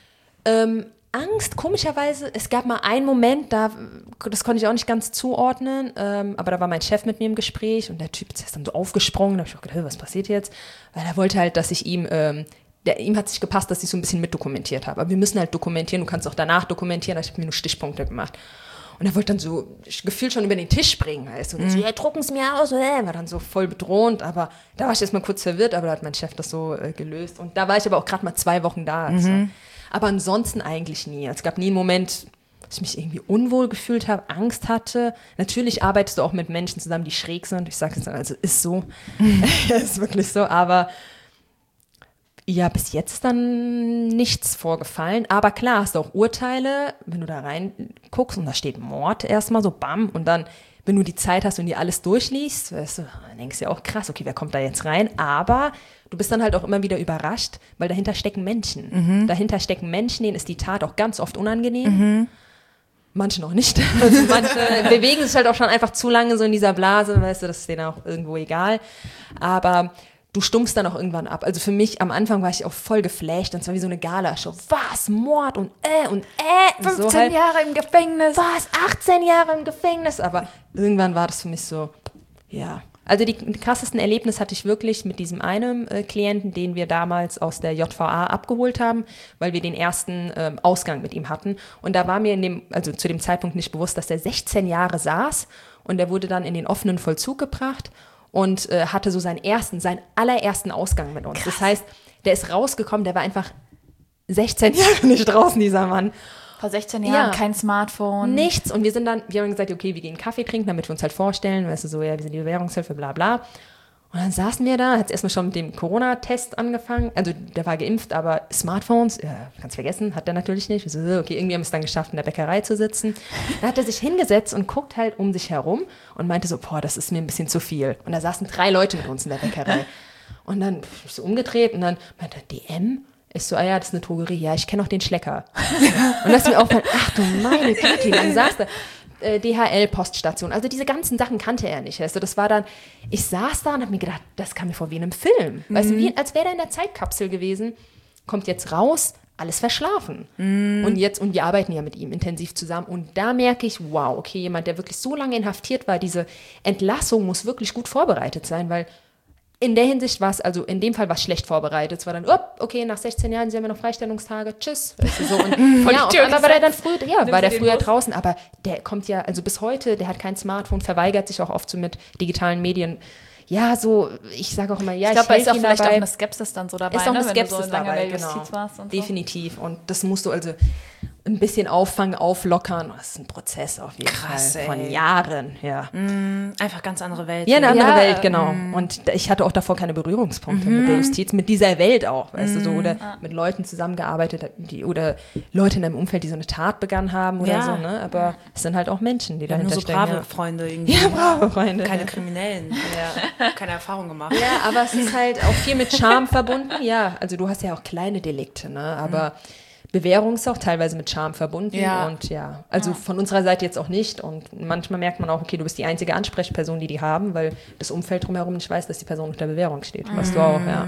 ähm, Angst, komischerweise, es gab mal einen Moment, da, das konnte ich auch nicht ganz zuordnen, ähm, aber da war mein Chef mit mir im Gespräch und der Typ ist dann so aufgesprungen. Da habe ich auch gedacht, was passiert jetzt? Weil er wollte halt, dass ich ihm, ähm, der, ihm hat sich gepasst, dass ich so ein bisschen mitdokumentiert habe. Aber wir müssen halt dokumentieren, du kannst auch danach dokumentieren, ich habe mir nur Stichpunkte gemacht. Und er wollte dann so gefühlt schon über den Tisch springen. Weißt du? Und mhm. so, ja, drucken es mir aus. Äh, war dann so voll bedrohend. Aber da war ich erstmal kurz verwirrt, aber da hat mein Chef das so äh, gelöst. Und da war ich aber auch gerade mal zwei Wochen da. Also. Mhm. Aber ansonsten eigentlich nie. Es gab nie einen Moment, dass ich mich irgendwie unwohl gefühlt habe, Angst hatte. Natürlich arbeitest du auch mit Menschen zusammen, die schräg sind. Ich sage es dann, also ist so. Ist wirklich so. Aber ja, bis jetzt dann nichts vorgefallen. Aber klar, hast du auch Urteile, wenn du da reinguckst und da steht Mord erstmal so, bam. Und dann, wenn du die Zeit hast und dir alles durchliest, weißt du, dann denkst du ja auch, krass, okay, wer kommt da jetzt rein? Aber du bist dann halt auch immer wieder überrascht, weil dahinter stecken Menschen. Mhm. Dahinter stecken Menschen, denen ist die Tat auch ganz oft unangenehm. Mhm. Manche noch nicht. Also manche bewegen sich halt auch schon einfach zu lange so in dieser Blase, weißt du, das ist denen auch irgendwo egal. Aber du stumpfst dann auch irgendwann ab. Also für mich, am Anfang war ich auch voll geflasht und es war wie so eine Gala-Show. Was? Mord und äh und äh. Und fünfzehn so halt, Jahre im Gefängnis. Was? achtzehn Jahre im Gefängnis? Aber irgendwann war das für mich so, ja. Also die, die krassesten Erlebnisse hatte ich wirklich mit diesem einen äh, Klienten, den wir damals aus der J V A abgeholt haben, weil wir den ersten äh, Ausgang mit ihm hatten. Und da war mir in dem, also zu dem Zeitpunkt nicht bewusst, dass der sechzehn Jahre saß und der wurde dann in den offenen Vollzug gebracht und äh, hatte so seinen ersten, seinen allerersten Ausgang mit uns. Krass. Das heißt, der ist rausgekommen, der war einfach sechzehn Jahre nicht draußen, dieser Mann. Vor sechzehn Jahren, ja. Kein Smartphone. Nichts. Und wir sind dann, wir haben gesagt, okay, wir gehen Kaffee trinken, damit wir uns halt vorstellen, weißt du, so, ja, wir sind die Bewährungshilfe, bla bla. Und dann saßen wir da, hat es erstmal schon mit dem Corona-Test angefangen, also der war geimpft, aber Smartphones, ja, kannst vergessen, hat er natürlich nicht. Wir so, okay, irgendwie haben wir es dann geschafft, in der Bäckerei zu sitzen. Da hat er sich hingesetzt und guckt halt um sich herum und meinte so, boah, das ist mir ein bisschen zu viel. Und da saßen drei Leute mit uns in der Bäckerei. Und dann bin ich so umgedreht und dann meinte er, D M? Ich so, ah ja, das ist eine Drogerie. Ja, ich kenne auch den Schlecker. Und das mir auffällt, ach du meine Güte, dann saß da äh, D H L-Poststation. Also diese ganzen Sachen kannte er nicht. Also das war dann, ich saß da und habe mir gedacht, das kam mir vor wie in einem Film. Mhm. Weißt du, wie, als wäre er in der Zeitkapsel gewesen. Kommt jetzt raus, alles verschlafen. Mhm. Und jetzt, und wir arbeiten ja mit ihm intensiv zusammen. Und da merke ich, wow, okay, jemand, der wirklich so lange inhaftiert war, diese Entlassung muss wirklich gut vorbereitet sein, weil in der Hinsicht war es, also in dem Fall war es schlecht vorbereitet. Es war dann, oh, okay, nach sechzehn Jahren sind wir noch Freistellungstage, tschüss. Weißt du, so. Und ja, auf einmal war der dann früh, ja, war der früher draußen, aber der kommt ja, also bis heute, der hat kein Smartphone, verweigert sich auch oft so mit digitalen Medien. Ja, so, ich sage auch immer, ja, ich, ich glaube, helfe ist auch vielleicht dabei. auch eine Skepsis dann so dabei, ist auch eine ne? Skepsis Wenn du so lange dabei, in der genau. Justiz warst und Definitiv. Und das musst du also ein bisschen auffangen, auflockern. Das ist ein Prozess auf jeden Krass, Fall. Von ey. Jahren, ja. Mm, einfach ganz andere Welt. Ja, eine andere Ja, Welt, genau. mm. Und ich hatte auch davor keine Berührungspunkte mm. mit der Justiz, mit dieser Welt auch, weißt mm. du, so, oder ah. mit Leuten zusammengearbeitet, die, oder Leute in einem Umfeld, die so eine Tat begangen haben oder Ja. so, ne? Aber es sind halt auch Menschen, die Wir haben dahinter nur so stecken. brave Ja. Freunde irgendwie. Ja, brave Freunde. Keine ja. Kriminellen. Ja. Keine Erfahrung gemacht. Ja, aber es ist halt auch viel mit Charme verbunden. Ja, also du hast ja auch kleine Delikte, ne? Aber mhm. Bewährung ist auch teilweise mit Charme verbunden. Ja. Und ja, also Ja. von unserer Seite jetzt auch nicht. Und manchmal merkt man auch, okay, du bist die einzige Ansprechperson, die die haben, weil das Umfeld drumherum nicht weiß, dass die Person unter Bewährung steht. Mhm. Was du auch, ja.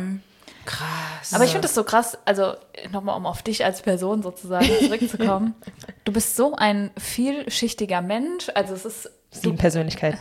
Krass. Aber ich finde das so krass, also nochmal, um auf dich als Person sozusagen zurückzukommen. Du bist so ein vielschichtiger Mensch, also es ist... Sieben Persönlichkeiten.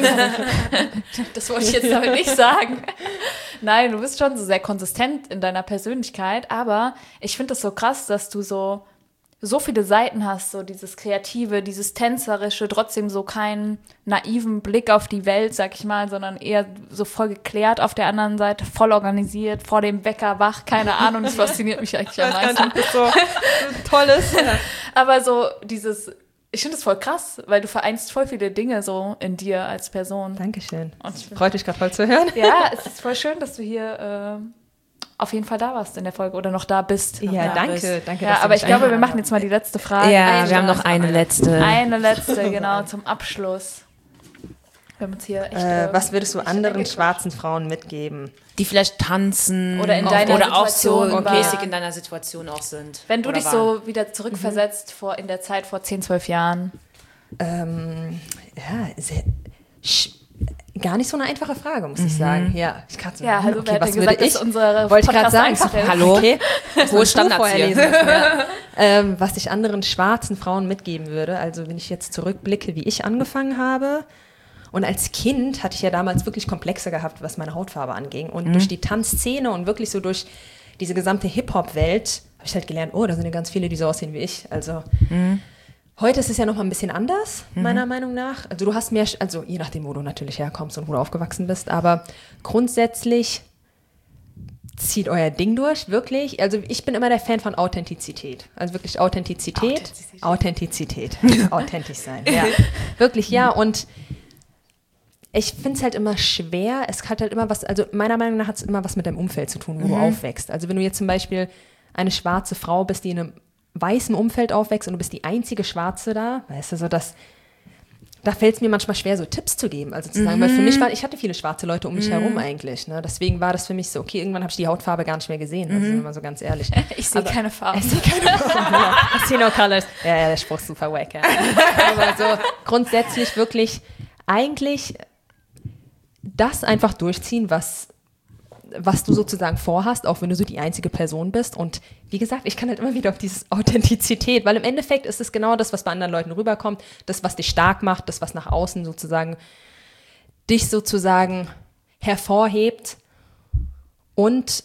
Das wollte ich jetzt damit nicht sagen. Nein, du bist schon so sehr konsistent in deiner Persönlichkeit, aber ich finde das so krass, dass du so, so viele Seiten hast, so dieses Kreative, dieses Tänzerische, trotzdem so keinen naiven Blick auf die Welt, sag ich mal, sondern eher so voll geklärt auf der anderen Seite, voll organisiert, vor dem Wecker wach, keine Ahnung, das fasziniert mich eigentlich am meisten. Das ist so tolles. Aber so dieses... Ich finde es voll krass, weil du vereinst voll viele Dinge so in dir als Person. Dankeschön. Und Das freut mich gerade voll zu hören. Ja, es ist voll schön, dass du hier äh, auf jeden Fall da warst in der Folge oder noch da bist. Ja, Ja, danke, bist. danke. Ja, dass du aber mich ich glaube, wir eingeladen machen jetzt mal die letzte Frage. Ja, Eine wir haben noch eine letzte. Eine letzte, genau, zum Abschluss. Wir haben uns hier echt... Äh, äh, was würdest du echt anderen eingequatscht. schwarzen Frauen mitgeben? Die vielleicht tanzen. Oder in auf- deiner Oder auch so Situation mäßig waren. in deiner Situation auch sind. Wenn du Oder dich waren. so wieder zurückversetzt vor, in der Zeit vor zehn, zwölf Jahren. Ähm, ja, sehr, sch, gar nicht so eine einfache Frage, muss ich sagen. Ja, ich gerade so, Ja, hm, hallo, wer okay, hat was dir würde gesagt, ich? dass unsere Wollte ich gerade Podcast sagen. einfach ist? Hallo? Okay. Hohe Standards hier. Ja. ähm, was ich anderen schwarzen Frauen mitgeben würde, also wenn ich jetzt zurückblicke, wie ich angefangen habe. Und als Kind hatte ich ja damals wirklich Komplexe gehabt, was meine Hautfarbe anging. Und mhm. durch die Tanzszene und wirklich so durch diese gesamte Hip-Hop-Welt habe ich halt gelernt, oh, da sind ja ganz viele, die so aussehen wie ich. Also mhm. Heute ist es ja noch mal ein bisschen anders, mhm. meiner Meinung nach. Also du hast mehr, also je nachdem, wo du natürlich herkommst und wo du aufgewachsen bist, aber grundsätzlich zieht euer Ding durch, wirklich. Also ich bin immer der Fan von Authentizität. Also wirklich Authentizität. Authentizität. Authentizität. Authentisch sein, ja. Wirklich, ja. Und ich finde es halt immer schwer. Es hat halt immer was, also meiner Meinung nach hat es immer was mit deinem Umfeld zu tun, wo mhm. du aufwächst. Also wenn du jetzt zum Beispiel eine schwarze Frau bist, die in einem weißen Umfeld aufwächst und du bist die einzige Schwarze da, weißt du, so das, da fällt es mir manchmal schwer, so Tipps zu geben, also zu sagen, mhm. weil für mich war, ich hatte viele schwarze Leute um mich mhm. herum eigentlich, ne? Deswegen war das für mich so, okay, irgendwann habe ich die Hautfarbe gar nicht mehr gesehen, also mhm. immer so ganz ehrlich. Ich sehe keine Farbe. Ich sehe keine Farbe, ja. I see no colors. Ja, ja, der Spruch ist super wack, ja. Aber so grundsätzlich wirklich eigentlich das einfach durchziehen, was was du sozusagen vorhast, auch wenn du so die einzige Person bist. Und wie gesagt, ich kann halt immer wieder auf dieses Authentizität, weil im Endeffekt ist es genau das, was bei anderen Leuten rüberkommt, das, was dich stark macht, das, was nach außen sozusagen dich sozusagen hervorhebt. Und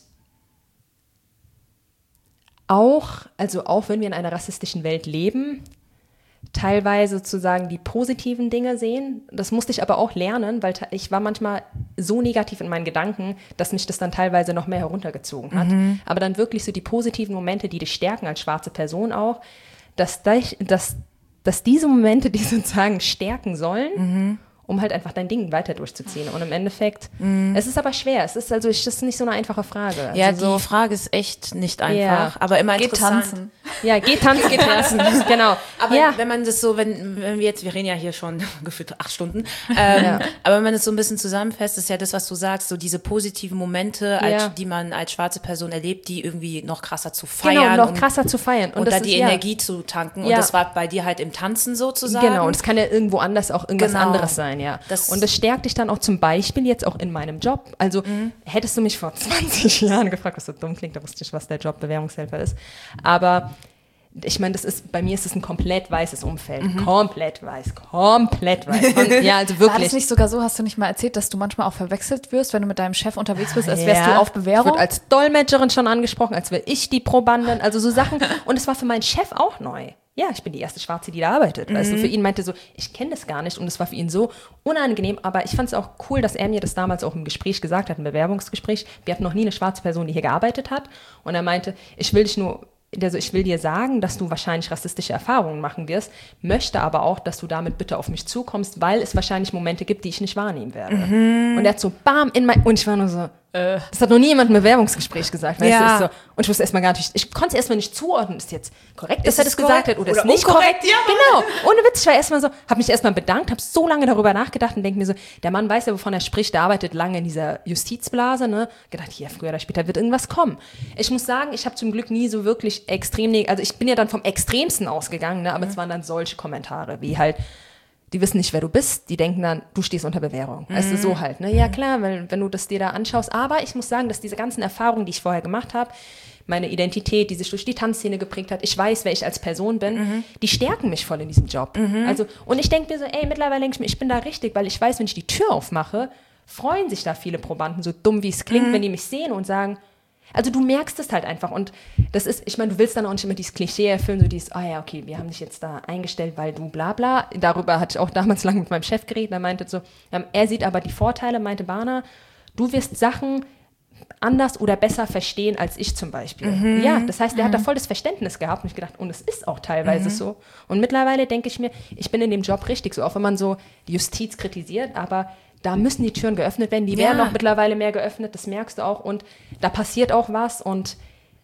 auch, also auch wenn wir in einer rassistischen Welt leben, teilweise sozusagen die positiven Dinge sehen. Das musste ich aber auch lernen, weil ich war manchmal so negativ in meinen Gedanken, dass mich das dann teilweise noch mehr heruntergezogen hat. Mhm. Aber dann wirklich so die positiven Momente, die dich stärken als schwarze Person auch, dass, dass, dass diese Momente, die sozusagen stärken sollen, mhm. um halt einfach dein Ding weiter durchzuziehen. Und im Endeffekt, mm. es ist aber schwer. Es ist also es ist nicht so eine einfache Frage. Ja, also die so, Frage ist echt nicht einfach, ja. aber immer geht interessant. Tanzen. Ja, geht tanzen, geht tanzen, genau. Aber ja. wenn man das so, wenn, wenn wir jetzt, wir reden ja hier schon gefühlt acht Stunden, ähm, ja. aber wenn man das so ein bisschen zusammenfasst, ist ja das, was du sagst, so diese positiven Momente, ja. als, die man als schwarze Person erlebt, die irgendwie noch krasser zu feiern. Genau, noch und, krasser zu feiern. Und, und da die ist, Energie ja. zu tanken. Und ja. das war bei dir halt im Tanzen sozusagen. Genau, und es kann ja irgendwo anders auch irgendwas genau. anderes sein, ja. Das und das stärkt dich dann auch zum Beispiel jetzt auch in meinem Job. Also mhm. hättest du mich vor zwanzig Jahren gefragt, was so dumm klingt, da wusste ich, was der Job Bewährungshelfer ist. Aber ich meine, das ist, bei mir ist es ein komplett weißes Umfeld. Mhm. Komplett weiß, komplett weiß. Und, ja, also wirklich. War das nicht sogar so, hast du nicht mal erzählt, dass du manchmal auch verwechselt wirst, wenn du mit deinem Chef unterwegs bist, als wärst ja. du auf Bewährung? Ich wurde als Dolmetscherin schon angesprochen, als wäre ich die Probandin, also so Sachen. Und es war für meinen Chef auch neu. Ja, ich bin die erste Schwarze, die da arbeitet. Mhm. Weißt du, für ihn meinte so, ich kenne das gar nicht und es war für ihn so unangenehm, aber ich fand es auch cool, dass er mir das damals auch im Gespräch gesagt hat, im Bewerbungsgespräch. Wir hatten noch nie eine schwarze Person, die hier gearbeitet hat und er meinte, ich will dich nur, also ich will dir sagen, dass du wahrscheinlich rassistische Erfahrungen machen wirst, möchte aber auch, dass du damit bitte auf mich zukommst, weil es wahrscheinlich Momente gibt, die ich nicht wahrnehmen werde. Mhm. Und er hat so bam in mein, und ich war nur so, äh. das hat noch nie jemand im Bewerbungsgespräch gesagt. Weißt ja. du, so, und ich wusste erstmal gar nicht, ich konnte es erstmal nicht zuordnen, ist jetzt korrekt, dass ist er das gesagt hat oder, oder ist nicht korrekt. Ja. Genau, ohne Witz, ich war erstmal so, habe mich erstmal bedankt, habe so lange darüber nachgedacht und denke mir so, der Mann weiß ja, wovon er spricht, der arbeitet lange in dieser Justizblase, ne, gedacht, hier, früher oder später wird irgendwas kommen. Ich muss sagen, ich habe zum Glück nie so wirklich extrem, also ich bin ja dann vom Extremsten ausgegangen, ne, aber mhm. es waren dann solche Kommentare, wie halt, die wissen nicht, wer du bist, die denken dann, du stehst unter Bewährung. Mhm. Weißt du, so halt, ne? Ja klar, weil, wenn du das dir da anschaust, aber ich muss sagen, dass diese ganzen Erfahrungen, die ich vorher gemacht habe, meine Identität, die sich durch die Tanzszene geprägt hat, ich weiß, wer ich als Person bin, mhm. die stärken mich voll in diesem Job. Mhm. Also, und ich denke mir so, ey, mittlerweile denke ich mir, ich bin da richtig, weil ich weiß, wenn ich die Tür aufmache, freuen sich da viele Probanden, so dumm wie es klingt, mhm. wenn die mich sehen und sagen, also du merkst es halt einfach und das ist, ich meine, du willst dann auch nicht immer dieses Klischee erfüllen, so dieses, ah oh ja, okay, wir haben dich jetzt da eingestellt, weil du bla bla. Darüber hatte ich auch damals lange mit meinem Chef geredet, er meinte so, ähm, er sieht aber die Vorteile, meinte Bana, du wirst Sachen anders oder besser verstehen als ich zum Beispiel. Mhm. Ja, das heißt, er mhm. hat da voll das Verständnis gehabt und ich gedacht, und es ist auch teilweise mhm. so. Und mittlerweile denke ich mir, ich bin in dem Job richtig so, auch wenn man so die Justiz kritisiert, aber da müssen die Türen geöffnet werden. Die werden ja. auch mittlerweile mehr geöffnet, das merkst du auch. Und da passiert auch was. Und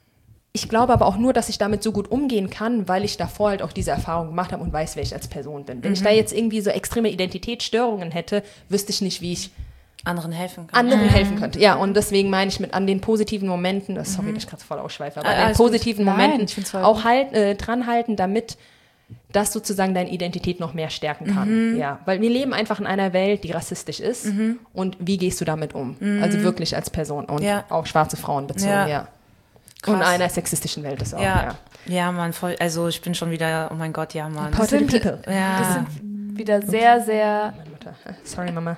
ich glaube aber auch nur, dass ich damit so gut umgehen kann, weil ich davor halt auch diese Erfahrung gemacht habe und weiß, wer ich als Person bin. Wenn mhm. ich da jetzt irgendwie so extreme Identitätsstörungen hätte, wüsste ich nicht, wie ich anderen helfen könnte. Anderen mhm. helfen könnte, ja. Und deswegen meine ich mit an den positiven Momenten, das, sorry, dass ich gerade voll ausschweife, aber ah, an den positiven gut. Momenten Nein, auch halt, äh, dranhalten, damit das sozusagen deine Identität noch mehr stärken kann. Mhm. Ja, weil wir leben einfach in einer Welt, die rassistisch ist. Mhm. Und wie gehst du damit um? Mhm. Also wirklich als Person und ja. auch schwarze Frauen bezogen, ja. ja. Und in einer sexistischen Welt ist auch, ja. ja. Ja, Mann, voll, also ich bin schon wieder, oh mein Gott, ja, Mann. Das sind, ja. das sind wieder sehr, sehr... Sorry, Mama.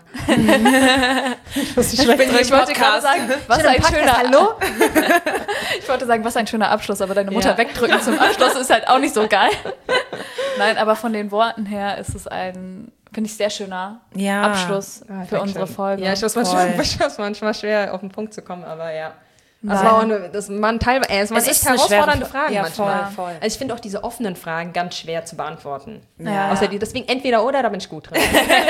ich, muss ich, bin, ich wollte gerade sagen, was ein Podcast, schöner... Hallo? ich wollte sagen, was ein schöner Abschluss, aber deine Mutter ja. wegdrücken zum Abschluss ist halt auch nicht so geil. Nein, aber von den Worten her ist es ein, finde ich, sehr schöner Ja. Abschluss Ah, für unsere schön. Folge. Ja, ich weiß Voll. manchmal, ich weiß manchmal schwer, auf den Punkt zu kommen, aber ja. Das Nein. war auch eine, das waren teilweise, äh, es waren Es echt ist eine herausfordernde schwere- Fragen ja, manchmal. voll, voll. Also ich finde auch diese offenen Fragen ganz schwer zu beantworten. Ja. Außer die, deswegen entweder oder, da bin ich gut drin.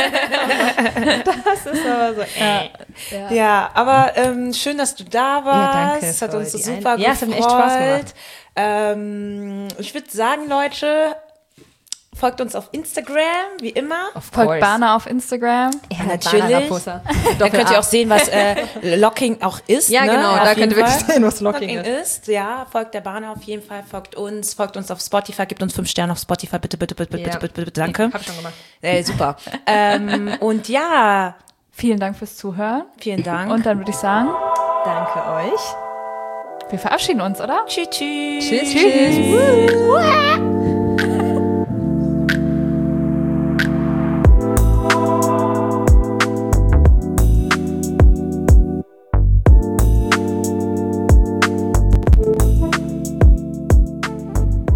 Das ist aber so, äh. Ja. Ja, aber ähm, schön, dass du da warst. Ja, danke Es hat für uns die super Ein- Ja, es hat mir echt Spaß gemacht. Ähm, ich würde sagen, Leute, folgt uns auf Instagram, wie immer. Of Folgt course. Bana auf Instagram. Ja, natürlich. Banana-Poster. Da könnt ihr auch sehen, was äh, Locking auch ist. Ja, ne? genau, Auf da jeden könnt ihr wirklich Fall. sehen, was Locking ist. ist. Ja, folgt der Bahn auf jeden Fall, folgt uns, folgt uns auf Spotify, gebt uns fünf Sterne auf Spotify, bitte, bitte, bitte, bitte, Ja. bitte, bitte, bitte, danke. Hab ich schon gemacht. Äh, super. ähm, und ja, Vielen Dank fürs Zuhören. vielen Dank. Und dann würde ich sagen, Danke euch. wir verabschieden uns, oder? tschüss, tschüss. Tschüss. Tschüss.